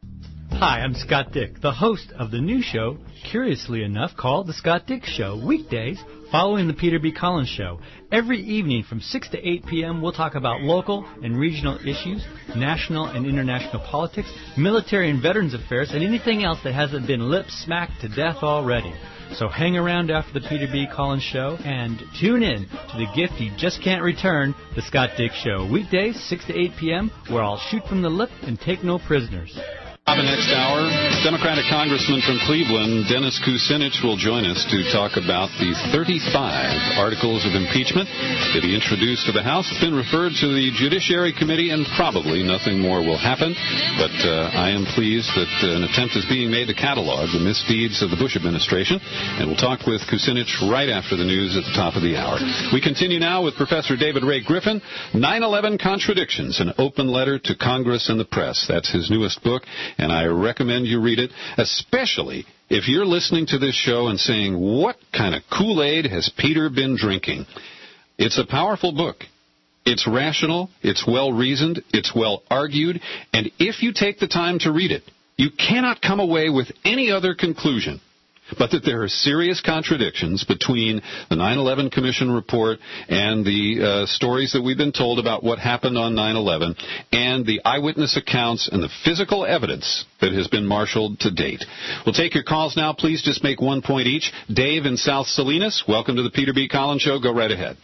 Hi, I'm Scott Dick, the host of the new show, curiously enough, called The Scott Dick Show, weekdays following the Peter B. Collins Show. Every evening from six to eight p.m., we'll talk about local and regional issues, national and international politics, military and veterans affairs, and anything else that hasn't been lip-smacked to death already. So hang around after the Peter B. Collins Show and tune in to the gift you just can't return, The Scott Dick Show, weekdays six to eight p.m., where I'll shoot from the lip and take no prisoners. On the next hour, Democratic Congressman from Cleveland, Dennis Kucinich, will join us to talk about the thirty-five articles of impeachment that he introduced to the House. It's been referred to the Judiciary Committee, and probably nothing more will happen. But uh, I am pleased that uh, an attempt is being made to catalog the misdeeds of the Bush administration, and we'll talk with Kucinich right after the news at the top of the hour. We continue now with Professor David Ray Griffin, nine eleven Contradictions, an open letter to Congress and the press. That's his newest book, and I recommend you read it, especially if you're listening to this show and saying, what kind of Kool-Aid has Peter been drinking? It's a powerful book. It's rational, it's well-reasoned, it's well-argued, and if you take the time to read it, you cannot come away with any other conclusion but that there are serious contradictions between the nine eleven Commission report and the uh, stories that we've been told about what happened on nine eleven and the eyewitness accounts and the physical evidence that has been marshaled to date. We'll take your calls now. Please just make one point each. Dave in South Salinas, welcome to the Peter B. Collins Show. Go right ahead.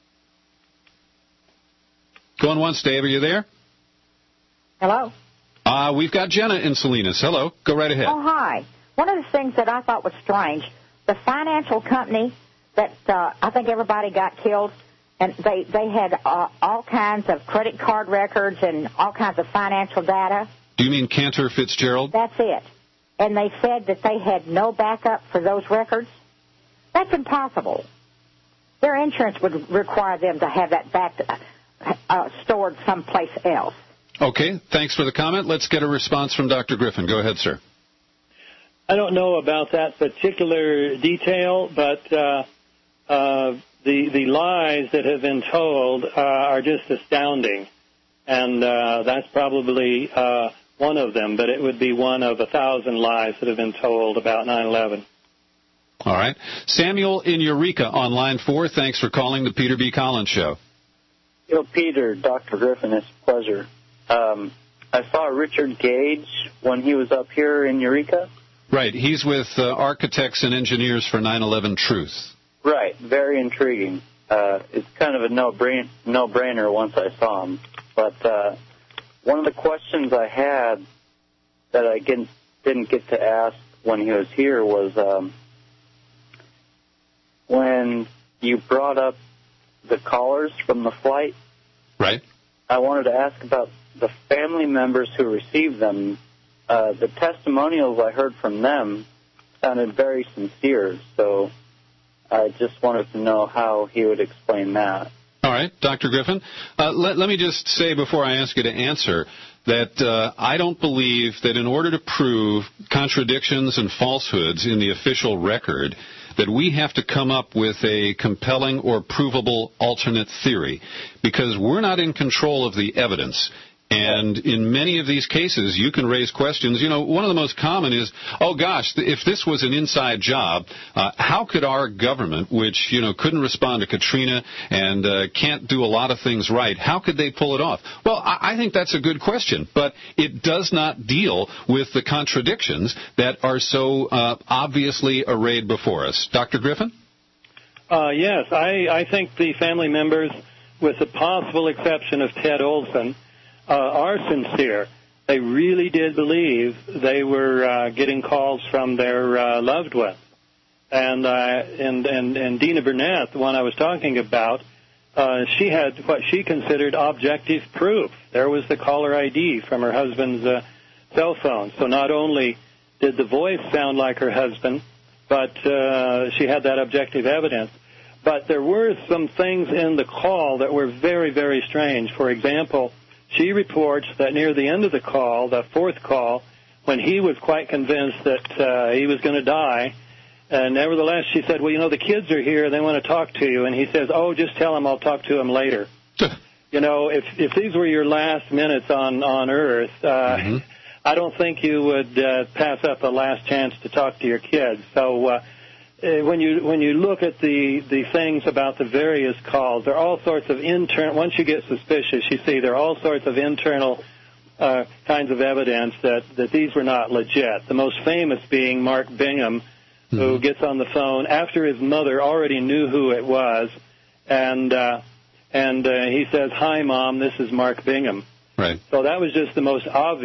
Going once, Dave. Are you there? Hello? Uh, we've got Jenna in Salinas. Hello. Go right ahead. Oh, hi. One of the things that I thought was strange, the financial company that uh, I think everybody got killed, and they, they had uh, all kinds of credit card records and all kinds of financial data. Do you mean Cantor Fitzgerald? That's it. And they said that they had no backup for those records. That's impossible. Their insurance would require them to have that back uh, stored someplace else. Okay, thanks for the comment. Let's get a response from Doctor Griffin. Go ahead, sir. I don't know about that particular detail, but uh, uh, the the lies that have been told uh, are just astounding, and uh, that's probably uh, one of them. But it would be one of a thousand lies that have been told about nine eleven. All right, Samuel in Eureka on line four. Thanks for calling the Peter B. Collins Show. You know, Peter, Doctor Griffin, it's a pleasure. Um, I saw Richard Gage when he was up here in Eureka. Right. He's with uh, Architects and Engineers for nine eleven Truth. Right. Very intriguing. Uh, it's kind of a no-brain, no-brainer once I saw him. But uh, one of the questions I had that I didn't, didn't get to ask when he was here was um, when you brought up the callers from the flight. Right. I wanted to ask about the family members who received them. Uh, the testimonials I heard from them sounded very sincere, so I just wanted to know how he would explain that. All right, Doctor Griffin. Uh, let, let me just say before I ask you to answer that uh, I don't believe that in order to prove contradictions and falsehoods in the official record, that we have to come up with a compelling or provable alternate theory, because we're not in control of the evidence. And in many of these cases, you can raise questions. You know, one of the most common is, oh, gosh, if this was an inside job, uh, how could our government, which, you know, couldn't respond to Katrina and uh, can't do a lot of things right, how could they pull it off? Well, I, I think that's a good question, but it does not deal with the contradictions that are so uh, obviously arrayed before us. Doctor Griffin? Uh, yes, I, I think the family members, with the possible exception of Ted Olson, Uh, are sincere. They really did believe they were uh, getting calls from their uh, loved ones. And, uh, and and and Dina Burnett, the one I was talking about, uh, she had what she considered objective proof. There was the caller I D from her husband's uh, cell phone. So not only did the voice sound like her husband, but uh, she had that objective evidence. But there were some things in the call that were very, very strange. For example, she reports that near the end of the call, the fourth call, when he was quite convinced that uh, he was going to die, and nevertheless she said, well, you know, the kids are here, they want to talk to you. And he says, oh, just tell them I'll talk to them later. You know, if if these were your last minutes on, on Earth, uh, mm-hmm. I don't think you would uh, pass up a last chance to talk to your kids. So uh, when you when you look at the, the things about the various calls, there are all sorts of internal, once you get suspicious, you see there are all sorts of internal uh, kinds of evidence that, that these were not legit. The most famous being Mark Bingham, mm-hmm. who gets on the phone after his mother already knew who it was, and uh, and uh, he says, hi, Mom, this is Mark Bingham. Right. So that was just the most obvious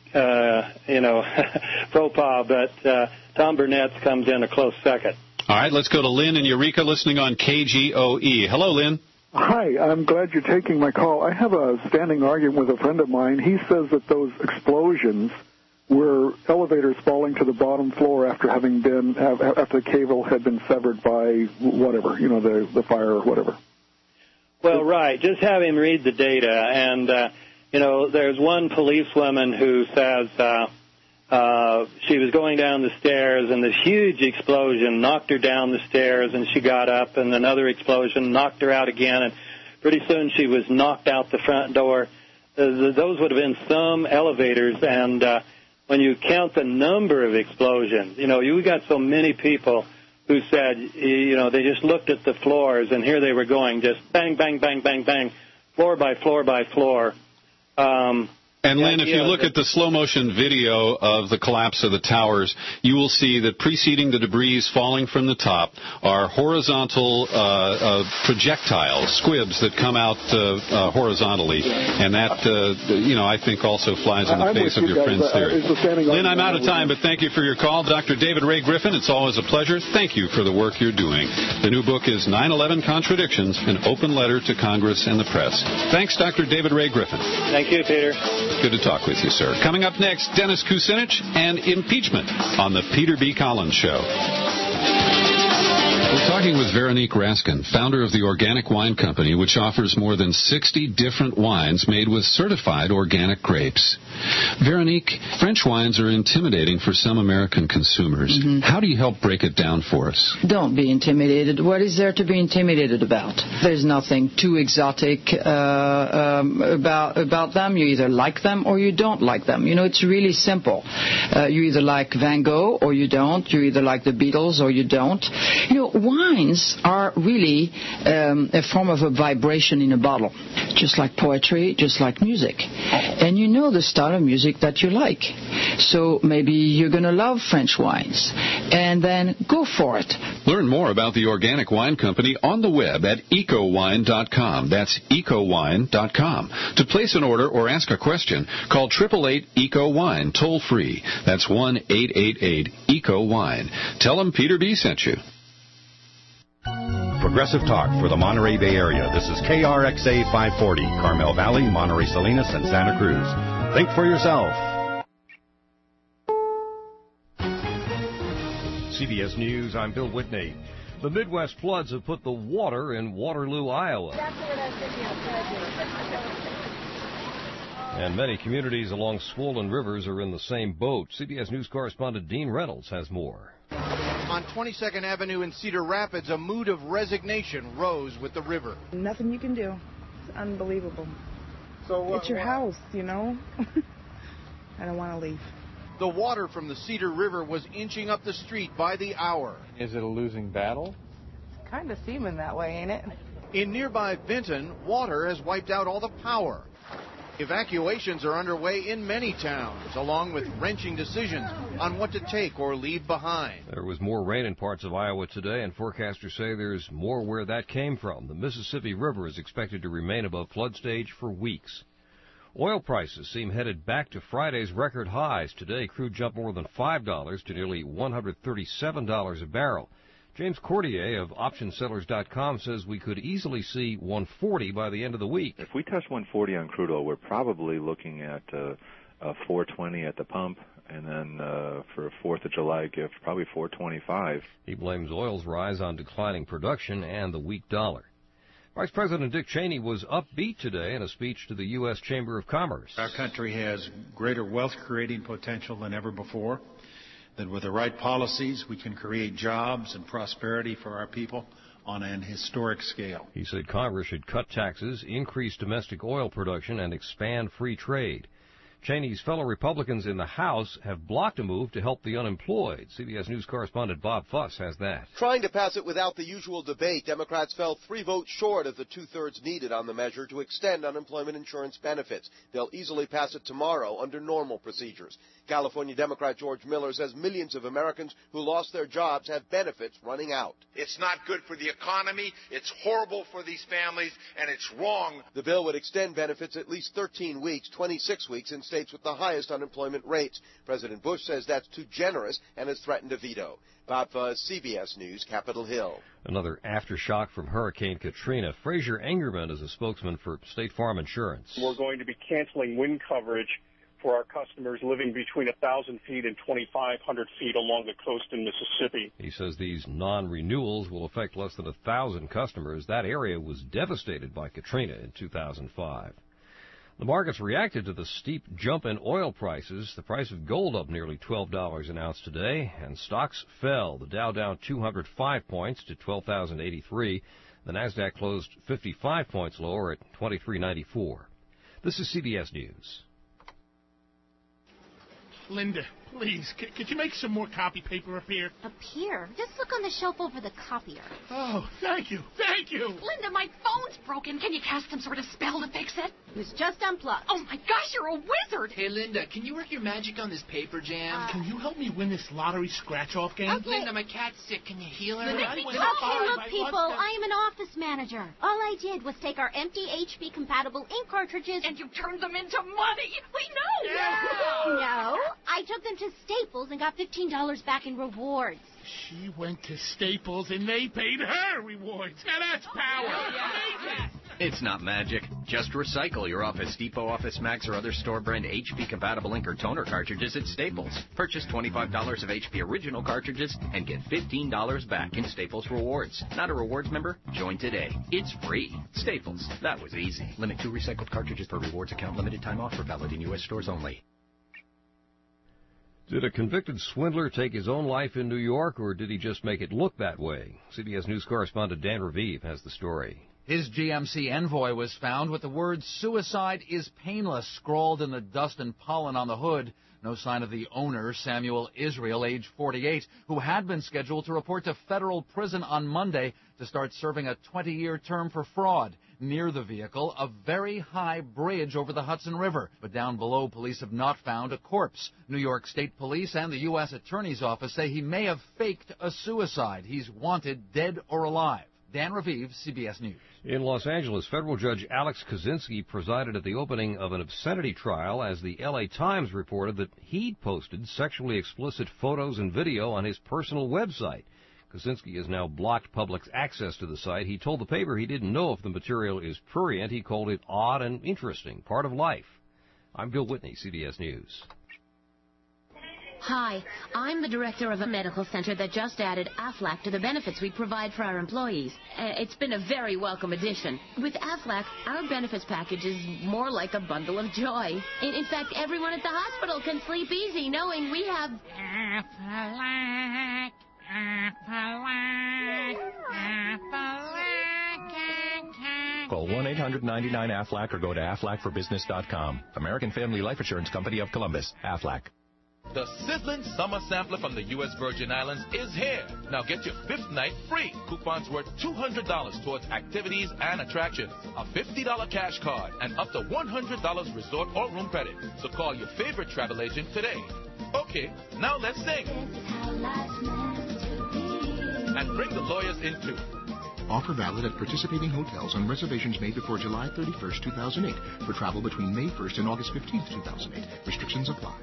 uh, you know, faux pas, but uh, Tom Burnett's comes in a close second. All right, let's go to Lynn in Eureka, listening on K G O E. Hello, Lynn. Hi, I'm glad you're taking my call. I have a standing argument with a friend of mine. He says that those explosions were elevators falling to the bottom floor after having been, after the cable had been severed by whatever, you know, the, the fire or whatever. Well, right. Just have him read the data. And, uh, you know, there's one policewoman who says uh, uh, she was going down the stairs and this huge explosion knocked her down the stairs and she got up, and another explosion knocked her out again, and pretty soon she was knocked out the front door. Uh, those would have been some elevators, and uh, when you count the number of explosions, you know, you got so many people who said, you know, they just looked at the floors, and here they were going, just bang, bang, bang, bang, bang, floor by floor by floor. Um, And, Lynn, if you look at the slow-motion video of the collapse of the towers, you will see that preceding the debris falling from the top are horizontal uh, uh, projectiles, squibs that come out uh, uh, horizontally. And that, uh, you know, I think also flies in the I'm face of with you your guys. friend's Uh, theory. it's a standing Lynn, I'm out argument. of time, but thank you for your call. Doctor David Ray Griffin, it's always a pleasure. Thank you for the work you're doing. The new book is nine eleven Contradictions, an open letter to Congress and the press. Thanks, Doctor David Ray Griffin. Thank you, Peter. Good to talk with you, sir. Coming up next, Dennis Kucinich and impeachment on the Peter B. Collins Show. We're talking with Veronique Raskin, founder of the Organic Wine Company, which offers more than sixty different wines made with certified organic grapes. Veronique, French wines are intimidating for some American consumers. Mm-hmm. How do you help break it down for us? Don't be intimidated. What is there to be intimidated about? There's nothing too exotic uh, um, about about them. You either like them or you don't like them. You know, it's really simple. Uh, you either like Van Gogh or you don't. You either like the Beatles or you don't. You know, wines are really um, a form of a vibration in a bottle, just like poetry, just like music. And you know the style of music that you like. So maybe you're going to love French wines. And then go for it. Learn more about the Organic Wine Company on the web at eco wine dot com. That's eco wine dot com. To place an order or ask a question, call eight eight eight, E C O, WINE, toll free. That's one eight eight eight, E C O, WINE. Tell them Peter B. sent you. Progressive Talk for the Monterey Bay Area. This is K R X A five forty, Carmel Valley, Monterey Salinas, and Santa Cruz. Think for yourself. C B S News, I'm Bill Whitney. The Midwest floods have put the water in Waterloo, Iowa. And many communities along swollen rivers are in the same boat. C B S News correspondent Dean Reynolds has more. On twenty-second Avenue in Cedar Rapids, a mood of resignation rose with the river. Nothing you can do. It's unbelievable. So uh, it's your house, you know. I don't want to leave. The water from the Cedar River was inching up the street by the hour. Is it a losing battle? It's kind of seeming that way, ain't it? In nearby Vinton, water has wiped out all the power. Evacuations are underway in many towns, along with wrenching decisions on what to take or leave behind. There was more rain in parts of Iowa today, and forecasters say there's more where that came from. The Mississippi River is expected to remain above flood stage for weeks. Oil prices seem headed back to Friday's record highs. Today, crude jumped more than five dollars to nearly one hundred thirty-seven dollars a barrel. James Cordier of option sellers dot com says we could easily see one forty by the end of the week. If we touch one forty on crude oil, we're probably looking at uh, uh, four twenty at the pump, and then uh, for a fourth of July gift, probably four twenty-five. He blames oil's rise on declining production and the weak dollar. Vice President Dick Cheney was upbeat today in a speech to the U S Chamber of Commerce. Our country has greater wealth-creating potential than ever before. That with the right policies, we can create jobs and prosperity for our people on an historic scale. He said Congress should cut taxes, increase domestic oil production, and expand free trade. Cheney's fellow Republicans in the House have blocked a move to help the unemployed. C B S News correspondent Bob Fuss has that. Trying to pass it without the usual debate, Democrats fell three votes short of the two-thirds needed on the measure to extend unemployment insurance benefits. They'll easily pass it tomorrow under normal procedures. California Democrat George Miller says millions of Americans who lost their jobs have benefits running out. It's not good for the economy, it's horrible for these families, and it's wrong. The bill would extend benefits at least thirteen weeks, twenty-six weeks instead states with the highest unemployment rates. President Bush says that's too generous and has threatened a veto. Bob Fuzz, C B S News, Capitol Hill. Another aftershock from Hurricane Katrina. Fraser Engerman is a spokesman for State Farm Insurance. We're going to be canceling wind coverage for our customers living between one thousand feet and twenty-five hundred feet along the coast in Mississippi. He says these non-renewals will affect less than one thousand customers. That area was devastated by Katrina in two thousand five. The markets reacted to the steep jump in oil prices. The price of gold up nearly twelve dollars an ounce today, and stocks fell. The Dow down two hundred five points to twelve thousand eighty-three. The Nasdaq closed fifty-five points lower at twenty-three ninety-four. This is C B S News. Linda, please, c- could you make some more copy paper up here? Up here? Just look on the shelf over the copier. Oh, thank you, thank you. Linda, my phone's broken. Can you cast some sort of spell to fix it? It was just unplugged. Oh, my gosh, you're a wizard. Hey, Linda, can you work your magic on this paper jam? Uh, can you help me win this lottery scratch-off game? Okay. Linda, my cat's sick. Can you heal her? Linda, I went okay, five. look, I people, lost I am an office manager. All I did was take our empty H P-compatible ink cartridges... And you turned them into money. We know. Yeah. No, I took them to Staples and got fifteen dollars back in rewards. She went to Staples and they paid her rewards. Now that's power. It's not magic. Just recycle your Office Depot, Office Max, or other store brand H P-compatible ink or toner cartridges at Staples. Purchase twenty-five dollars of H P original cartridges and get fifteen dollars back in Staples Rewards. Not a rewards member? Join today. It's free. Staples. That was easy. Limit two recycled cartridges per rewards account. Limited time offer. Valid in U S stores only. Did a convicted swindler take his own life in New York, or did he just make it look that way? C B S News correspondent Dan Raviv has the story. His G M C Envoy was found with the words "Suicide is painless" scrawled in the dust and pollen on the hood. No sign of the owner, Samuel Israel, age forty-eight, who had been scheduled to report to federal prison on Monday to start serving a twenty-year term for fraud. Near the vehicle, a very high bridge over the Hudson River. But down below, police have not found a corpse. New York State Police and the U S Attorney's Office say he may have faked a suicide. He's wanted dead or alive. Dan Raviv, C B S News. In Los Angeles, federal judge Alex Kaczynski presided at the opening of an obscenity trial as the L A Times reported that he'd posted sexually explicit photos and video on his personal website. Kaczynski has now blocked public access to the site. He told the paper he didn't know if the material is prurient. He called it odd and interesting, part of life. I'm Bill Whitney, C B S News. Hi, I'm the director of a medical center that just added AFLAC to the benefits we provide for our employees. Uh, it's been a very welcome addition. With AFLAC, our benefits package is more like a bundle of joy. In, in fact, everyone at the hospital can sleep easy knowing we have AFLAC, AFLAC, AFLAC. Call one eight hundred ninety-nine AFLAC or go to aflac for business dot com. American Family Life Insurance Company of Columbus, AFLAC. The sizzling summer sampler from the U S Virgin Islands is here. Now get your fifth night free. Coupons worth two hundred dollars towards activities and attractions, a fifty dollars cash card, and up to one hundred dollars resort or room credit. So call your favorite travel agent today. Okay, now let's sing. And bring the lawyers in too. Offer valid at participating hotels on reservations made before July thirty-first, two thousand eight. For travel between May first and August fifteenth, two thousand eight. Restrictions apply.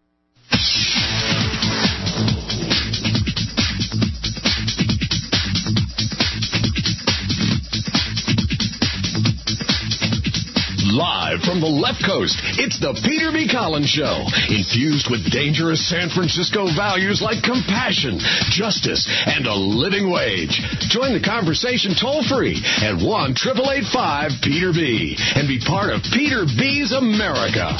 Live from the left coast, it's the Peter B. Collins Show, infused with dangerous San Francisco values like compassion, justice, and a living wage. Join the conversation toll-free at one eight eight eight five Peter B. and be part of Peter B's America.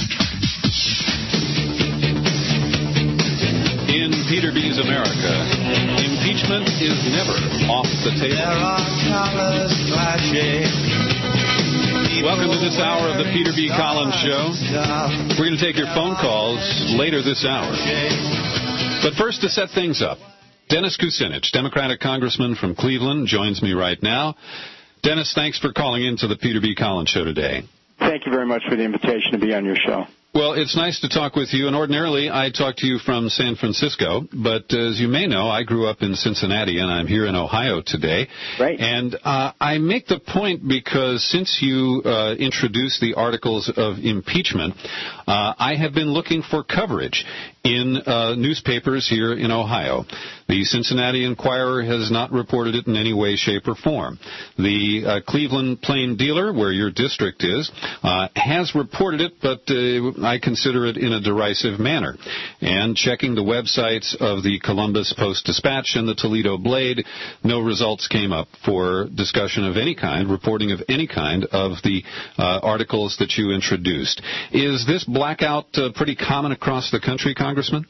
In Peter B's America, impeachment is never off the table. There are colors flashing. Welcome to this hour of the Peter B. Collins Show. We're going to take your phone calls later this hour. But first, to set things up, Dennis Kucinich, Democratic congressman from Cleveland, joins me right now. Dennis, thanks for calling in to the Peter B. Collins Show today. Thank you very much for the invitation to be on your show. Well, it's nice to talk with you, and ordinarily I talk to you from San Francisco, but as you may know, I grew up in Cincinnati, and I'm here in Ohio today. Right. And uh, I make the point because since you uh, introduced the articles of impeachment, uh, I have been looking for coverage in uh, newspapers here in Ohio. The Cincinnati Enquirer has not reported it in any way, shape, or form. The uh, Cleveland Plain Dealer, where your district is, uh, has reported it, but uh, I consider it in a derisive manner. And checking the websites of the Columbus Post-Dispatch and the Toledo Blade, no results came up for discussion of any kind, reporting of any kind of the uh, articles that you introduced. Is this blackout uh, pretty common across the country, Congressman?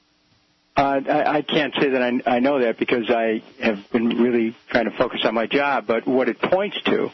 Uh, I, I can't say that I, I know that because I have been really trying to focus on my job, but what it points to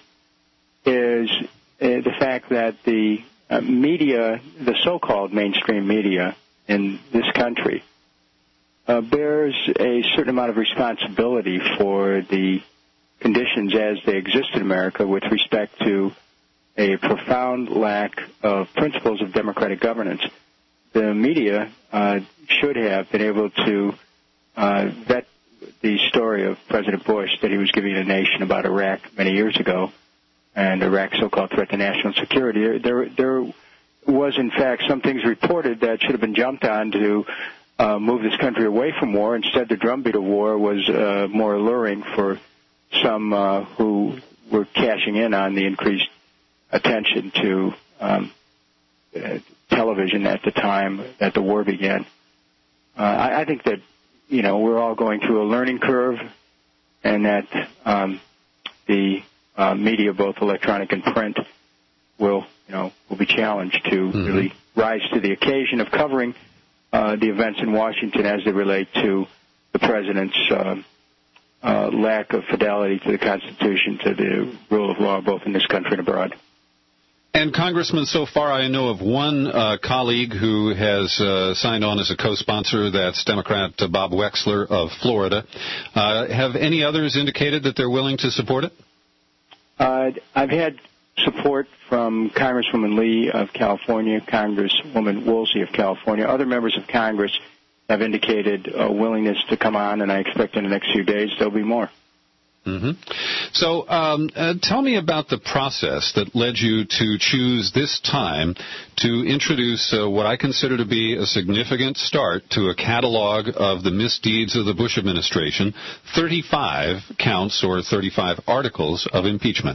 is uh, the fact that the uh, media, the so-called mainstream media in this country, uh, bears a certain amount of responsibility for the conditions as they exist in America with respect to a profound lack of principles of democratic governance. The media uh, should have been able to uh, vet the story of President Bush that he was giving the nation about Iraq many years ago and Iraq's so-called threat to national security. There, there was, in fact, some things reported that should have been jumped on to uh, move this country away from war. Instead, the drumbeat of war was uh, more alluring for some uh, who were cashing in on the increased attention to um, uh, television at the time that the war began. Uh, I, I think that, you know, we're all going through a learning curve, and that um, the uh, media, both electronic and print, will, you know, will be challenged to mm-hmm. really rise to the occasion of covering uh, the events in Washington as they relate to the president's uh, uh, lack of fidelity to the Constitution, to the rule of law, both in this country and abroad. And, Congressman, so far I know of one uh, colleague who has uh, signed on as a co-sponsor. That's Democrat uh, Bob Wexler of Florida. Uh, have any others indicated that they're willing to support it? Uh, I've had support from Congresswoman Lee of California, Congresswoman Woolsey of California. Other members of Congress have indicated a willingness to come on, and I expect in the next few days there'll be more. Mm-hmm. So um, uh, tell me about the process that led you to choose this time to introduce uh, what I consider to be a significant start to a catalog of the misdeeds of the Bush administration, thirty-five counts or thirty-five articles of impeachment.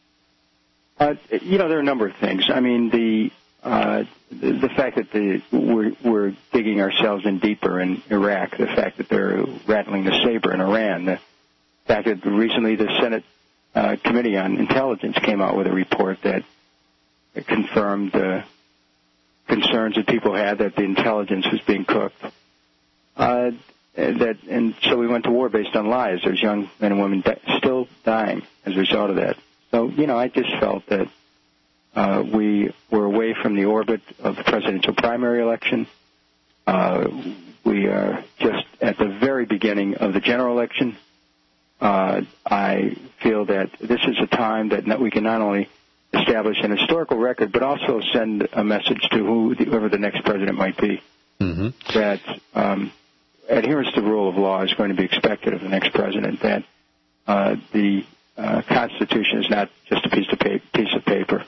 Uh, you know, there are a number of things. I mean, the uh, the, the fact that the, we're, we're digging ourselves in deeper in Iraq, the fact that they're rattling the saber in Iran, the fact that recently the Senate uh, Committee on Intelligence came out with a report that confirmed uh, concerns that people had that the intelligence was being cooked. Uh, that and so we went to war based on lies. There's young men and women di- still dying as a result of that. So, you know, I just felt that uh, we were away from the orbit of the presidential primary election. Uh, we are just at the very beginning of the general election. Uh, I feel that this is a time that we can not only establish an historical record, but also send a message to who, whoever the next president might be, mm-hmm. that um, adherence to the rule of law is going to be expected of the next president, that uh, the uh, Constitution is not just a piece of, pa- piece of paper.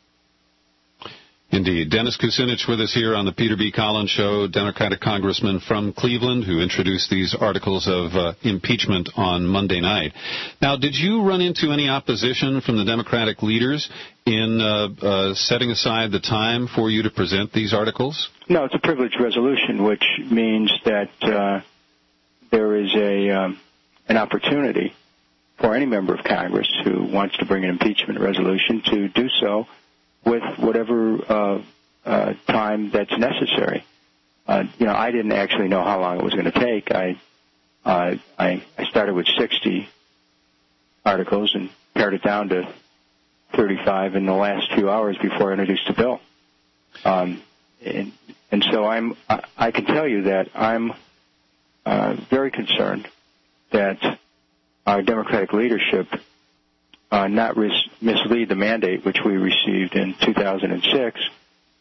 Indeed. Dennis Kucinich with us here on the Peter B. Collins Show, Democratic congressman from Cleveland who introduced these articles of uh, impeachment on Monday night. Now, did you run into any opposition from the Democratic leaders in uh, uh, setting aside the time for you to present these articles? No, it's a privileged resolution, which means that uh, there is a um, an opportunity for any member of Congress who wants to bring an impeachment resolution to do so with whatever uh, uh, time that's necessary. Uh, you know, I didn't actually know how long it was going to take. I, uh, I I started with sixty articles and pared it down to thirty-five in the last few hours before I introduced the bill. Um, and, and so I'm I, I can tell you that I'm uh, very concerned that our Democratic leadership Uh, not ris- mislead the mandate which we received in two thousand six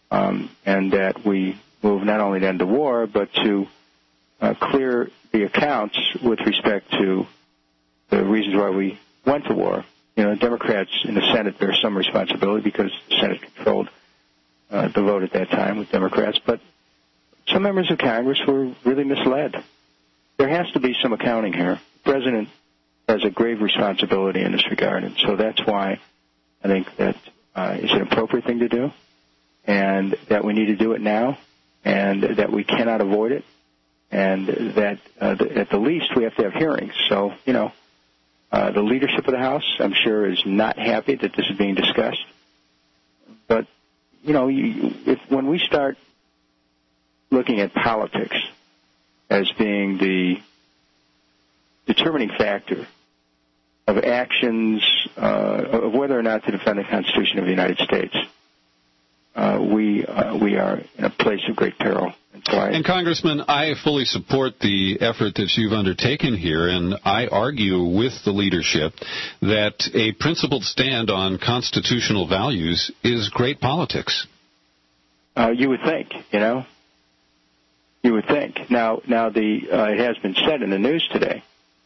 um, and that we move not only to end the war, but to uh, clear the accounts with respect to the reasons why we went to war. You know, Democrats in the Senate bear some responsibility because the Senate controlled uh, the vote at that time with Democrats, but some members of Congress were really misled. There has to be some accounting here. The President has a grave responsibility in this regard, and so that's why I think that uh, is an appropriate thing to do, and that we need to do it now, and that we cannot avoid it, and that uh, th- at the least we have to have hearings. So, you know, uh, the leadership of the House, I'm sure, is not happy that this is being discussed. But, you know, you, if when we start looking at politics as being the determining factor of actions, uh, of whether or not to defend the Constitution of the United States, uh, we uh, we are in a place of great peril. And, so I, and Congressman, I fully support the effort that you've undertaken here, and I argue with the leadership that a principled stand on constitutional values is great politics. Uh, you would think, you know. You would think. Now, now the uh, it has been said in the news today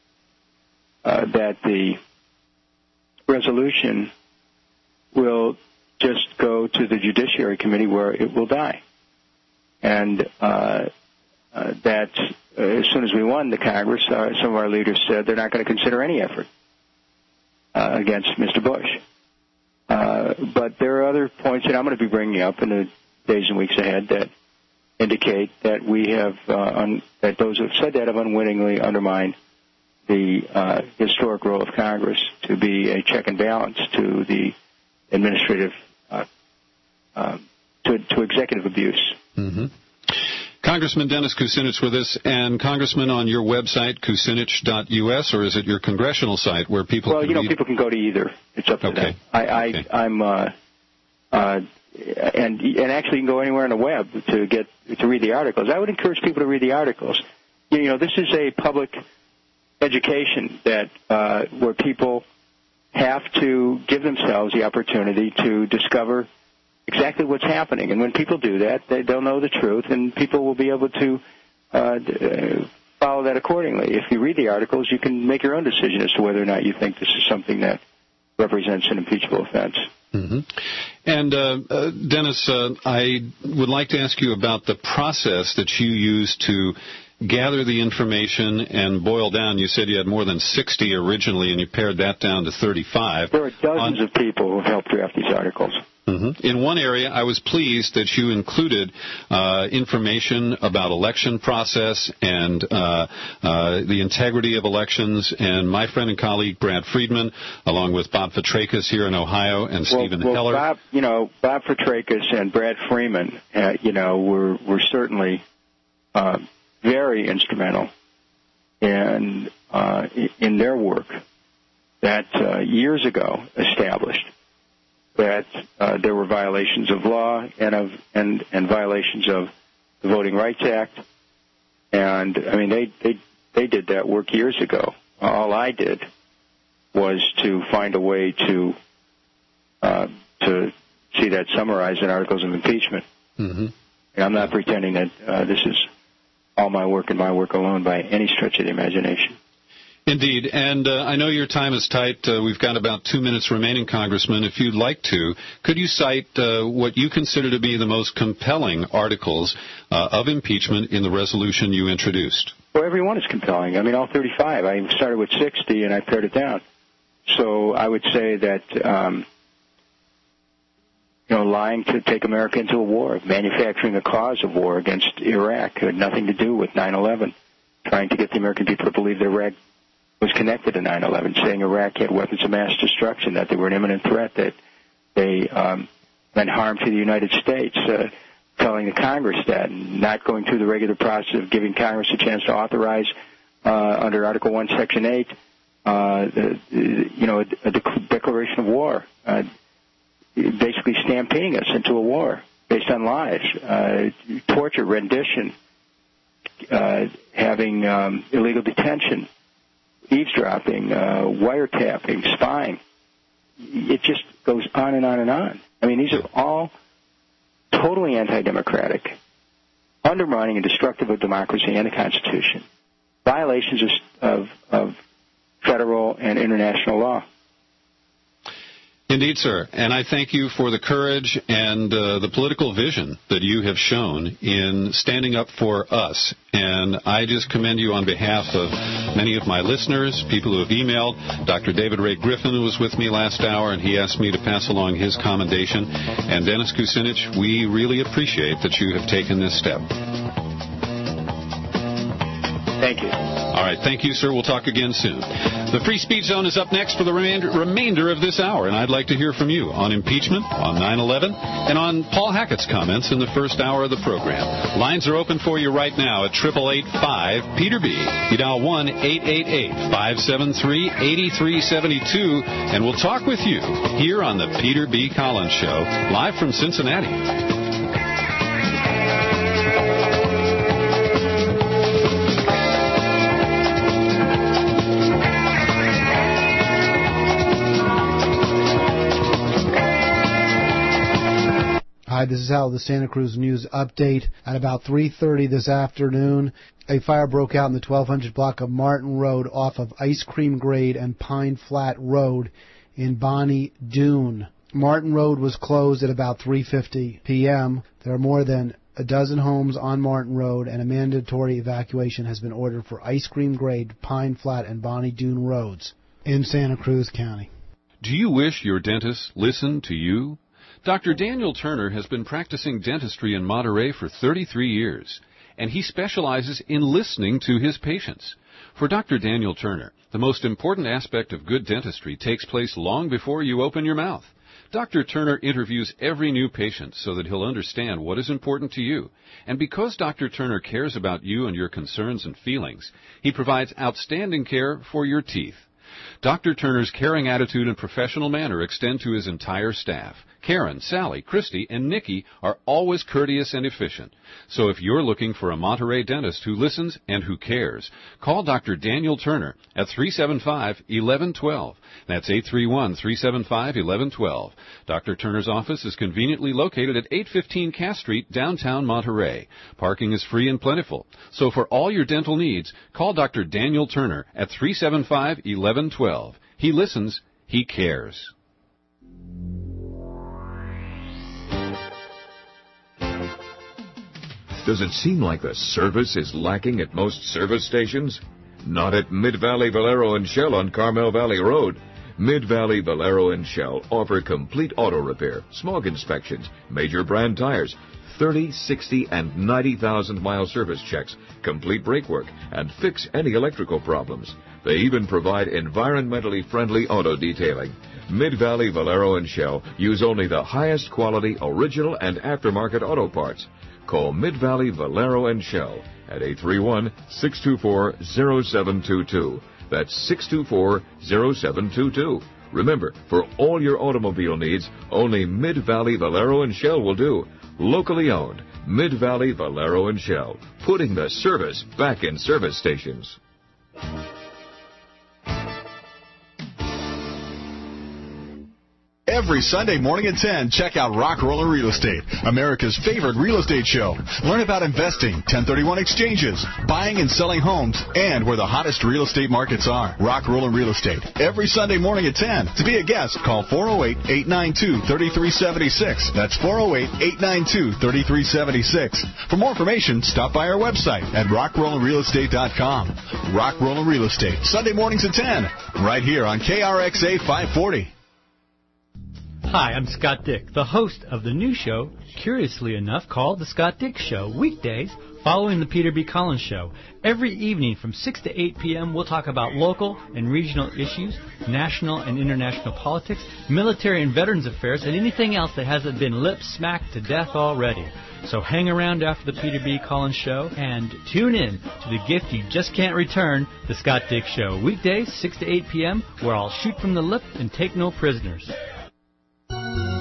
uh, that the resolution will just go to the Judiciary Committee where it will die, and uh, uh, that uh, as soon as we won the Congress, uh, some of our leaders said they're not going to consider any effort uh, against Mister Bush. Uh, but there are other points that I'm going to be bringing up in the days and weeks ahead that indicate that we have uh, un- that those who have said that have unwittingly undermined the uh, historic role of Congress to be a check and balance to the administrative uh, uh, to, to executive abuse. Mm-hmm. Congressman Dennis Kucinich with us, and Congressman, on your website kucinich dot U S, or is it your congressional site where people? Well, can you know, read? people can go to either. It's up to okay. them. I, I okay. I'm. Uh, uh, And and actually, you can go anywhere on the web to get to read the articles. I would encourage people to read the articles. You know, this is a public education that uh, where people have to give themselves the opportunity to discover exactly what's happening. And when people do that, they, they'll know the truth, and people will be able to uh, follow that accordingly. If you read the articles, you can make your own decision as to whether or not you think this is something that represents an impeachable offense. Mm-hmm. And, uh, uh, Dennis, uh, I would like to ask you about the process that you use to gather the information and boil down. You said you had more than sixty originally, and you pared that down to thirty-five. There are dozens On- of people who have helped draft these articles. Mm-hmm. In one area, I was pleased that you included uh, information about election process and uh, uh, the integrity of elections. And my friend and colleague Brad Friedman, along with Bob Fitrakis here in Ohio, and well, Stephen well, Heller. Bob, you know, Bob Fitrakis and Brad Freeman, uh, you know, were were certainly uh, very instrumental in uh, in their work that uh, years ago established that uh, there were violations of law and of and, and violations of the Voting Rights Act, and I mean they, they they did that work years ago. All I did was to find a way to uh, to see that summarized in articles of impeachment. Mm-hmm. And I'm not pretending that uh, this is all my work and my work alone by any stretch of the imagination. Indeed, and uh, I know your time is tight. Uh, we've got about two minutes remaining, Congressman. If you'd like to, could you cite uh, what you consider to be the most compelling articles uh, of impeachment in the resolution you introduced? Well, every one is compelling. I mean, all thirty-five. I started with sixty, and I pared it down. So I would say that, um, you know, lying to take America into a war, manufacturing a cause of war against Iraq had nothing to do with nine eleven, trying to get the American people to believe that Iraq was connected to nine eleven, saying Iraq had weapons of mass destruction, that they were an imminent threat, that they um, meant harm to the United States, uh, telling the Congress that, and not going through the regular process of giving Congress a chance to authorize uh, under Article one, Section eight, uh, the, you know, a, a declaration of war, uh, basically stampeding us into a war based on lies, uh, torture, rendition, uh, having um, illegal detention, eavesdropping, uh, wiretapping, spying. It just goes on and on and on. I mean, these are all totally anti-democratic, undermining and destructive of democracy and the Constitution, violations of, of, of federal and international law. Indeed, sir. And I thank you for the courage and uh, the political vision that you have shown in standing up for us. And I just commend you on behalf of many of my listeners, people who have emailed. Doctor David Ray Griffin was with me last hour, and he asked me to pass along his commendation. And Dennis Kucinich, we really appreciate that you have taken this step. Thank you. All right. Thank you, sir. We'll talk again soon. The Free Speech Zone is up next for the remainder, remainder of this hour, and I'd like to hear from you on impeachment, on nine eleven, and on Paul Hackett's comments in the first hour of the program. Lines are open for you right now at eight eight eight five Peter B. You dial one eight eight eight five seven three eight three seven two, and we'll talk with you here on the Peter B. Collins Show, live from Cincinnati. Hi, this is Hal, the Santa Cruz News Update. At about three thirty this afternoon, a fire broke out in the twelve hundred block of Martin Road off of Ice Cream Grade and Pine Flat Road in Bonnie Doon. Martin Road was closed at about three fifty p.m. There are more than a dozen homes on Martin Road, and a mandatory evacuation has been ordered for Ice Cream Grade, Pine Flat, and Bonnie Doon roads in Santa Cruz County. Do you wish your dentist listened to you? Doctor Daniel Turner has been practicing dentistry in Monterey for thirty-three years, and he specializes in listening to his patients. For Doctor Daniel Turner, the most important aspect of good dentistry takes place long before you open your mouth. Doctor Turner interviews every new patient so that he'll understand what is important to you. And because Doctor Turner cares about you and your concerns and feelings, he provides outstanding care for your teeth. Doctor Turner's caring attitude and professional manner extend to his entire staff. Karen, Sally, Christy, and Nikki are always courteous and efficient. So if you're looking for a Monterey dentist who listens and who cares, call Doctor Daniel Turner at three seven five, one one one two. That's eight three one, three seven five, one one one two. Doctor Turner's office is conveniently located at eight fifteen Cass Street, downtown Monterey. Parking is free and plentiful. So for all your dental needs, call Doctor Daniel Turner at three seven five, one one one two. He listens. He cares. Does it seem like the service is lacking at most service stations? Not at Mid-Valley Valero and Shell on Carmel Valley Road. Mid-Valley Valero and Shell offer complete auto repair, smog inspections, major brand tires, thirty, sixty, and ninety thousand mile service checks, complete brake work, and fix any electrical problems. They even provide environmentally friendly auto detailing. Mid-Valley Valero and Shell use only the highest quality original and aftermarket auto parts. Call Mid-Valley Valero and Shell at eight three one, six two four, zero seven two two. That's six two four, zero seven two two. Remember, for all your automobile needs, only Mid-Valley Valero and Shell will do. Locally owned, Mid-Valley Valero and Shell, putting the service back in service stations. Every Sunday morning at ten, check out Rockroller Real Estate, America's favorite real estate show. Learn about investing, ten thirty-one exchanges, buying and selling homes, and where the hottest real estate markets are. Rockroller Real Estate, every Sunday morning at ten. To be a guest, call four oh eight, eight nine two, three three seven six. That's four oh eight, eight nine two, three three seven six. For more information, stop by our website at rock roller real estate dot com. Rockroller Real Estate, Sunday mornings at ten, right here on K R X A five forty. Hi, I'm Scott Dick, the host of the new show, curiously enough, called The Scott Dick Show, weekdays following the Peter B. Collins Show. Every evening from six to eight p.m., we'll talk about local and regional issues, national and international politics, military and veterans affairs, and anything else that hasn't been lip-smacked to death already. So hang around after the Peter B. Collins Show and tune in to the gift you just can't return, The Scott Dick Show, weekdays, six to eight p.m., where I'll shoot from the lip and take no prisoners.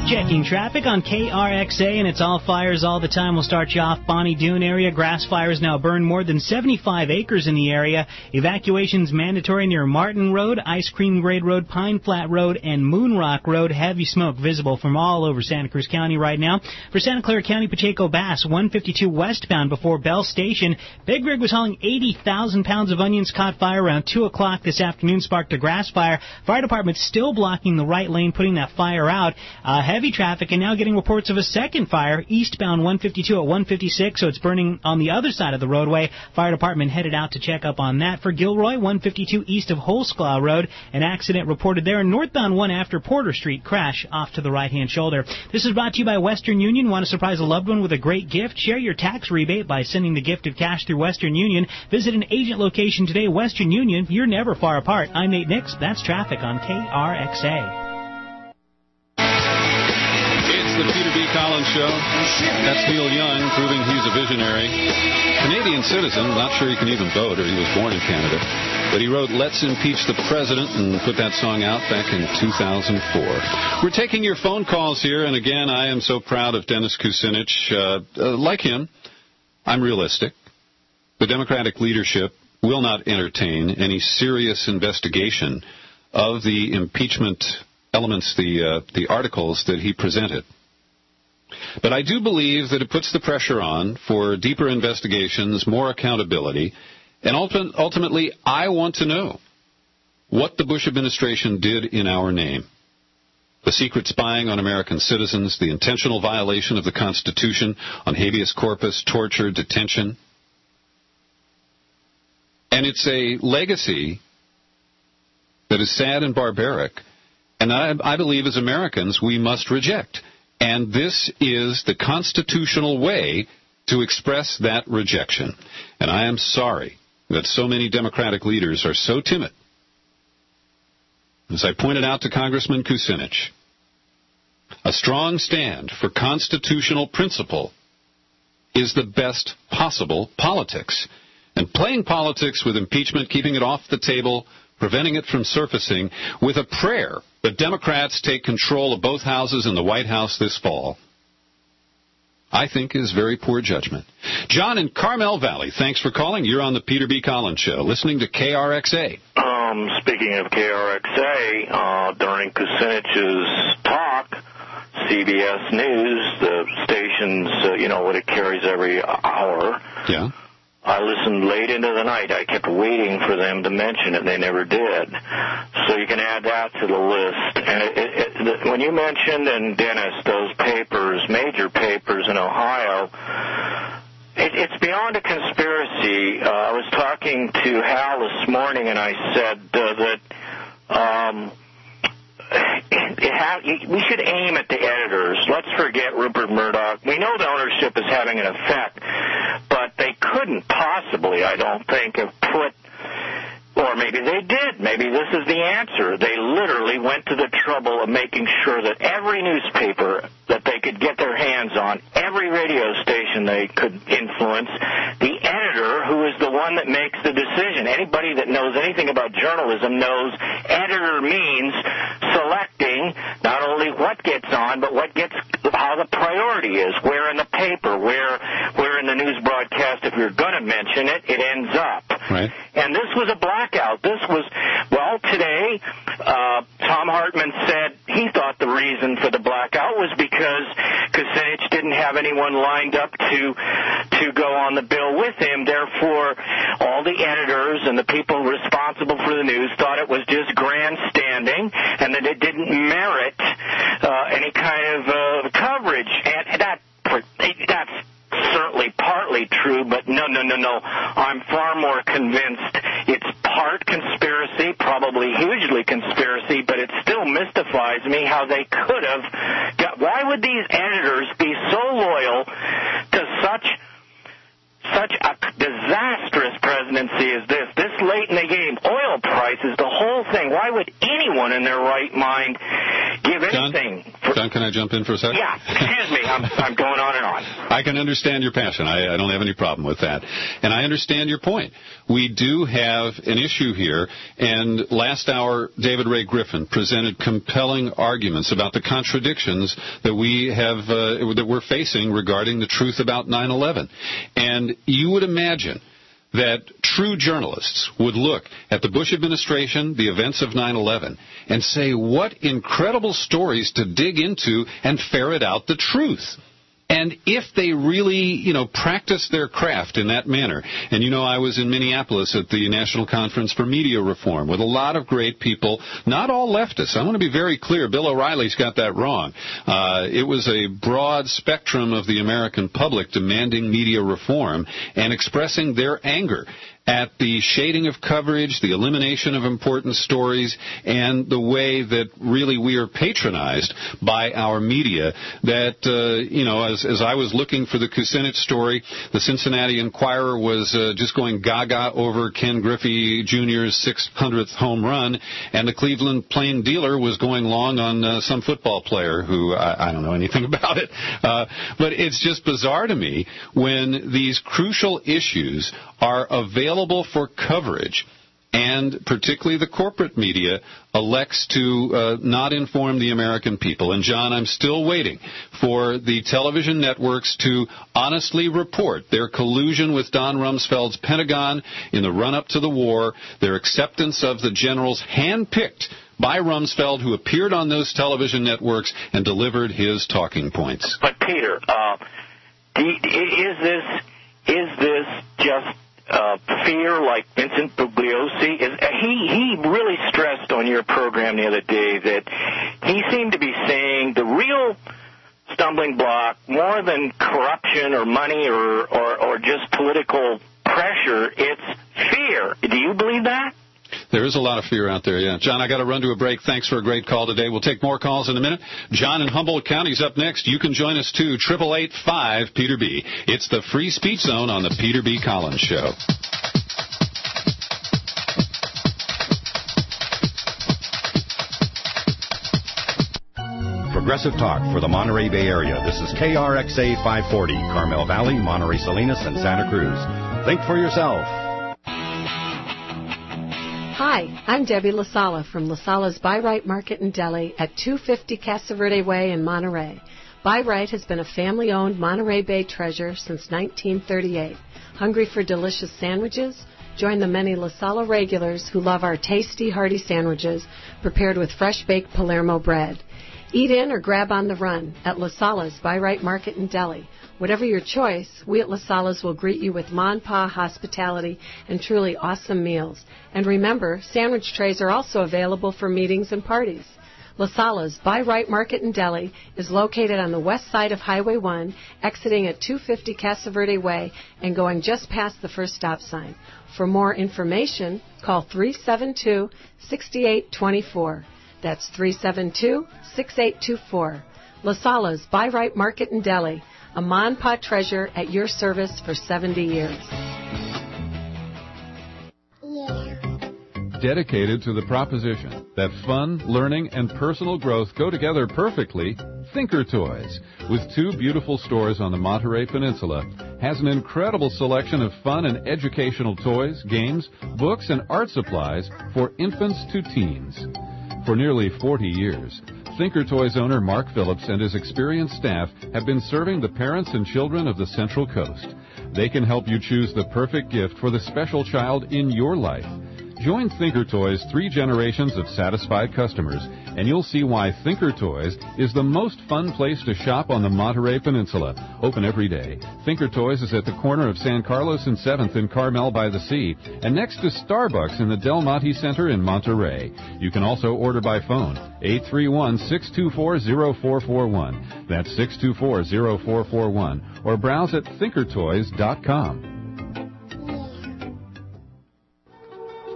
Checking traffic on K R X A, and it's all fires all the time. We'll start you off Bonnie Doon area. Grass fires now burn more than seventy-five acres in the area. Evacuations mandatory near Martin Road, Ice Cream Grade Road, Pine Flat Road, and Moon Rock Road. Heavy smoke visible from all over Santa Cruz County right now. For Santa Clara County, Pacheco Bass, one fifty-two westbound before Bell Station. Big Rig was hauling eighty thousand pounds of onions, caught fire around two o'clock this afternoon, sparked a grass fire. Fire department still blocking the right lane, putting that fire out. Uh, heavy traffic, and now getting reports of a second fire, eastbound one fifty-two at one fifty-six, so it's burning on the other side of the roadway. Fire department headed out to check up on that. For Gilroy, one fifty-two east of Holsclaw Road, an accident reported there. Northbound one after Porter Street, crash off to the right-hand shoulder. This is brought to you by Western Union. Want to surprise a loved one with a great gift? Share your tax rebate by sending the gift of cash through Western Union. Visit an agent location today. Western Union, you're never far apart. I'm Nate Nix. That's traffic on K R X A. It's the Peter B. Collins Show. That's Neil Young, proving he's a visionary. Canadian citizen, not sure he can even vote, or he was born in Canada. But he wrote Let's Impeach the President and put that song out back in two thousand four. We're taking your phone calls here, and again, I am so proud of Dennis Kucinich. Uh, uh, like him, I'm realistic. The Democratic leadership will not entertain any serious investigation of the impeachment elements, the uh, the articles that he presented. But I do believe that it puts the pressure on for deeper investigations, more accountability, and ulti- ultimately, I want to know what the Bush administration did in our name. The secret spying on American citizens, the intentional violation of the Constitution on habeas corpus, torture, detention. And it's a legacy that is sad and barbaric, and I, I believe as Americans we must reject. And this is the constitutional way to express that rejection. And I am sorry that so many Democratic leaders are so timid. As I pointed out to Congressman Kucinich, a strong stand for constitutional principle is the best possible politics. And playing politics with impeachment, keeping it off the table, preventing it from surfacing, with a prayer that Democrats take control of both houses in the White House this fall, I think is very poor judgment. John in Carmel Valley, thanks for calling. You're on the Peter B. Collins Show, listening to K R X A. Um, speaking of K R X A, uh, during Kucinich's talk, C B S News, the station's, uh, you know, what it carries every hour. Yeah. I listened late into the night. I kept waiting for them to mention it. They never did. So you can add that to the list. And it, it, it, when you mentioned, and Dennis, those papers, major papers in Ohio, it, it's beyond a conspiracy. Uh, I was talking to Hal this morning, and I said uh, that um, it, it ha- we should aim at the editors. Let's forget Rupert Murdoch. We know the ownership is having an effect, but they couldn't possibly, I don't think, have put, or maybe they did. Maybe this is the answer. They literally went to the trouble of making sure that every newspaper that they could get their hands on, every radio station they could influence, the editor, who is the one that makes the decision. Anybody that knows anything about journalism knows editor means selecting not only what gets on, but what gets, how the priority is, where in the paper, where where in the news broadcast, if you're going to mention it, it ends up. Right. And this was a blackout. This was, well, today, uh, Tom Hartman said he thought the reason for the blackout was because Kucinich didn't have anyone lined up to to go on the bill with him. Therefore, all the editors and the people responsible for the news thought it was just grandstanding and that it didn't merit uh, any kind of uh, coverage. And that that's certainly partly true, but no, no, no, no. I'm far more convinced it's part conspiracy, probably hugely conspiracy, but it still mystifies me how they could have got. Why would these editors be so loyal to such such a disastrous presidency as this, this late in the game, oil prices, the whole thing? Why would anyone in their right mind give anything John, for John, can I jump in for a second? Yeah, excuse me. I'm, I'm going on and on. I can understand your passion. I, I don't have any problem with that. And I understand your point. We do have an issue here, and last hour, David Ray Griffin presented compelling arguments about the contradictions that we have, uh, that we're facing regarding the truth about nine eleven. And you would imagine that true journalists would look at the Bush administration, the events of nine eleven, and say, what incredible stories to dig into and ferret out the truth. And if they really, you know, practice their craft in that manner, and, you know, I was in Minneapolis at the National Conference for Media Reform with a lot of great people, not all leftists. I want to be very clear. Bill O'Reilly's got that wrong. Uh, it was a broad spectrum of the American public demanding media reform and expressing their anger at the shading of coverage, the elimination of important stories, and the way that really we are patronized by our media. That, uh, you know, as, as I was looking for the Kucinich story, the Cincinnati Enquirer was uh, just going gaga over Ken Griffey Junior's six hundredth home run, and the Cleveland Plain Dealer was going long on uh, some football player who I, I don't know anything about it. Uh, but it's just bizarre to me when these crucial issues are available for coverage, and particularly the corporate media elects to uh, not inform the American people. And, John, I'm still waiting for the television networks to honestly report their collusion with Don Rumsfeld's Pentagon in the run-up to the war, their acceptance of the generals handpicked by Rumsfeld, who appeared on those television networks and delivered his talking points. But, Peter, uh, is this is this just Uh, fear, like Vincent Bugliosi? Is, he he really stressed on your program the other day that he seemed to be saying the real stumbling block, more than corruption or money or, or, or just political pressure, it's fear. Do you believe that? There is a lot of fear out there, yeah. John, I got to run to a break. Thanks for a great call today. We'll take more calls in a minute. John in Humboldt County's up next. You can join us, too. eight eight eight, five, Peter B. It's the Free Speech Zone on the Peter B. Collins Show. Progressive Talk for the Monterey Bay Area. This is K R X A five forty, Carmel Valley, Monterey Salinas, and Santa Cruz. Think for yourself. Hi, I'm Debbie LaSala from LaSala's Buy Right Market and Deli at two fifty Casa Verde Way in Monterey. Buy Right has been a family-owned Monterey Bay treasure since nineteen thirty-eight. Hungry for delicious sandwiches? Join the many LaSala regulars who love our tasty, hearty sandwiches prepared with fresh-baked Palermo bread. Eat in or grab on the run at LaSala's Buy Right Market and Deli. Whatever your choice, we at LaSala's will greet you with Ma and Pa hospitality and truly awesome meals. And remember, sandwich trays are also available for meetings and parties. LaSala's Buy Right Market and Deli is located on the west side of Highway one, exiting at two fifty Casa Verde Way and going just past the first stop sign. For more information, call three seven two, six eight two four. That's three seven two, six eight two four. LaSala's Buy Right Market and Deli, a Ma and Pa treasure at your service for seventy years. Dedicated to the proposition that fun, learning, and personal growth go together perfectly, Thinker Toys, with two beautiful stores on the Monterey Peninsula, has an incredible selection of fun and educational toys, games, books, and art supplies for infants to teens. For nearly forty years, Thinker Toys owner Mark Phillips and his experienced staff have been serving the parents and children of the Central Coast. They can help you choose the perfect gift for the special child in your life. Join Thinker Toys' three generations of satisfied customers, and you'll see why Thinker Toys is the most fun place to shop on the Monterey Peninsula. Open every day. Thinker Toys is at the corner of San Carlos and seventh in Carmel by the Sea, and next to Starbucks in the Del Monte Center in Monterey. You can also order by phone, eight three one, six two four, zero four four one. That's six two four, zero four four one. Or browse at thinker toys dot com.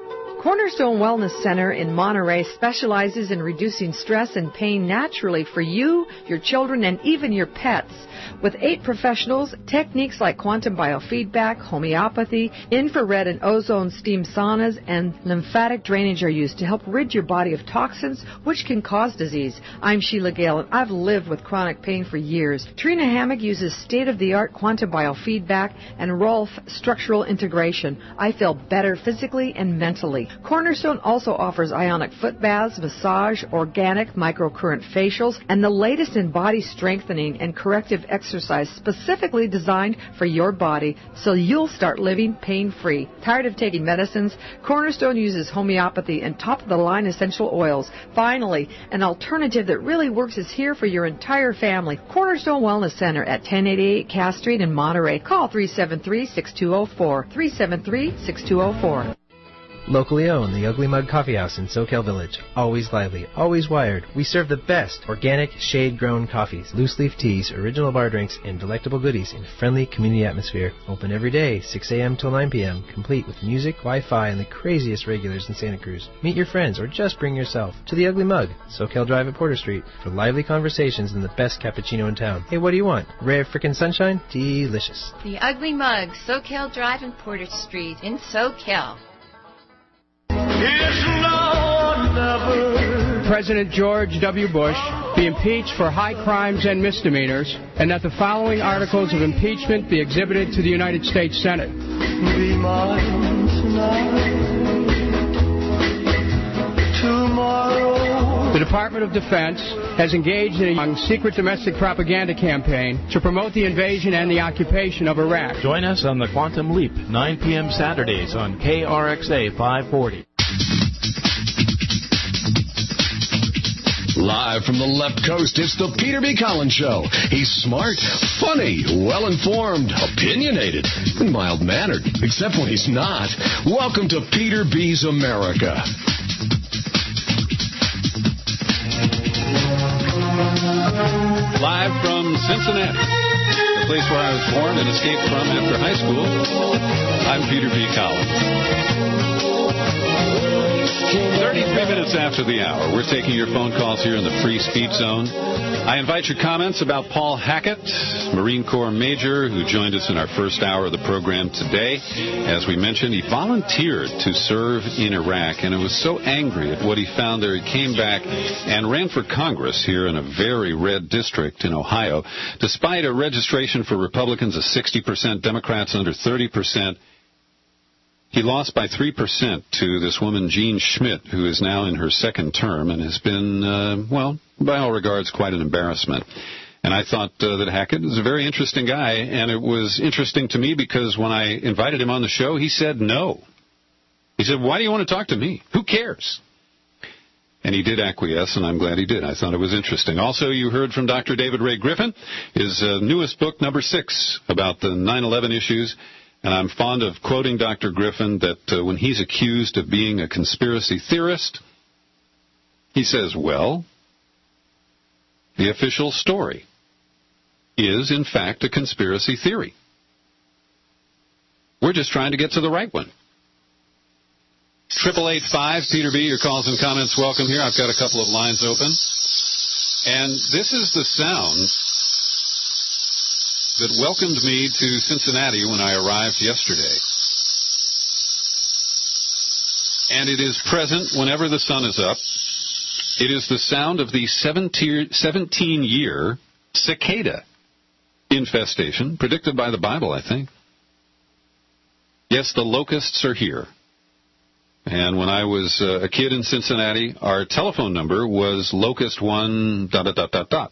Cornerstone Wellness Center in Monterey specializes in reducing stress and pain naturally for you, your children, and even your pets. With eight professionals, techniques like quantum biofeedback, homeopathy, infrared and ozone steam saunas, and lymphatic drainage are used to help rid your body of toxins which can cause disease. I'm Sheila Gale, and I've lived with chronic pain for years. Trina Hammock uses state-of-the-art quantum biofeedback and Rolf structural integration. I feel better physically and mentally. Cornerstone also offers ionic foot baths, massage, organic microcurrent facials, and the latest in body strengthening and corrective exercise specifically designed for your body so you'll start living pain-free. Tired of taking medicines? Cornerstone uses homeopathy and top-of-the-line essential oils. Finally, an alternative that really works is here for your entire family. Cornerstone Wellness Center at ten eighty-eight Cass Street in Monterey. Call three seven three, six two zero four, three seven three, six two zero four. Locally owned, the Ugly Mug Coffee House in Soquel Village. Always lively, always wired. We serve the best organic, shade-grown coffees, loose-leaf teas, original bar drinks, and delectable goodies in a friendly community atmosphere. Open every day, six a.m. till nine p.m., complete with music, Wi-Fi, and the craziest regulars in Santa Cruz. Meet your friends or just bring yourself to the Ugly Mug, Soquel Drive at Porter Street, for lively conversations and the best cappuccino in town. Hey, what do you want? Rare frickin' sunshine? Delicious. The Ugly Mug, Soquel Drive and Porter Street in Soquel. President George W. Bush be impeached for high crimes and misdemeanors, and that the following articles of impeachment be exhibited to the United States Senate. Be mine tonight, tomorrow. The Department of Defense has engaged in a secret domestic propaganda campaign to promote the invasion and the occupation of Iraq. Join us on the Quantum Leap, nine p.m. Saturdays on K R X A five forty. Live from the left coast, it's the Peter B. Collins Show. He's smart, funny, well-informed, opinionated, and mild-mannered, except when he's not. Welcome to Peter B's America. Live from Cincinnati, the place where I was born and escaped from after high school, I'm Peter B. Collins. thirty-three minutes after the hour, we're taking your phone calls here in the Free Speech Zone. I invite your comments about Paul Hackett, Marine Corps Major, who joined us in our first hour of the program today. As we mentioned, he volunteered to serve in Iraq, and it was so angry at what he found there, he came back and ran for Congress here in a very red district in Ohio. Despite a registration for Republicans of sixty percent, Democrats under thirty percent, he lost by three percent to this woman, Jean Schmidt, who is now in her second term and has been, uh, well, by all regards, quite an embarrassment. And I thought uh, that Hackett was a very interesting guy, and it was interesting to me because when I invited him on the show, he said no. He said, why do you want to talk to me? Who cares? And he did acquiesce, and I'm glad he did. I thought it was interesting. Also, you heard from Doctor David Ray Griffin, his uh, newest book, number six, about the nine eleven issues. And I'm fond of quoting Doctor Griffin that uh, when he's accused of being a conspiracy theorist, he says, well, the official story is, in fact, a conspiracy theory. We're just trying to get to the right one. Triple eight five, Peter B., your calls and comments welcome here. I've got a couple of lines open. And this is the sound that welcomed me to Cincinnati when I arrived yesterday. And it is present whenever the sun is up. It is the sound of the seventeen-year cicada infestation, predicted by the Bible, I think. Yes, the locusts are here. And when I was uh, a kid in Cincinnati, our telephone number was locust one dot dot dot dot dot.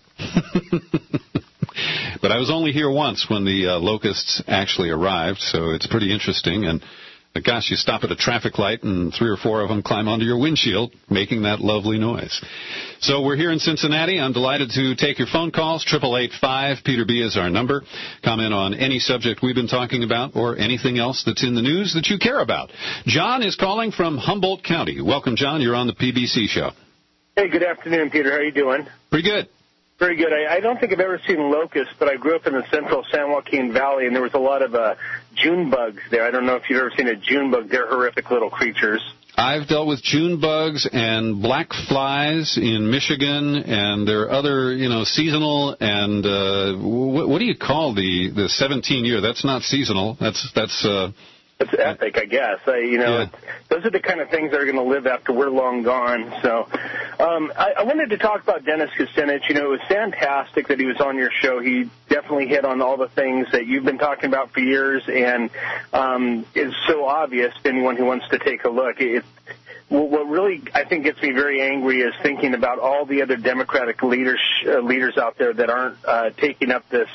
But I was only here once when the uh, locusts actually arrived, so it's pretty interesting. And uh, gosh, you stop at a traffic light and three or four of them climb onto your windshield, making that lovely noise. So we're here in Cincinnati. I'm delighted to take your phone calls. Triple eight five, Peter B is our number. Comment on any subject we've been talking about or anything else that's in the news that you care about. John is calling from Humboldt County. Welcome, John. You're on the P B C show. Hey, good afternoon, Peter. How are you doing? Pretty good. Very good. I, I don't think I've ever seen locusts, but I grew up in the central San Joaquin Valley, and there was a lot of uh, June bugs there. I don't know if you've ever seen a June bug. They're horrific little creatures. I've dealt with June bugs and black flies in Michigan, and there are other, you know, seasonal and uh, what, what do you call the the seventeen year? That's not seasonal. That's that's. Uh, It's epic, I guess. I, you know, Yeah. it's, those are the kind of things that are going to live after we're long gone. So, um, I, I wanted to talk about Dennis Kucinich. You know, it was fantastic that he was on your show. He definitely hit on all the things that you've been talking about for years, and um, it's so obvious to anyone who wants to take a look. It, what really, I think, gets me very angry is thinking about all the other Democratic leaders uh, leaders out there that aren't uh, taking up this.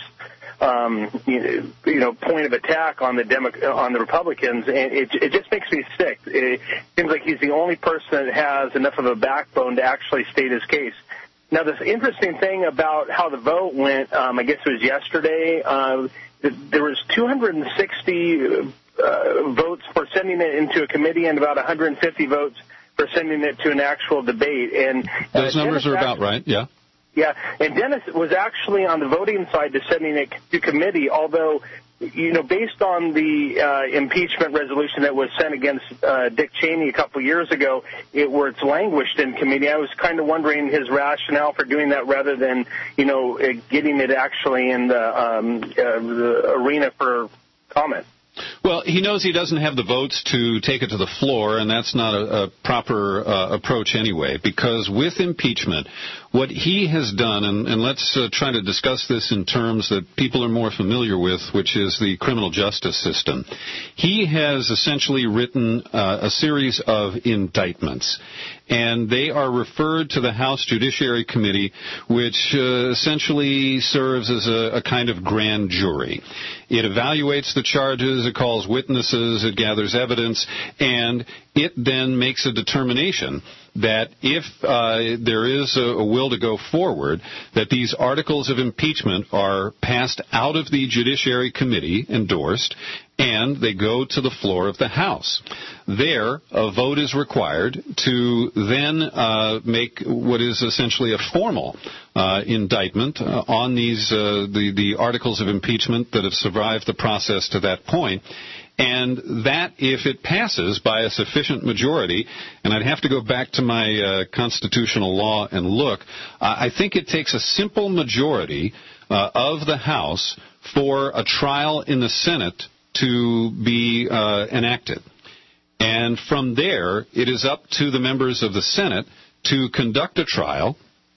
Um, you, you know, point of attack on the Demo- on the Republicans, and it, it just makes me sick. It seems like he's the only person that has enough of a backbone to actually state his case. Now, this interesting thing about how the vote went, um, I guess it was yesterday, uh, there was two hundred sixty uh, votes for sending it into a committee and about one hundred fifty votes for sending it to an actual debate. And uh, Those numbers Dennis are about actually, right, yeah. Yeah, and Dennis was actually on the voting side to sending it to committee, although, you know, based on the uh, impeachment resolution that was sent against uh, Dick Cheney a couple years ago, it, where it's languished in committee, I was kind of wondering his rationale for doing that rather than, you know, uh, getting it actually in the, um, uh, the arena for comment. Well, he knows he doesn't have the votes to take it to the floor, and that's not a, a proper uh, approach anyway, because with impeachment, what he has done, and, and let's uh, try to discuss this in terms that people are more familiar with, which is the criminal justice system. He has essentially written uh, a series of indictments, and they are referred to the House Judiciary Committee, which uh, essentially serves as a, a kind of grand jury. It evaluates the charges, it calls witnesses, it gathers evidence, and it then makes a determination that if uh, there is a, a will to go forward, that these articles of impeachment are passed out of the Judiciary Committee, endorsed, and they go to the floor of the House. There, a vote is required to then uh, make what is essentially a formal uh, indictment uh, on these uh, the, the articles of impeachment that have survived the process to that point. And that, if it passes by a sufficient majority, and I'd have to go back to my uh, constitutional law and look, uh, I think it takes a simple majority uh, of the House for a trial in the Senate to be uh, enacted. And from there, it is up to the members of the Senate to conduct a trial,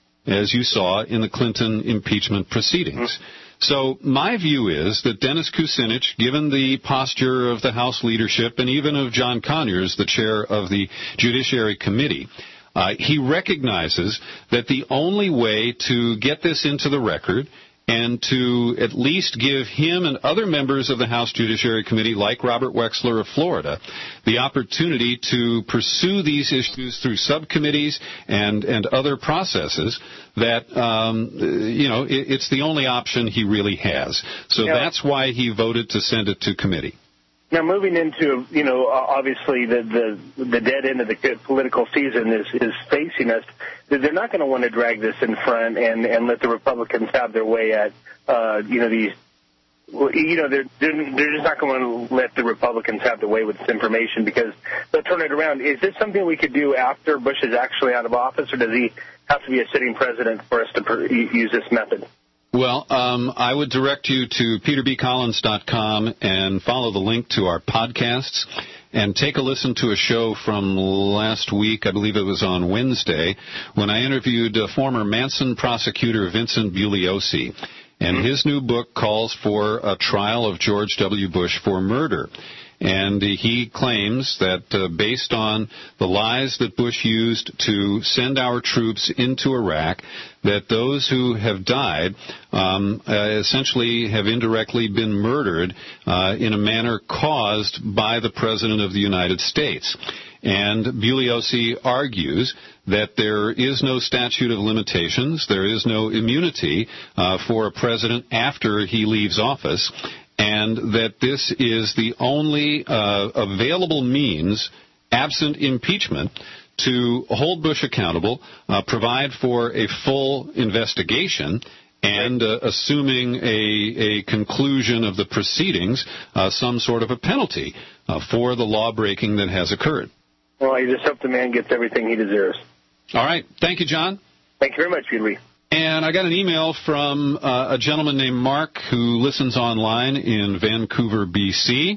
as you saw in the Clinton impeachment proceedings. So my view is that Dennis Kucinich, given the posture of the House leadership and even of John Conyers, the chair of the Judiciary Committee, uh, he recognizes that the only way to get this into the record and to at least give him and other members of the House Judiciary Committee, like Robert Wexler of Florida, the opportunity to pursue these issues through subcommittees and, and other processes, that, um, you know, it, it's the only option he really has. So Yeah. that's why he voted to send it to committee. Now, moving into, you know, obviously the, the, the dead end of the political season is, is facing us. They're not going to want to drag this in front and, and let the Republicans have their way at, uh, you know, these, you know, they're, they're, they're just not going to let the Republicans have their way with this information because they'll turn it around. Is this something we could do after Bush is actually out of office, or does he have to be a sitting president for us to per- use this method? Well, um, I would direct you to peter b collins dot com and follow the link to our podcasts and take a listen to a show from last week, I believe it was on Wednesday, when I interviewed uh, former Manson prosecutor Vincent Bugliosi. And his new book calls for a trial of George W. Bush for murder. And he claims that uh, based on the lies that Bush used to send our troops into Iraq, that those who have died um, uh, essentially have indirectly been murdered uh, in a manner caused by the President of the United States. And Bugliosi argues that there is no statute of limitations, there is no immunity uh, for a president after he leaves office, and that this is the only uh, available means, absent impeachment, to hold Bush accountable, uh, provide for a full investigation, and uh, assuming a, a conclusion of the proceedings, uh, some sort of a penalty uh, for the law breaking that has occurred. Well, I just hope the man gets everything he deserves. All right. Thank you, John. Thank you very much, Peter. And I got an email from uh, a gentleman named Mark who listens online in Vancouver, B C.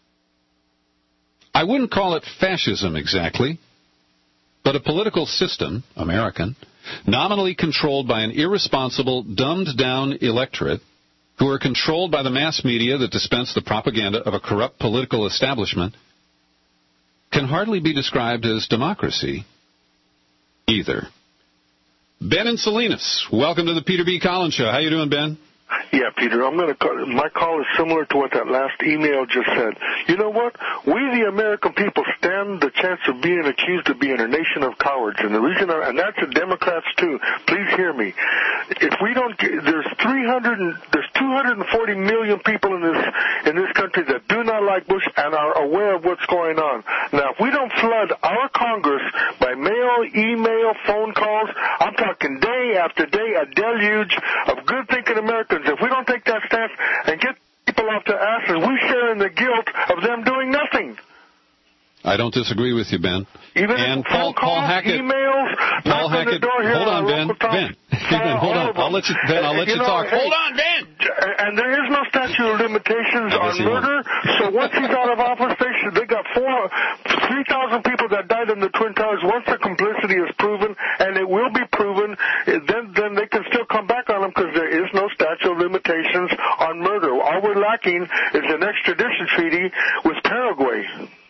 I wouldn't call it fascism exactly, but a political system, American, nominally controlled by an irresponsible, dumbed-down electorate who are controlled by the mass media that dispense the propaganda of a corrupt political establishment, can hardly be described as democracy either. Ben in Salinas, welcome to the Peter B. Collins Show. How you doing, Ben? Yeah, Peter, I'm going to call, my call is similar to what that last email just said. You know what? We, the American people, stand the chance of being accused of being a nation of cowards, and the reason, I, and that's the Democrats too. Please hear me. If we don't, there's three hundred, there's two hundred forty million people in this in this country that do not like Bush and are aware of what's going on. Now, if we don't flood our Congress by mail, email, phone calls, I'm talking day after day, a deluge of good-thinking Americans. If we don't take that stance and get people off their asses, we share in the guilt of them doing nothing. I don't disagree with you, Ben. Even and phone Paul, calls, Paul Hackett, emails, Paul knock on the Hackett, door here hold on, Ben. Ben, Ben, hold on. I'll let you, Ben, I'll let you, you know, talk. Hey, hold on, Ben. And there is no statute of limitations on murder. So once he's out of office, they should, they got four, three thousand people that died in the Twin Towers. Once the complicity is proven, and it will be proven, then then they can still come back on them because there is no statute of limitations on murder. All we're lacking is an extradition treaty with Paraguay.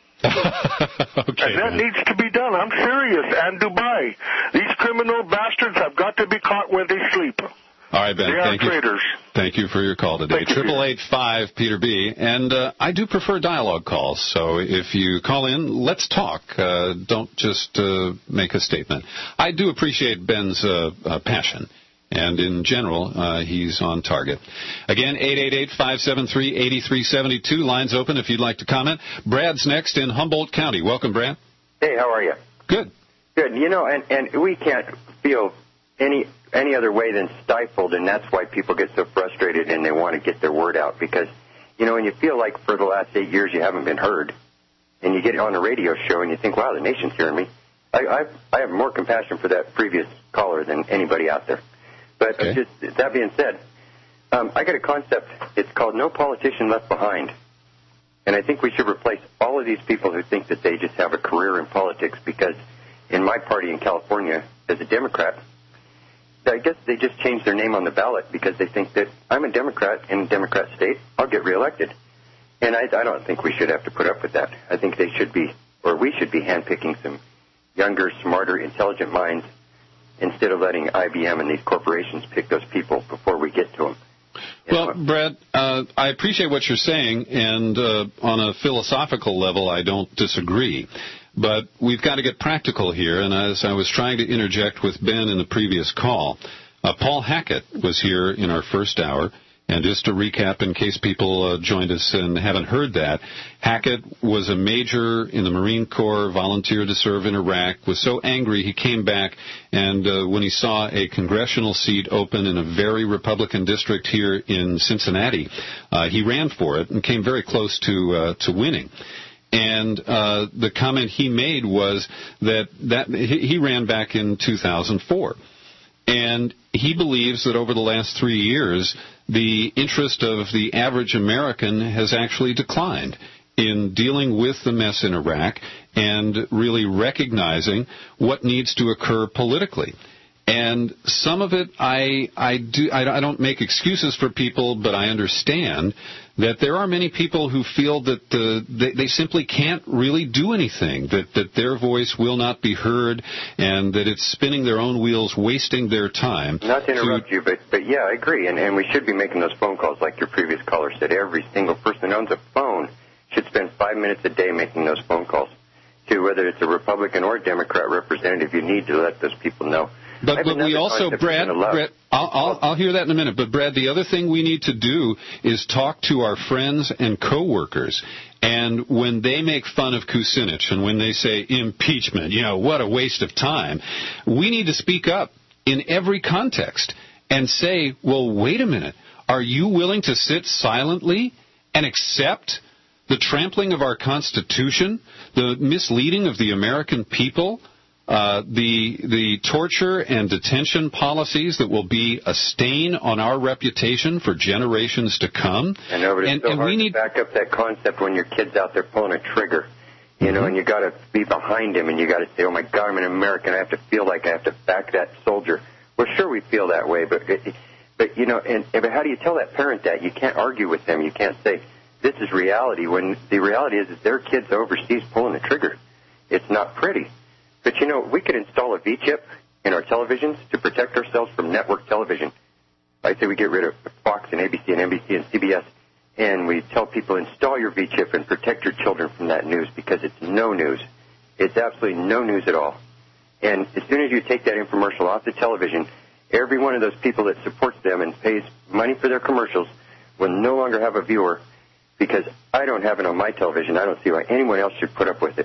Okay, and that man. needs to be done. I'm serious. And Dubai. These criminal bastards have got to be caught where they sleep. All right, Ben. They are Thank you. traitors. Thank you for your call today. Triple eight five Peter B. And uh, I do prefer dialogue calls. So if you call in, let's talk. Uh, don't just uh, make a statement. I do appreciate Ben's uh, uh, passion. And in general, uh, he's on target. Again, eight eight eight, five seven three, eight three seven two. Lines open if you'd like to comment. Brad's next in Humboldt County. Welcome, Brad. Hey, how are you? Good. Good. You know, and, and we can't feel any any other way than stifled, and that's why people get so frustrated and they want to get their word out. Because, you know, when you feel like for the last eight years you haven't been heard, and you get on a radio show and you think, wow, the nation's hearing me, I, I, I have more compassion for that previous caller than anybody out there. But okay. just, that being said, um, I got a concept. It's called No Politician Left Behind. And I think we should replace all of these people who think that they just have a career in politics because in my party in California, as a Democrat, I guess they just changed their name on the ballot because they think that I'm a Democrat in a Democrat state, I'll get reelected. And I, I don't think we should have to put up with that. I think they should be, or we should be handpicking some younger, smarter, intelligent minds instead of letting I B M and these corporations pick those people before we get to them. You well, know? Brad, uh, I appreciate what you're saying, and uh, on a philosophical level, I don't disagree. But we've got to get practical here, and as I was trying to interject with Ben in the previous call, uh, Paul Hackett was here in our first hour. And just to recap, in case people uh, joined us and haven't heard that, Hackett was a major in the Marine Corps, volunteered to serve in Iraq, was so angry he came back, and uh, when he saw a congressional seat open in a very Republican district here in Cincinnati, uh, he ran for it and came very close to uh, to winning. And uh, the comment he made was that, that he, he ran back in two thousand four. And he believes that over the last three years, the interest of the average American has actually declined in dealing with the mess in Iraq and really recognizing what needs to occur politically. And some of it, I, I, do, I, I don't make excuses for people, but I understand that there are many people who feel that the, they, they simply can't really do anything, that, that their voice will not be heard, and that it's spinning their own wheels, wasting their time. Not to interrupt to, you, but, but yeah, I agree, and, and we should be making those phone calls like your previous caller said. Every single person who owns a phone should spend five minutes a day making those phone calls to whether it's a Republican or Democrat representative. You need to let those people know. But, but we also, Brad, Brad I'll, I'll, I'll hear that in a minute. But, Brad, the other thing we need to do is talk to our friends and coworkers. And when they make fun of Kucinich and when they say impeachment, you know, what a waste of time, we need to speak up in every context and say, well, wait a minute. Are you willing to sit silently and accept the trampling of our Constitution, the misleading of the American people, uh, the the torture and detention policies that will be a stain on our reputation for generations to come. I know, but it's and, so and hard we need to back up that concept when your kid's out there pulling a trigger. You know, and you got to be behind him, and you got to say, "Oh my God, I'm an American. I have to feel like I have to back that soldier." Well, sure, we feel that way, but but you know, and but how do you tell that parent that? You can't argue with them. You can't say this is reality when the reality is that their kid's overseas pulling the trigger. It's not pretty, but you know, we could install a V chip in our televisions to protect ourselves from network television. I say we get rid of Fox and A B C and N B C and C B S. And we tell people, install your V chip and protect your children from that news because it's no news. It's absolutely no news at all. And as soon as you take that infomercial off the television, every one of those people that supports them and pays money for their commercials will no longer have a viewer because I don't have it on my television. I don't see why anyone else should put up with it.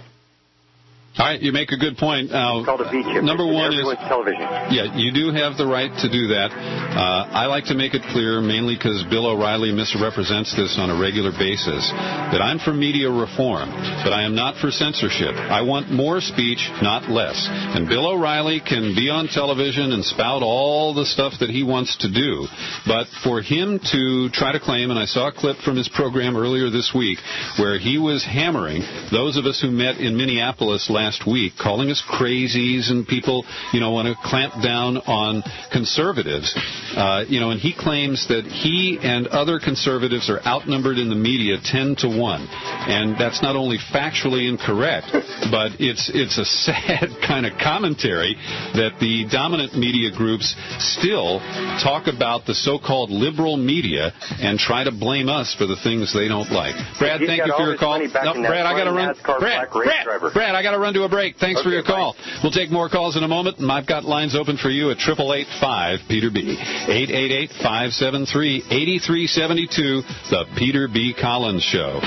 All right, you make a good point. Uh, it's called a V chip. Number it's one is television. Yeah, you do have the right to do that. Uh, I like to make it clear, mainly because Bill O'Reilly misrepresents this on a regular basis, that I'm for media reform, but I am not for censorship. I want more speech, not less. And Bill O'Reilly can be on television and spout all the stuff that he wants to do, but for him to try to claim, and I saw a clip from his program earlier this week, where he was hammering those of us who met in Minneapolis last last week, calling us crazies and people, you know, want to clamp down on conservatives. Uh, you know, and he claims that he and other conservatives are outnumbered in the media ten to one. And that's not only factually incorrect, but it's it's a sad kind of commentary that the dominant media groups still talk about the so-called liberal media and try to blame us for the things they don't like. Brad, thank you for your call. No, Brad, I got to run. Brad, Brad, Brad, I got to run to a break. Thanks okay, for your call. Bye. We'll take more calls in a moment, and I've got lines open for you at eight eight eight five Peter B. eight eight eight, five seven three, eight three seven two, The Peter B. Collins Show.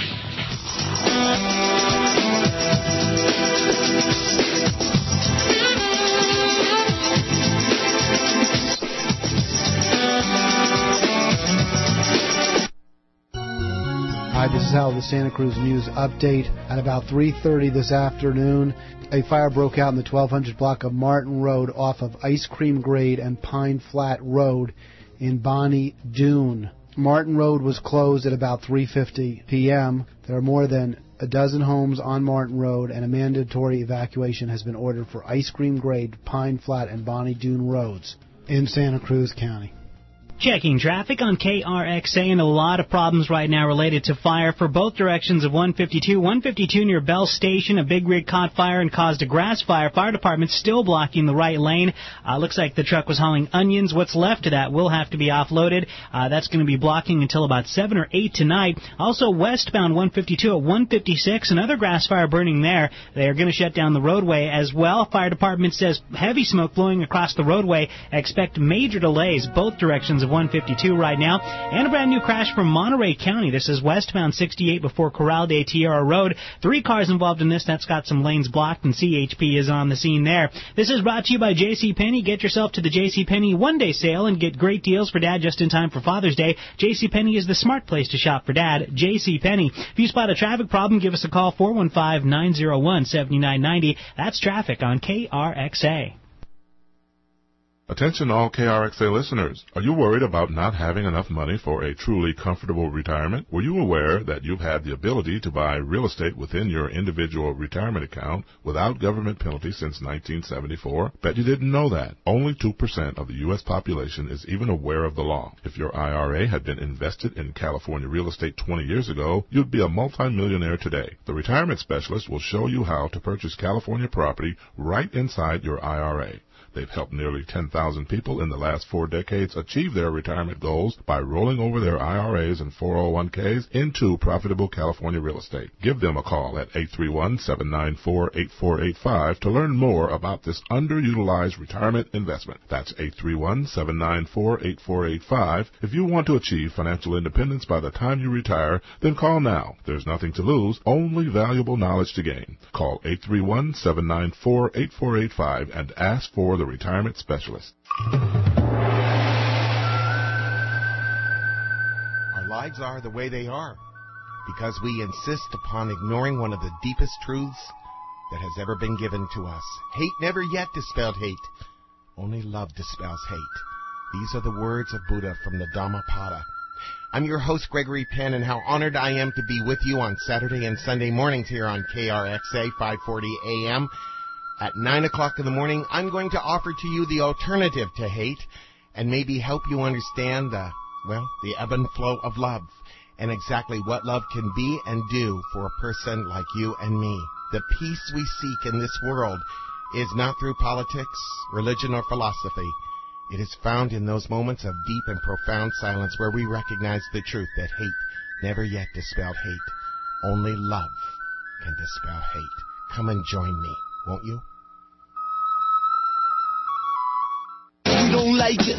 Hi, this is Hal, the Santa Cruz News Update. At about three thirty this afternoon, a fire broke out in the twelve hundred block of Martin Road off of Ice Cream Grade and Pine Flat Road in Bonnie Doon. Martin Road was closed at about three fifty p.m. There are more than a dozen homes on Martin Road, and a mandatory evacuation has been ordered for Ice Cream Grade, Pine Flat, and Bonnie Doon roads in Santa Cruz County. Checking traffic on K R X A, and a lot of problems right now related to fire for both directions of one fifty-two. one fifty-two near Bell Station, a big rig caught fire and caused a grass fire. Fire department still blocking the right lane. Uh, looks like the truck was hauling onions. What's left of that will have to be offloaded. Uh, that's going to be blocking until about seven or eight tonight. Also westbound one fifty-two at one fifty-six, another grass fire burning there. They are going to shut down the roadway as well. Fire department says heavy smoke blowing across the roadway. Expect major delays both directions of one fifty-two right now. And a brand new crash from Monterey County. This is westbound sixty-eight before Corral de Tierra Road. Three cars involved in this. That's got some lanes blocked, and C H P is on the scene there. This is brought to you by JCPenney. Get yourself to the JCPenney one-day sale and get great deals for Dad just in time for Father's Day. JCPenney is the smart place to shop for Dad. JCPenney. If you spot a traffic problem, give us a call, four one five, nine zero one, seven nine nine zero. That's traffic on K R X A. Attention all K R X A listeners. Are you worried about not having enough money for a truly comfortable retirement? Were you aware that you've had the ability to buy real estate within your individual retirement account without government penalty since nineteen seventy-four? Bet you didn't know that. Only two percent of the U S population is even aware of the law. If your I R A had been invested in California real estate twenty years ago, you'd be a multimillionaire today. The retirement specialist will show you how to purchase California property right inside your I R A. They've helped nearly ten thousand people in the last four decades achieve their retirement goals by rolling over their I R As and four oh one k's into profitable California real estate. Give them a call at eight three one, seven nine four, eight four eight five to learn more about this underutilized retirement investment. That's eight three one, seven nine four, eight four eight five. If you want to achieve financial independence by the time you retire, then call now. There's nothing to lose, only valuable knowledge to gain. Call eight three one, seven nine four, eight four eight five and ask for the retirement specialist. Our lives are the way they are because we insist upon ignoring one of the deepest truths that has ever been given to us. Hate never yet dispelled hate. Only love dispels hate. These are the words of Buddha from the Dhammapada. I'm your host, Gregory Penn, and how honored I am to be with you on Saturday and Sunday mornings here on K R X A five forty A M. At nine o'clock in the morning, I'm going to offer to you the alternative to hate and maybe help you understand the, well, the ebb and flow of love and exactly what love can be and do for a person like you and me. The peace we seek in this world is not through politics, religion, or philosophy. It is found in those moments of deep and profound silence where we recognize the truth that hate never yet dispelled hate. Only love can dispel hate. Come and join me, won't you? We don't like it,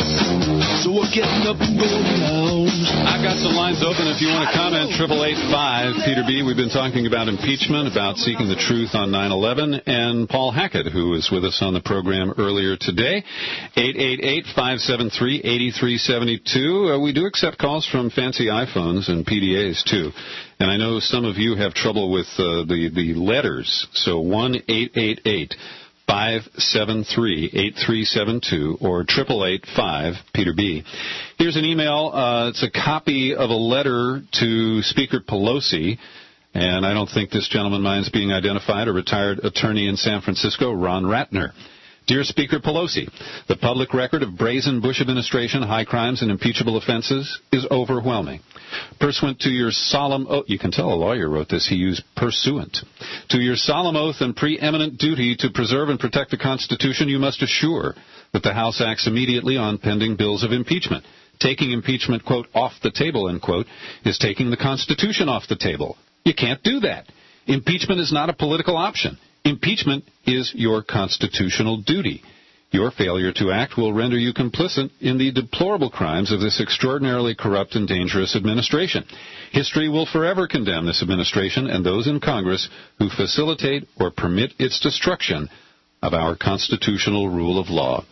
so we're getting up and going down. I've got some lines open if you want to comment. Triple eight five Peter B. We've been talking about impeachment, about seeking the truth on nine eleven, and Paul Hackett, who was with us on the program earlier today. eight eight eight, five seven three, eight three seven two. Uh, we do accept calls from fancy iPhones and P D As too. And I know some of you have trouble with uh, the the letters. So one eight eight eight. five seven three, eight three seven two or triple eight five Peter B. Here's an email. Uh, it's a copy of a letter to Speaker Pelosi, and I don't think this gentleman minds being identified, a retired attorney in San Francisco, Ron Ratner. Dear Speaker Pelosi, the public record of brazen Bush administration high crimes and impeachable offenses is overwhelming. Pursuant to your solemn oath, you can tell a lawyer wrote this, he used pursuant. To your solemn oath and preeminent duty to preserve and protect the Constitution, you must assure that the House acts immediately on pending bills of impeachment. Taking impeachment, quote, off the table, end quote, is taking the Constitution off the table. You can't do that. Impeachment is not a political option. Impeachment is your constitutional duty. Your failure to act will render you complicit in the deplorable crimes of this extraordinarily corrupt and dangerous administration. History will forever condemn this administration and those in Congress who facilitate or permit its destruction of our constitutional rule of law.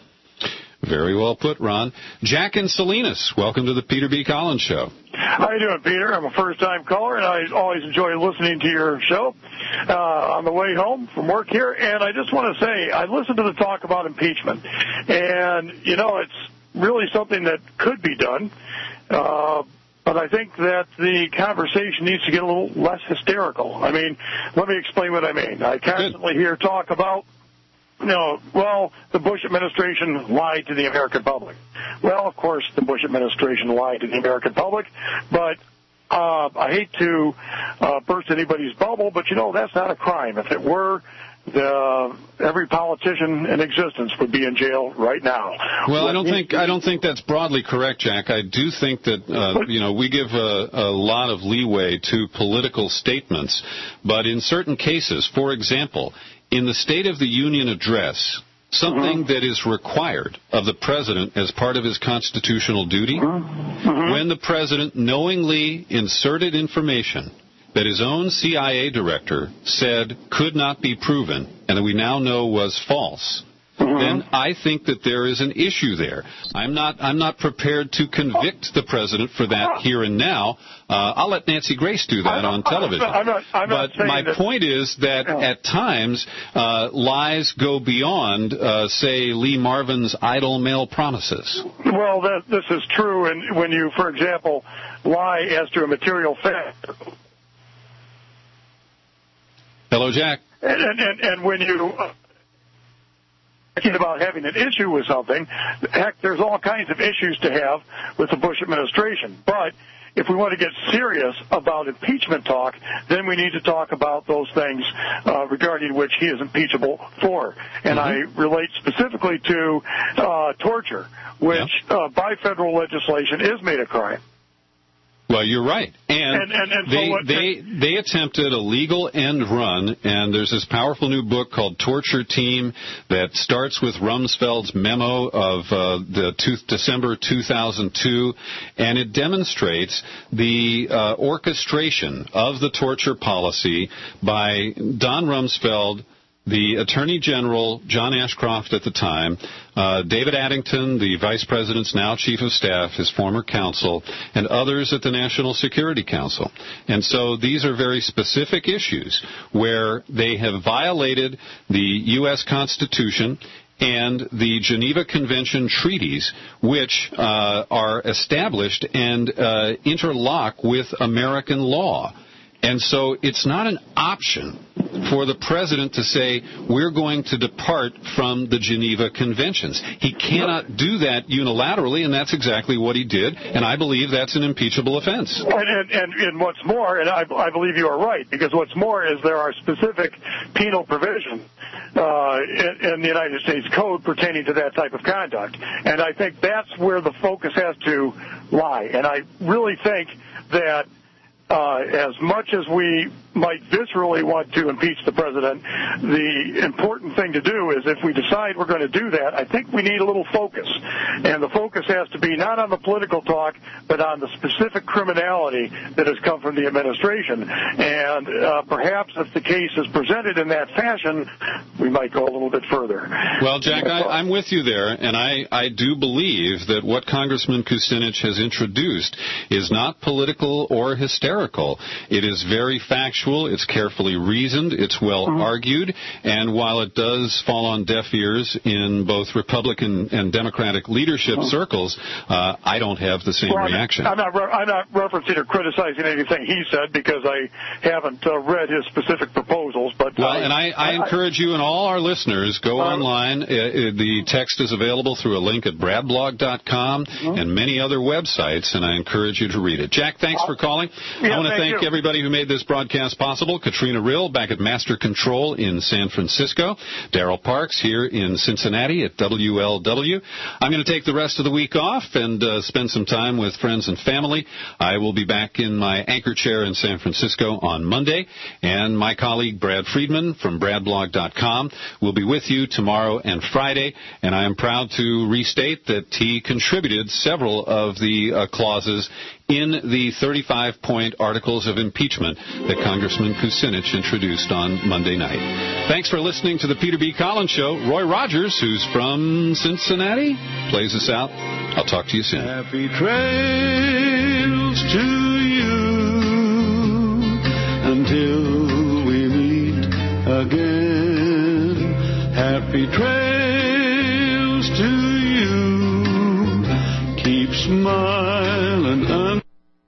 Very well put, Ron. Jack in Salinas, welcome to the Peter B. Collins Show. How you doing, Peter? I'm a first-time caller, and I always enjoy listening to your show uh, on the way home from work here. And I just want to say, I listened to the talk about impeachment, and, you know, it's really something that could be done. Uh, But I think that the conversation needs to get a little less hysterical. I mean, let me explain what I mean. I constantly hear talk about, you know, well, the Bush administration lied to the American public. Well, of course, the Bush administration lied to the American public, but uh, I hate to uh, burst anybody's bubble, but, you know, that's not a crime. If it were, the, every politician in existence would be in jail right now. Well, I don't think I don't think that's broadly correct, Jack. I do think that uh, you know we give a, a lot of leeway to political statements, but in certain cases, for example, in the State of the Union address, something that is required of the president as part of his constitutional duty, when the president knowingly inserted information that his own C I A director said could not be proven and that we now know was false, then I think that there is an issue there. I'm not I'm not prepared to convict the president for that here and now. Uh, I'll let Nancy Grace do that on television. I'm not, I'm not but my that, point is that yeah. at times uh, lies go beyond, uh, say, Lee Marvin's idle male promises. Well, that, this is true, and when you, for example, lie as to a material fact. Hello, Jack. And, and, and, and when you uh, thinking about having an issue with something, heck, there's all kinds of issues to have with the Bush administration. But if we want to get serious about impeachment talk, then we need to talk about those things uh, regarding which he is impeachable for. And mm-hmm. I relate specifically to uh, torture, which yeah. uh, by federal legislation is made a crime. Well, you're right. And, and, and, and they, so what, they, they attempted a legal end run, and there's this powerful new book called Torture Team that starts with Rumsfeld's memo of uh, the two, December two thousand two, and it demonstrates the uh, orchestration of the torture policy by Don Rumsfeld, the Attorney General, John Ashcroft at the time, uh, David Addington, the Vice President's now Chief of Staff, his former counsel, and others at the National Security Council. And so these are very specific issues where they have violated the U S Constitution and the Geneva Convention treaties, which uh, are established and uh, interlock with American law. And so it's not an option for the president to say, we're going to depart from the Geneva Conventions. He cannot do that unilaterally, and that's exactly what he did, and I believe that's an impeachable offense. And, and, and, and what's more, and I, I believe you are right, because what's more is there are specific penal provisions uh, in, in the United States Code pertaining to that type of conduct. And I think that's where the focus has to lie. And I really think that Uh, as much as we might viscerally want to impeach the president, the important thing to do is if we decide we're going to do that, I think we need a little focus. And the focus has to be not on the political talk, but on the specific criminality that has come from the administration. And uh, perhaps if the case is presented in that fashion, we might go a little bit further. Well, Jack, I, I'm with you there, and I, I do believe that what Congressman Kucinich has introduced is not political or hysterical. It is very factual, it's carefully reasoned, it's well mm-hmm. argued, and while it does fall on deaf ears in both Republican and Democratic leadership mm-hmm. circles, uh, I don't have the same well, reaction. I'm not, I'm not referencing or criticizing anything he said because I haven't uh, read his specific proposals. But well, I, and I, I, I encourage you and all our listeners, go uh, online. Uh, the text is available through a link at brad blog dot com mm-hmm. and many other websites, and I encourage you to read it. Jack, thanks for calling. Yeah, I want to thank, thank you. everybody who made this broadcast possible. Katrina Rill back at Master Control in San Francisco. Daryl Parks here in Cincinnati at W L W. I'm going to take the rest of the week off and uh, spend some time with friends and family. I will be back in my anchor chair in San Francisco on Monday, and my colleague Brad Friedman from brad blog dot com will be with you tomorrow and Friday, and I am proud to restate that he contributed several of the uh, clauses in the thirty-five point articles of impeachment that Congressman Kucinich introduced on Monday night. Thanks for listening to the Peter B. Collins Show. Roy Rogers, who's from Cincinnati, plays us out. I'll talk to you soon. Happy trails to you until we meet again. Happy trails to you. Keep smiling un-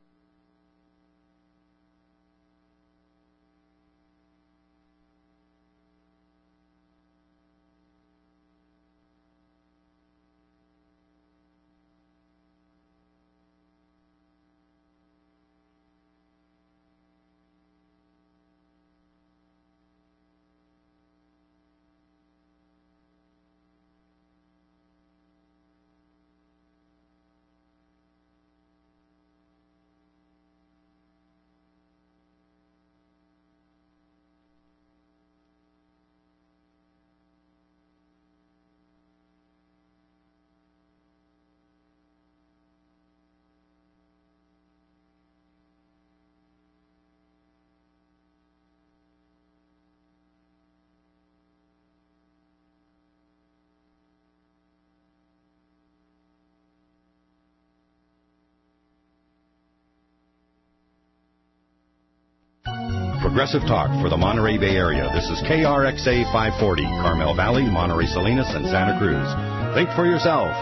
Progressive Talk for the Monterey Bay Area. This is K R X A five forty, Carmel Valley, Monterey Salinas, and Santa Cruz. Think for yourself.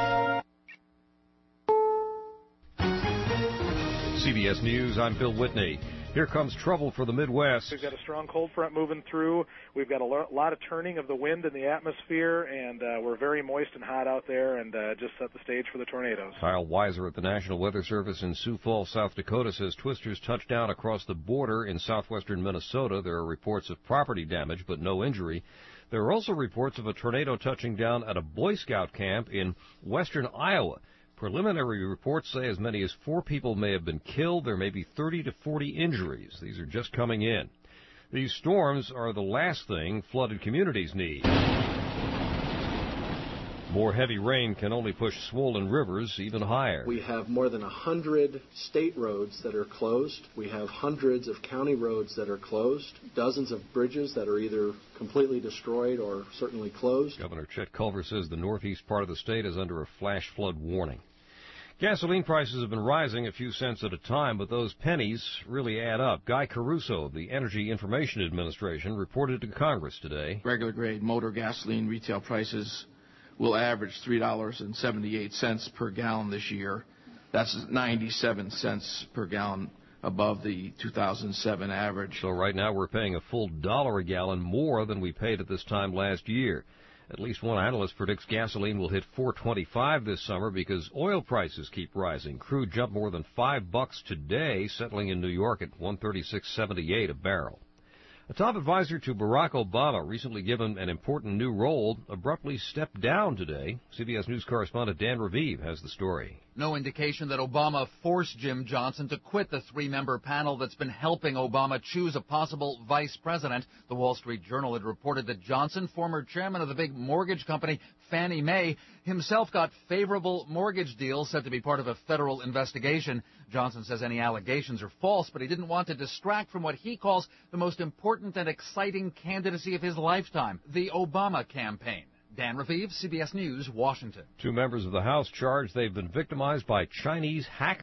C B S News, I'm Bill Whitney. Here comes trouble for the Midwest. We've got a strong cold front moving through. We've got a lot of turning of the wind in the atmosphere, and uh, we're very moist and hot out there, and uh, just set the stage for the tornadoes. Kyle Weiser at the National Weather Service in Sioux Falls, South Dakota, says twisters touched down across the border in southwestern Minnesota. There are reports of property damage, but no injury. There are also reports of a tornado touching down at a Boy Scout camp in western Iowa. Preliminary reports say as many as four people may have been killed. There may be thirty to forty injuries. These are just coming in. These storms are the last thing flooded communities need. More heavy rain can only push swollen rivers even higher. We have more than one hundred state roads that are closed. We have hundreds of county roads that are closed, dozens of bridges that are either completely destroyed or certainly closed. Governor Chet Culver says the northeast part of the state is under a flash flood warning. Gasoline prices have been rising a few cents at a time, but those pennies really add up. Guy Caruso of the Energy Information Administration reported to Congress today. Regular grade motor gasoline retail prices will average three dollars and seventy-eight cents per gallon this year. That's ninety-seven cents per gallon above the two thousand seven average. So right now we're paying a full dollar a gallon more than we paid at this time last year. At least one analyst predicts gasoline will hit four twenty-five this summer because oil prices keep rising. Crude jumped more than five bucks today, settling in New York at one thirty-six seventy-eight a barrel. A top advisor to Barack Obama, recently given an important new role, abruptly stepped down today. C B S News correspondent Dan Raviv has the story. No indication that Obama forced Jim Johnson to quit the three-member panel that's been helping Obama choose a possible vice president. The Wall Street Journal had reported that Johnson, former chairman of the big mortgage company Fannie Mae, himself got favorable mortgage deals said to be part of a federal investigation. Johnson says any allegations are false, but he didn't want to distract from what he calls the most important and exciting candidacy of his lifetime, the Obama campaign. Dan Raviv, C B S News, Washington. Two members of the House charged they've been victimized by Chinese hackers.